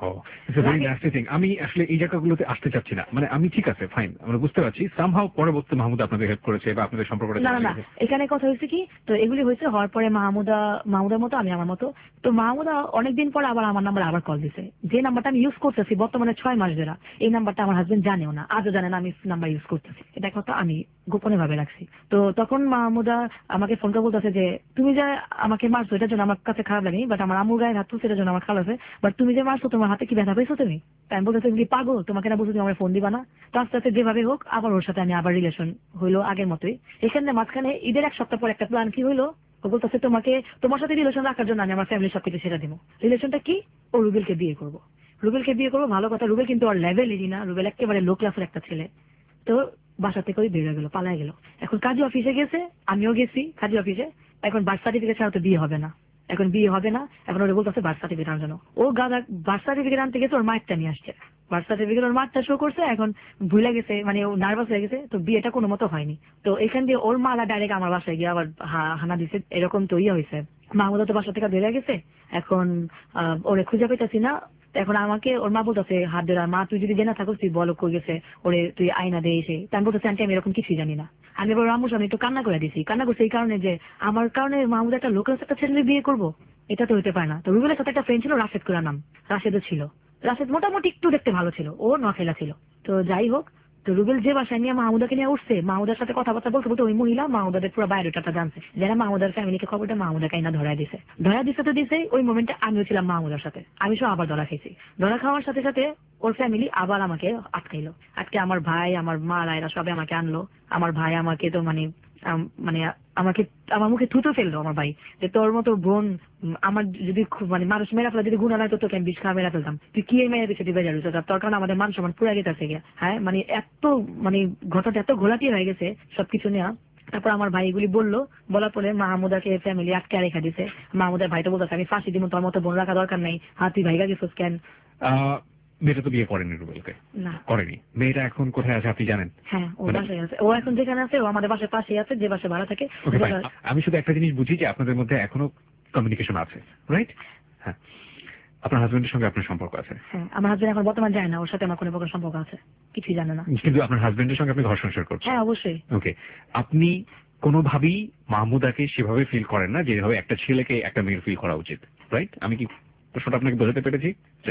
Speaker 2: আমি আসলে এই জায়গাগুলোতে আসতে চাচ্ছি না, মানে আমি ঠিক আছে ফাইন, আমরা বুঝতে পারছি সামহাও পরবর্তী মাহমুদ আপনাদের হেল্প করেছে বা আপনাদের সম্পর্কটা।
Speaker 3: না না, এখানে কথা হয়েছে কি, তো এগুলি হয়েছে হওয়ার পরে মাহমুদা মাহমুদার মতো আমি আমার মতো। তো মাহমুদা অনেকদিন পরে আবার আমার নাম্বার আবার কল দিছে, যে নাম্বারটা আমি ইউজ করতেছি বর্তমানে ছয় মাস ধরে, এই নাম্বারটা আমার হাজবেন্ড জানেও না, আজও জানে না আমি নাম্বার ইউজ করতেছি, এটা কথা আমি গোপনে ভাবে রাখছি। তো তখন মাহমুদা আমাকে ফোন করে বলতেছে যে তুমি যে আমাকে মারছো এটার জন্য আমার কাছে খারাপ লাগে, বাট আমার আমুর গায়ে হাত তুলছে এটার জন্য আমার খারাপ আছে, বাট তুমি যে মারছো তোমার হাতে কি ব্যথা পেয়েছো তুমি? তাই আমি বলতেছি তুমি পাগল, তোমাকে না বলছো তুমি আমার ফোন দিবা না। তো আস্তে আস্তে যেভাবে হোক আবার ওর সাথে আমি আবার রিলেশন হইলো আগের মতোই। এখানে মাঝখানে ঈদের এক সপ্তাহ পর একটা প্ল্যান কি হইলো, ও বলতেছে তোমাকে তোমার সাথে রিলেশন রাখার জন্য আমি আমার ফ্যামিলির সবকিছু সেটা দিব। রিলেশনটা কি? ও রুবেলকে বিয়ে করবো। রুবেলকে বিয়ে করবো, ভালো কথা, রুবেল কিন্তু ওর লেভেলেরই না, রুবেল একেবারে লো ক্লাসের একটা ছেলে। তো বাসা থেকে ওই বেরোয় গেল, পালায় গেল। এখন কাজী অফিসে গেছে, আমিও গেছি কাজী অফিসে। এখন বার্থ সার্টিফিকেট ছাড়া তো বিয়ে হবে না, এখন বিয়ে হবে না। এখন ওরা বলতেছে বার্থ সার্টিফিকেট আনার জন্য। ও গাদা বার্থ সার্টিফিকেট আনতে গেছে, ওর মাঠটা নিয়ে আসছে। বার্থ সার্টিফিকেট ওর মাঠটা শো করছে, এখন ভুলে গেছে, মানে ও নার্ভাস হয়ে গেছে। তো বিয়েটা কোনো মতো হয়নি। তো এখান দিয়ে ওর মালা ডাইরেক্ট আমার বাসায় গিয়ে আবার হানা দিছে, এরকম তো ইয়ে হয়েছে। মাহমুদা তো বাসা থেকে বেরিয়ে গেছে, এখন ওরে খুঁজে পেতেছি না। এখন আমাকে ওর মা বলতেছে হাত ধরা, মা তুই যদি জেনে থাকো তুই বলো কই গেছে, ওরে তুই আয়না দে এসে। তাই আমি বলতেছি আন্টি আমি এরকম কিছুই জানি না। আমি এবার রামুর সামনে একটু কান্না করে দিছি, কান্না করছে এই কারণে যে আমার কারণে মাহমুদ একটা লোকের একটা ছেলে বিয়ে করবো, এটা তো হইতে পারে না। তো রুবেলের সাথে একটা ফ্রেন্ড ছিল রাশেদ করে নাম, রাশেদও ছিল। রাশেদ মোটামুটি একটু দেখতে ভালো ছিল, ও নখেলা ছিল। তো যাই হোক, তো রুবেল যে বাসায় নিয়ে মাহমুদাকে নিয়ে উঠছে, মাহমুদার সাথে কথাবার্তা বলতে বলতে ওই মহিলা মাহমুদাদের পুরো বায়োডাটা জানছে, যারা মাহমুদার ফ্যামিলিকে খবরটা মাহমুদাকে না ধরা দিছে। ধরা দিছে তো দিছে, ওই মোমেন্টে আমিও ছিলাম মাহমুদার সাথে, আমি সব আবার ধরা খাইছি। ধরা খাওয়ার সাথে সাথে ওর ফ্যামিলি আবার আমাকে আটকাইলো। আজকে আমার ভাই আমার মা এরা সবে আমাকে আনলো। আমার ভাই আমাকে তো মানে মানে আমাকে আমার মুখে থুতো ফেললো আমার ভাই, যে তোর মতো বোন আমার যদি মানে মানুষ মেরা ফেলা যদি গুণা লাগতো তোকে আমি বিষ খাওয়া মেরা ফেলতাম, তুই কি মেয়ের পিছিয়ে দিবে যাবি তোর কারণে আমাদের মান সম্মান পুরা গেছে গিয়া। হ্যাঁ মানে এত মানে ঘটনাটা এত ঘোলাটি হয়ে গেছে সবকিছু নেওয়া। তারপর আমার ভাই এগুলি বললো, বলার পরে মাহমুদাকে ফ্যামিলি আটকে রেখা দিছে। মাহমুদার ভাই তো বলতেছে আমি ফাঁসি দিব, তোর মতো বোন রাখা দরকার নাই, হ্যাঁ তুই ভাইগা গেছিস কেন?
Speaker 2: মেয়েটা তো বিয়ে করেনি রুবেলকে, না করেনি। মেয়েটা এখন কোথায় আছে আপনি জানেন?
Speaker 3: হ্যাঁ ও বাসায় আছে, ও এখন যেখানে আছে ও আমাদের বাসার পাশেই আছে, যে বাসায় ভাড়া থাকে।
Speaker 2: আমি শুধু একটা জিনিস বুঝি যে আপনাদের মধ্যে এখনো কমিউনিকেশন আছে, রাইট? হ্যাঁ, আপনার হাজবেন্ডের সঙ্গে আপনার সম্পর্ক আছে?
Speaker 3: হ্যাঁ, আমার হাজবেন্ড এখন বর্তমান যায় না, ওর সাথে আমার কোনো প্রকার সম্পর্ক আছে কিছুই জানে না।
Speaker 2: কিন্তু আপনার হাজবেন্ডের সঙ্গে আপনি ঘর সংসার করছেন?
Speaker 3: হ্যাঁ অবশ্যই।
Speaker 2: ওকে, আপনি কোনোভাবেই মাহমুদাকে সেভাবে ফিল করেন না যেভাবে একটা ছেলেকে একটা মেয়ের ফিল করা উচিত, রাইট? আমি কি প্রশ্নটা আপনাকে বোঝাতে পেরেছি?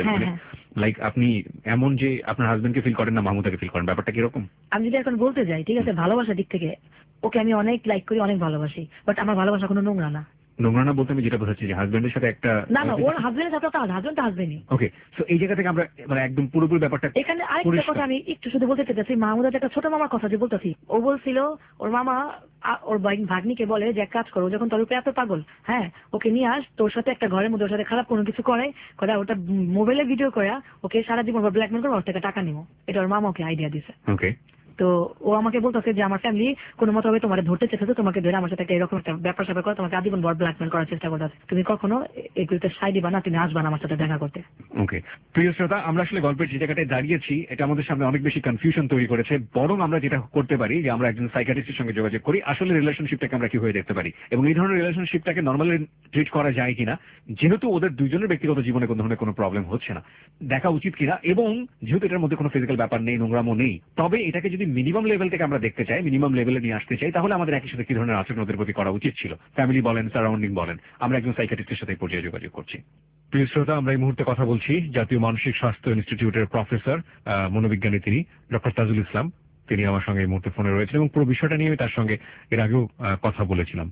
Speaker 2: লাইক আপনি এমন যে আপনার হাজবেন্ডকে ফিল করেন না মাহমুদাকে ফিল করেন, ব্যাপারটা কিরকম?
Speaker 3: আমি যদি এখন বলতে যাই, ঠিক আছে, ভালোবাসার দিক থেকে ওকে আমি অনেক লাইক করি, অনেক ভালোবাসি, বাট আমার ভালোবাসা কোনো নোংরা না।
Speaker 2: নোংরা না বলতে আমি যেটা বোঝাচ্ছি যে হাজবেন্ডের সাথে একটা
Speaker 3: না না ওর হাজবেন্ডের সাথে তার হাজবেন্ড তো হাজবেন্ডই।
Speaker 2: ওকে, সো এই জায়গা থেকে আমরা মানে একদম পুরোপুরি ব্যাপারটা।
Speaker 3: এখানে আরেকটা কথা আমি একটু শুধু বলতে চাইছি, মাহমুদার একটা ছোট মামার কথা যে বলতেছি, ও বলছিল ওর মামা ওর ভাগ্নিকে বলে যে এক কাজ করো, যখন তোর উপরে এত পাগল, হ্যাঁ ওকে নিয়ে আস, তোর সাথে একটা ঘরের মধ্যে ওর সাথে খারাপ কোনো কিছু করে করে ওটা মোবাইলে ভিডিও করে ওকে সারা জীবন ব্ল্যাকমেল করে ওর থেকে টাকা নিবো। এটা ওর মামা ওকে আইডিয়া দিছে।
Speaker 2: ওকে,
Speaker 3: তো ও আমাকে বলতেছে যে আমার ফ্যামিলি কোনো মতো হবে তোমার ধরতে চেষ্টা, তোমাকে ধরে আমার সাথে একটা এরকম একটা ব্যাপার স্যাপার করে তোমাকে আজীবন বড় ব্ল্যাকমেল করার চেষ্টা করতেছে, তুমি কখনো এগুলোতে সাই দিবা না, তুমি আসবা না আমার সাথে দেখা করতে।
Speaker 2: ওকে প্রিয় শ্রোতা, আমরা আসলে গল্পের যে জায়গাটায় দাঁড়িয়েছি এটা আমাদের সামনে অনেক বেশি কনফিউশন তৈরি করেছে। বরং আমরা যেটা করতে পারি যে আমরা একজন সাইকিয়াট্রিস্টের সঙ্গে যোগাযোগ করি, আসলে রিলেশনশিপটাকে আমরা কিভাবে দেখতে পারি এবং এই ধরনের রিলেশনশিপটাকে নর্মালি ট্রিট করা যায় কিনা, যেহেতু ওদের দুইজনের ব্যক্তিগত জীবনে কোনো ধরনের কোনো প্রবলেম হচ্ছে না, দেখা উচিত কিনা, এবং যেহেতু এটার মধ্যে কোনো ফিজিক্যাল ব্যাপার নেই, নোংরামও নেই, তবে এটাকে যদি মিনিমাম লেভেল থেকে আমরা দেখতে চাই, মিনিমাম লেভেলে নিয়ে আসতে চাই, তাহলে আমাদের একই সাথে কি ধরনের আচরণ ওদের প্রতি করা উচিত ছিল, ফ্যামিলি বলেন, সারাউন্ডিং বলেন। আমরা একজন সাইকিয়াট্রিস্টের সাথে এই পর্যায়ে যোগাযোগ করছি। প্রিয় শ্রোতা, আমরা এই মুহূর্তে কথা বলছি জাতীয় মানসিক স্বাস্থ্য ইনস্টিটিউটের প্রফেসর, মনোবিজ্ঞানী তিনি ডক্টর তাজুল ইসলাম। তিনি আমার সঙ্গে এই মুহূর্তে ফোনে রয়েছেন এবং পুরো বিষয়টা নিয়ে আমি তার সঙ্গে এর আগেও কথা বলেছিলাম।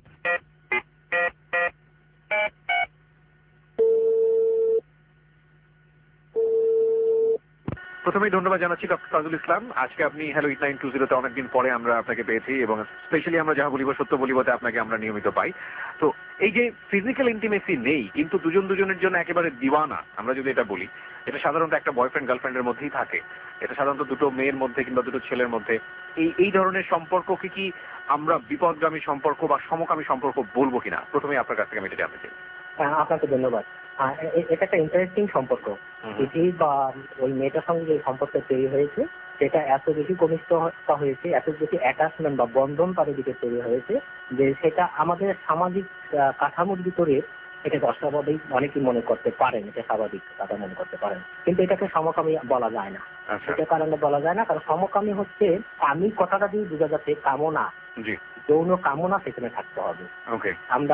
Speaker 2: প্রথমেই ধন্যবাদ জানাচ্ছি ডক্টর তাজুল ইসলাম। আজকে আপনি হ্যালো এইট নাইন টু জিরোতে অনেকদিন পরে আমরা আপনাকে পেয়েছি এবং স্পেশালি আমরা যাহা বলিব সত্য বলিবতে আপনাকে আমরা নিয়মিত পাই। তো এই যে ফিজিক্যাল ইন্টিমেসি নেই কিন্তু দুজন দুজনের জন্য একেবারে দিওয়ানা, আমরা যদি এটা বলি, এটা সাধারণত একটা বয়ফ্রেন্ড গার্লফ্রেন্ডের মধ্যেই থাকে, এটা সাধারণত দুটো মেয়ের মধ্যে কিংবা দুটো ছেলের মধ্যে, এই এই ধরনের সম্পর্ককে কি আমরা বিপদগামী সম্পর্ক বা সমকামী সম্পর্ক বলবো কিনা, প্রথমে আপনার কাছ থেকে আমি এটা জানতে চাই।
Speaker 6: আপনাকে ধন্যবাদ। এটা একটা ইন্টারেস্টিং সম্পর্ক। এটি বা ওই মেয়েটার সঙ্গে যে সম্পর্ক তৈরি হয়েছে সেটা এত বেশি ঘনিষ্ঠতা হয়েছে, এত বেশি অ্যাটাচমেন্ট বা বন্ধন তাদের দিকে তৈরি হয়েছে যে সেটা আমাদের সামাজিক কাঠামোর ভিতরে এটা অস্বাভাবিক অনেকেই মনে করতে পারেন, এটা স্বাভাবিক তারা মনে করতে পারেন, কিন্তু এটাকে সমকামী বলা যায় না। সেটার কারণে বলা যায় না, কারণ সমকামী হচ্ছে আমি কথাটা দিয়ে বোঝা যাচ্ছে কামনা, যৌন কামনা সেখানে থাকতে হবে। আমরা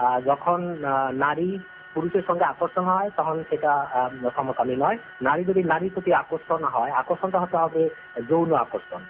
Speaker 6: যখন নারী পুরুষের সঙ্গে আকর্ষণ হয় তখন সেটা সমকামী নয়। নারী যদি নারীর প্রতি আকর্ষণ হয়, আকর্ষণটা হতে হবে যৌন আকর্ষণ,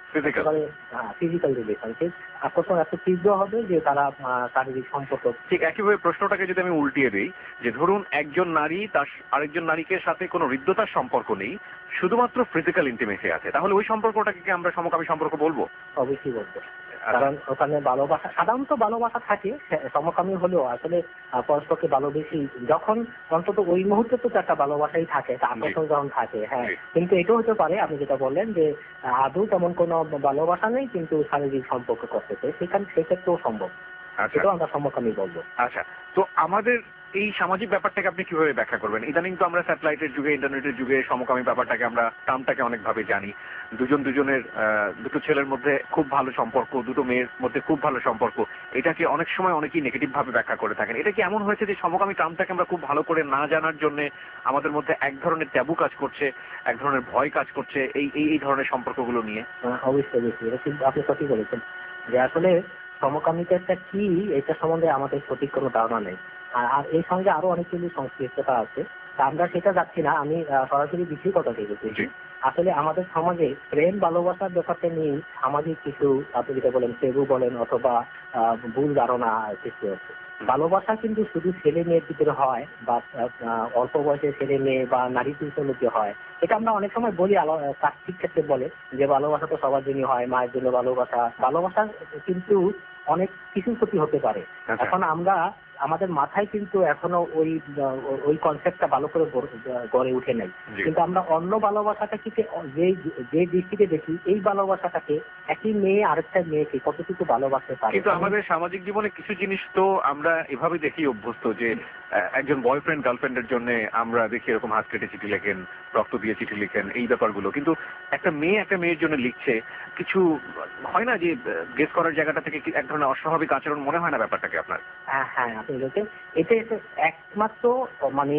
Speaker 6: ফিজিক্যাল রিলেশনশিপ। আকর্ষণ এত তীব্র হবে যে তারা শারীরিক সম্পর্ক।
Speaker 2: ঠিক একইভাবে প্রশ্নটাকে যদি আমি উল্টিয়ে দিই, যে ধরুন একজন নারী তার আরেকজন নারীকে সাথে কোনো হৃদ্যতার সম্পর্ক নেই, শুধুমাত্র ফিজিক্যাল ইন্টিমেসি আছে, তাহলে ওই সম্পর্কটাকে কি আমরা সমকামী সম্পর্ক বলবো?
Speaker 6: অবশ্যই বলবো, কারণ ওখানে ভালোবাসা, সাধারণত ভালোবাসা থাকে সমকামী হলেও আসলে পরস্পরকে ভালোবেসি যখন অন্তত ওই মুহূর্তে তো একটা ভালোবাসাই থাকে, আকর্ষণ যখন থাকে। হ্যাঁ, কিন্তু এটাও হতে পারে আপনি যেটা বললেন যে আদৌ তেমন কোনো ভালোবাসা নেই কিন্তু শারীরিক সম্পর্ক করতেছে, সেখানে সেক্ষেত্রেও সম্ভব, সেটাও আমরা সমকামী বলবো।
Speaker 2: আচ্ছা, তো আমাদের এই সামাজিক ব্যাপারটাকে আপনি কিভাবে ব্যাখ্যা করবেন? ইদানিং তো আমরা স্যাটেলাইটের যুগে, ইন্টারনেটের যুগে সমকামী ব্যাপারটাকে আমরা টার্মটাকে অনেকভাবে জানি। দুজন দুজনের দুটো ছেলের মধ্যে খুব ভালো সম্পর্ক, দুটো মেয়ের মধ্যে খুব ভালো সম্পর্ক, এটাকে অনেক সময় অনেকেই নেগেটিভ ভাবে ব্যাখ্যা করে থাকেন। এটা কি এমন হয়েছে যে সমকামী টার্মটাকে আমরা খুব ভালো করে না জানার জন্য আমাদের মধ্যে এক ধরনের ট্যাবু কাজ করছে, এক ধরনের ভয় কাজ করছে এই এই ধরনের সম্পর্কগুলো নিয়ে?
Speaker 6: অবশ্যই অবশ্যই, এটা কিন্তু আপনি সঠিক বলেছেন যে আসলে সমকামিতাটা কি এটা সম্বন্ধে আমাদের সঠিক কোনো ধারণা নেই, আর এই সঙ্গে আরো অনেক কিছু সংশ্লিষ্টতা আছে, আমরা সেটা যাচ্ছি না। আমি সরাসরি বিষয় কথা বলছি। আসলে আমাদের সমাজে প্রেম ভালোবাসার ব্যাপারটা নিয়ে সামাজিক কিছু, আপনি যেটা বলেন সেবু বলেন অথবা ভুল ধারণা সৃষ্টি হচ্ছে। ভালোবাসা কিন্তু শুধু ছেলে মেয়ের ভিতরে হয় বা অল্প বয়সের ছেলে মেয়ে বা নারী পুরুষের মধ্যে হয়, এটা আমরা অনেক সময় বলি, চাকরির ক্ষেত্রে বলে যে ভালোবাসা তো সবার জন্য হয়, মায়ের জন্য ভালোবাসা, ভালোবাসা কিন্তু অনেক কিছুর প্রতি হতে পারে। এখন আমরা আমাদের মাথায় কিন্তু এখনো ওই ওই কনসেপ্টটা ভালো করে গড়ে উঠে নাই, কিন্তু আমরা অন্য ভালোবাসাটাকে যে যে দৃষ্টিতে দেখি এই ভালোবাসাটাকে একই মেয়ে আরেকটা মেয়েকে কতটুকু ভালোবাসতে পারে।
Speaker 2: কিন্তু আমাদের সামাজিক জীবনে কিছু জিনিস তো আমরা এভাবে দেখি অভ্যস্ত যে একজন বয়ফ্রেন্ড গার্লফ্রেন্ডের জন্য আমরা দেখি এরকম হাত কেটে চিঠি লেখেন, রক্ত দিয়ে চিঠি লিখেন, এই ব্যাপারগুলো। কিন্তু একটা মেয়ে একটা মেয়ের জন্য লিখছে, কিছু হয় না যে গেস করার জায়গাটা থেকে এক ধরনের অস্বাভাবিক আচরণ মনে হয় না ব্যাপারটাকে আপনার?
Speaker 6: হ্যাঁ হ্যাঁ, আপনি বলছেন এটা একমাত্র মানে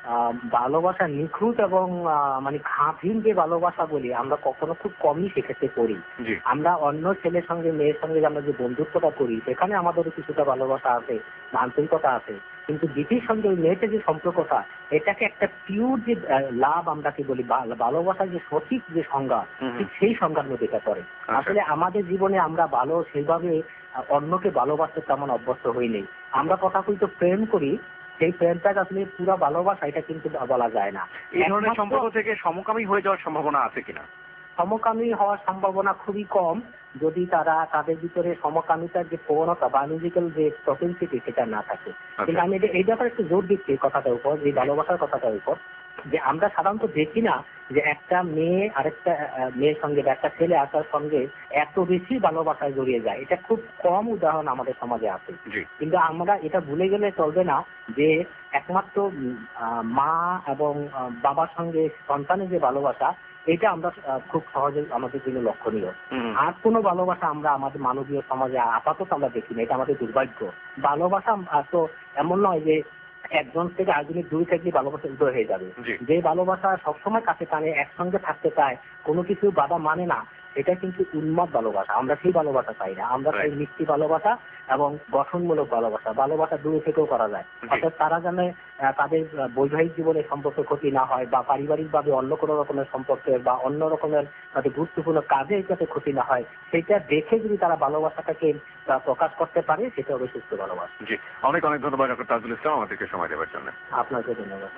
Speaker 6: ভালোবাসা নিখুঁত এবং মানে খাঁটিন যে ভালোবাসা বলি আমরা কখনো খুব কমই সেক্ষেত্রে করি। আমরা অন্য ছেলের সঙ্গে মেয়ের সঙ্গে আমরা যে বন্ধুত্বটা করি সেখানে আমাদেরও কিছুটা ভালোবাসা আছে, আন্তরিকতা আছে, কিন্তু দিদির সঙ্গে ওই মেয়েটার যে সম্পর্কটা এটাকে একটা পিওর যে লাভ আমরা কি বলি, ভালোবাসার যে সঠিক যে সংজ্ঞা, ঠিক সেই সংজ্ঞার মধ্যে এটা পড়ে। আসলে আমাদের জীবনে আমরা ভালো সেইভাবে অন্যকে ভালোবাসতে তেমন অভ্যস্ত হইনি। আমরা কথা কইতো প্রেম করি, সেই প্রেমটাকে আসলে পুরো ভালোবাসা এটা কিন্তু বলা যায় না।
Speaker 2: এই ধরনের সম্পর্ক থেকে সমকামী হয়ে যাওয়ার সম্ভাবনা আছে কিনা?
Speaker 6: সমকামী হওয়ার সম্ভাবনা খুবই কম যদি তারা তাদের ভিতরে সমকামিতার যে প্রবণতা বায়োলজিক্যাল যে প্রপেন্সিটি সেটা না থাকে। কিন্তু আমি এই ব্যাপারে একটু জোর দিচ্ছি কথাটার উপর, যে ভালোবাসার কথাটার উপর, যে আমরা সাধারণত দেখি না যে একটা মেয়ে আরেকটা আহ, মেয়ের সঙ্গে বা একটা ছেলে আসার সঙ্গে এত বেশি ভালোবাসায় জড়িয়ে যায়। এটা খুব কম উদাহরণ আমাদের সমাজে আছে। কিন্তু আমরা এটা ভুলে গেলে চলবে না যে একমাত্র উম, আহ, মা এবং আহ, বাবার সঙ্গে সন্তানের যে ভালোবাসা, এটা আমরা আহ, খুব সহজে আমাদের জন্য লক্ষণীয়। আর কোনো ভালোবাসা আমরা আমাদের মানবীয় সমাজে আপাতত আমরা দেখি না। এটা আমাদের দুর্ভাগ্য। ভালোবাসা আহ, তো এমন নয় যে একজন থেকে আরেকজনের দূরে থাকলে ভালোবাসা উদয় হয়ে যাবে। যে ভালোবাসা সবসময় কাছে টানে, একসঙ্গে থাকতে চায়, কোনো কিছু বাধা মানে না, এটা কিন্তু উন্মাদ ভালোবাসা। আমরা সেই ভালোবাসা চাই না। আমরা চাই মিষ্টি ভালোবাসা এবং গঠনমূলক ভালোবাসা। ভালোবাসা দূরে থেকেও করা যায়। অর্থাৎ তারা যেন আহ, তাদের আহ, বৈবাহিক জীবনে সম্পর্ক ক্ষতি না হয়, বা পারিবারিক ভাবে অন্য কোনো রকমের সম্পর্কের বা অন্য রকমের তাদের গুরুত্বপূর্ণ কাজে যাতে ক্ষতি না হয়, সেটা দেখে যদি তারা ভালোবাসাটাকে আহ, প্রকাশ করতে পারে, সেটা হবে সুস্থ ভালোবাসা।
Speaker 2: জি, অনেক অনেক ধন্যবাদ ডক্টর তাজুল ইসলাম আমাদেরকে সময় দেওয়ার জন্য।
Speaker 6: আপনাকে ধন্যবাদ।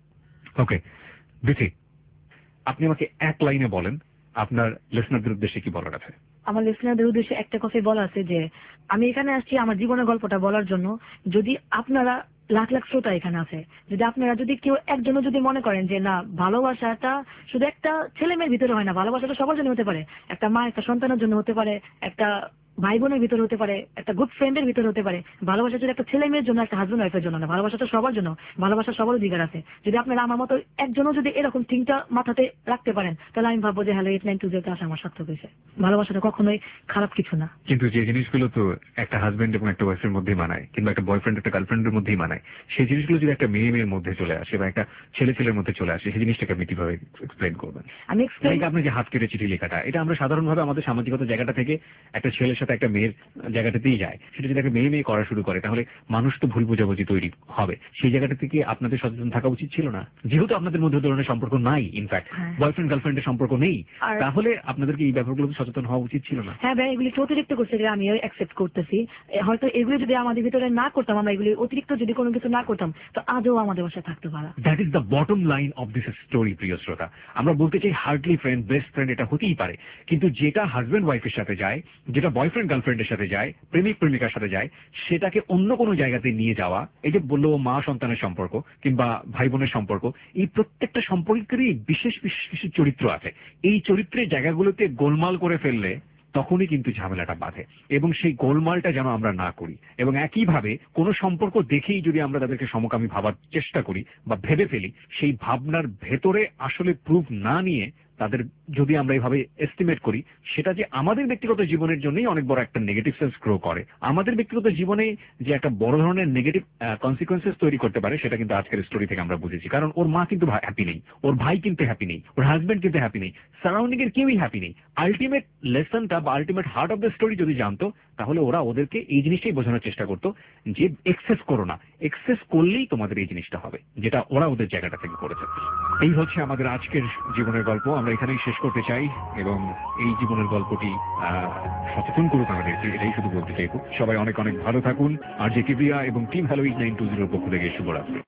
Speaker 2: ওকে বিথি, আপনি আমাকে এক লাইনে বলেন আপনার লিসনারদের উদ্দেশ্যে কি বলার আছে।
Speaker 3: আমার লিসনারদের উদ্দেশ্যে একটা কথাই বলা আছে যে আমি এখানে আসছি আমার জীবনের গল্পটা বলার জন্য। যদি আপনারা লাখ লাখ শ্রোতা এখানে আছে, যদি আপনারা যদি কেউ একজনও যদি মনে করেন যে না, ভালোবাসাটা শুধু একটা ছেলে মেয়ের ভিতরে হয় না, ভালোবাসাটা সবার জন্য হতে পারে, একটা মা একটা সন্তানের জন্য হতে পারে, একটা ভাই বোনের ভিতরে হতে পারে, একটা গুড ফ্রেন্ডের ভিতরে হতে পারে। ভালোবাসা যদি একটা ছেলে মেয়ের জন্য, একটা হাজবেন্ড ওয়াইফের জন্য না, ভালোবাসাটা সবার জন্য। ভালোবাসা সবার অধিকার আছে। যদি আপনারা আমার মতো একজনও যদি এরকম থিংটা মাথাতে রাখতে পারেন, তাহলে আমি ভাববো যে হ্যালো এইট নাইন টু জিরোতে আসা আমার সার্থক হয়েছে। ভালোবাসাটা কখনোই খারাপ কিছু না।
Speaker 2: কিন্তু যে জিনিসগুলো তো একটা হাজবেন্ড এবং একটা ওয়াইফের মধ্যেই মানায়, কিংবা একটা বয়ফ্রেন্ড একটা গার্লফ্রেন্ডের মধ্যেই মানায়, সেই জিনিসগুলো যদি একটা মেয়ে মেয়ের মধ্যে চলে আসে বা একটা ছেলে ছেলের মধ্যে চলে আসে, সেই জিনিসটাকে আপনি কিভাবে এক্সপ্লেন করবেন?
Speaker 3: আমি এক্সপ্লেন
Speaker 2: আপনি যে হাত কেটে চিঠি লেখাটা, এটা আমরা সাধারণভাবে আমাদের সামাজিকতা জায়গাটা থেকে একটা ছেলের সাথে একটা মেয়ের জায়গাটাতেই যায়। সেটা যদি একটা মেয়ে মেয়ে করা শুরু করে, তাহলে মানুষ তো ভুল বোঝাবুঝি তৈরি হবে। সেই জায়গাটা থেকে আপনাদের সচেতন থাকা উচিত ছিল না? যেহেতু আপনাদের মধ্যে ধরনের সম্পর্ক নাই, ইনফ্যাক্ট বয়ফ্রেন্ড গার্লফ্রেন্ডের সম্পর্ক নেই, তাহলে আপনাদেরকে এই ব্যাপারগুলোতে সচেতন হওয়া উচিত ছিল না?
Speaker 3: হ্যাঁ ভাই, এগুলি অতিরিক্ত করছে, আমি অ্যাকসেপ্ট করতেছি। হয়তো এগুলি যদি আমাদের ভিতরে না করতাম, আমরা এগুলি অতিরিক্ত যদি কোনো কিছু না করতাম, তো আজও আমাদের বাসায় থাকতে পারা।
Speaker 2: That is the bottom line of this story, প্রিয় শ্রোতা। আমরা বলতে চাই হার্ডলি ফ্রেন্ড, বেস্ট ফ্রেন্ড এটা হতেই পারে, কিন্তু যেটা হাজব্যান্ড ওয়াইফের সাথে যায়, যেটা বয়ফ্রেন্ড গার্লফ্রেন্ডের সাথে যায়, প্রেমিক প্রেমিকার সাথে যায়, সেটাকে অন্য কোনো জায়গাতে নিয়ে যাওয়া, এই যে বললো মা সন্তানের সম্পর্ক কিংবা ভাই বোনের সম্পর্ক, এই প্রত্যেকটা সম্পর্কেরই বিশেষ বিশেষ কিছু চরিত্র আছে। এই চরিত্রের জায়গাগুলোতে গোলমাল করে ফেললে তখনই কিন্তু ঝামেলাটা বাঁধে, এবং সেই গোলমালটা যেন আমরা না করি। এবং একইভাবে কোনো সম্পর্ক দেখেই যদি আমরা তাদেরকে সমকামী ভাবার চেষ্টা করি বা ভেবে ফেলি, সেই ভাবনার ভেতরে আসলে প্রুফ না নিয়ে তাদের যদি আমরা এইভাবে এস্টিমেট করি, সেটা যে আমাদের ব্যক্তিগত জীবনের জন্যই অনেক বড় একটা নেগেটিভ সেন্স গ্রো করে। আমাদের ব্যক্তিগত জীবনে যে একটা বড় ধরনের নেগেটিভ কনসিকুয়েন্সেস তৈরি করতে পারে, সেটা কিন্তু আজকের স্টোরি থেকে আমরা বুঝেছি। কারণ ওর মা কিন্তু হ্যাপি নেই, ওর ভাই কিন্তু হ্যাপি নেই, ওর হাজবেন্ড কিন্তু হ্যাপি নেই, সারাউন্ডিং এর কেউই হ্যাপি নেই। আলটিমেট লেসনটা বা ultimate heart of the story যদি জানতো, তাহলে ওরা ওদেরকে এই জিনিসটাই বোঝানোর চেষ্টা করতো যে এক্সেস করো না, এক্সেস করলেই তোমাদের এই জিনিসটা হবে, যেটা ওরা ওদের জায়গাটা থেকে করেছে। এই হচ্ছে আমাদের আজকের জীবনের গল্প। আমরা এখানেই শেষ করতে চাই, এবং এই জীবনের গল্পটি সচেতন করুক আমাদেরকে, এটাই শুধু বলতে চাইব। সবাই অনেক অনেক ভালো থাকুন। আর জে কিবরিয়া এবং team hello eight nine two জিরোর পক্ষ থেকে শুভরাত্রি।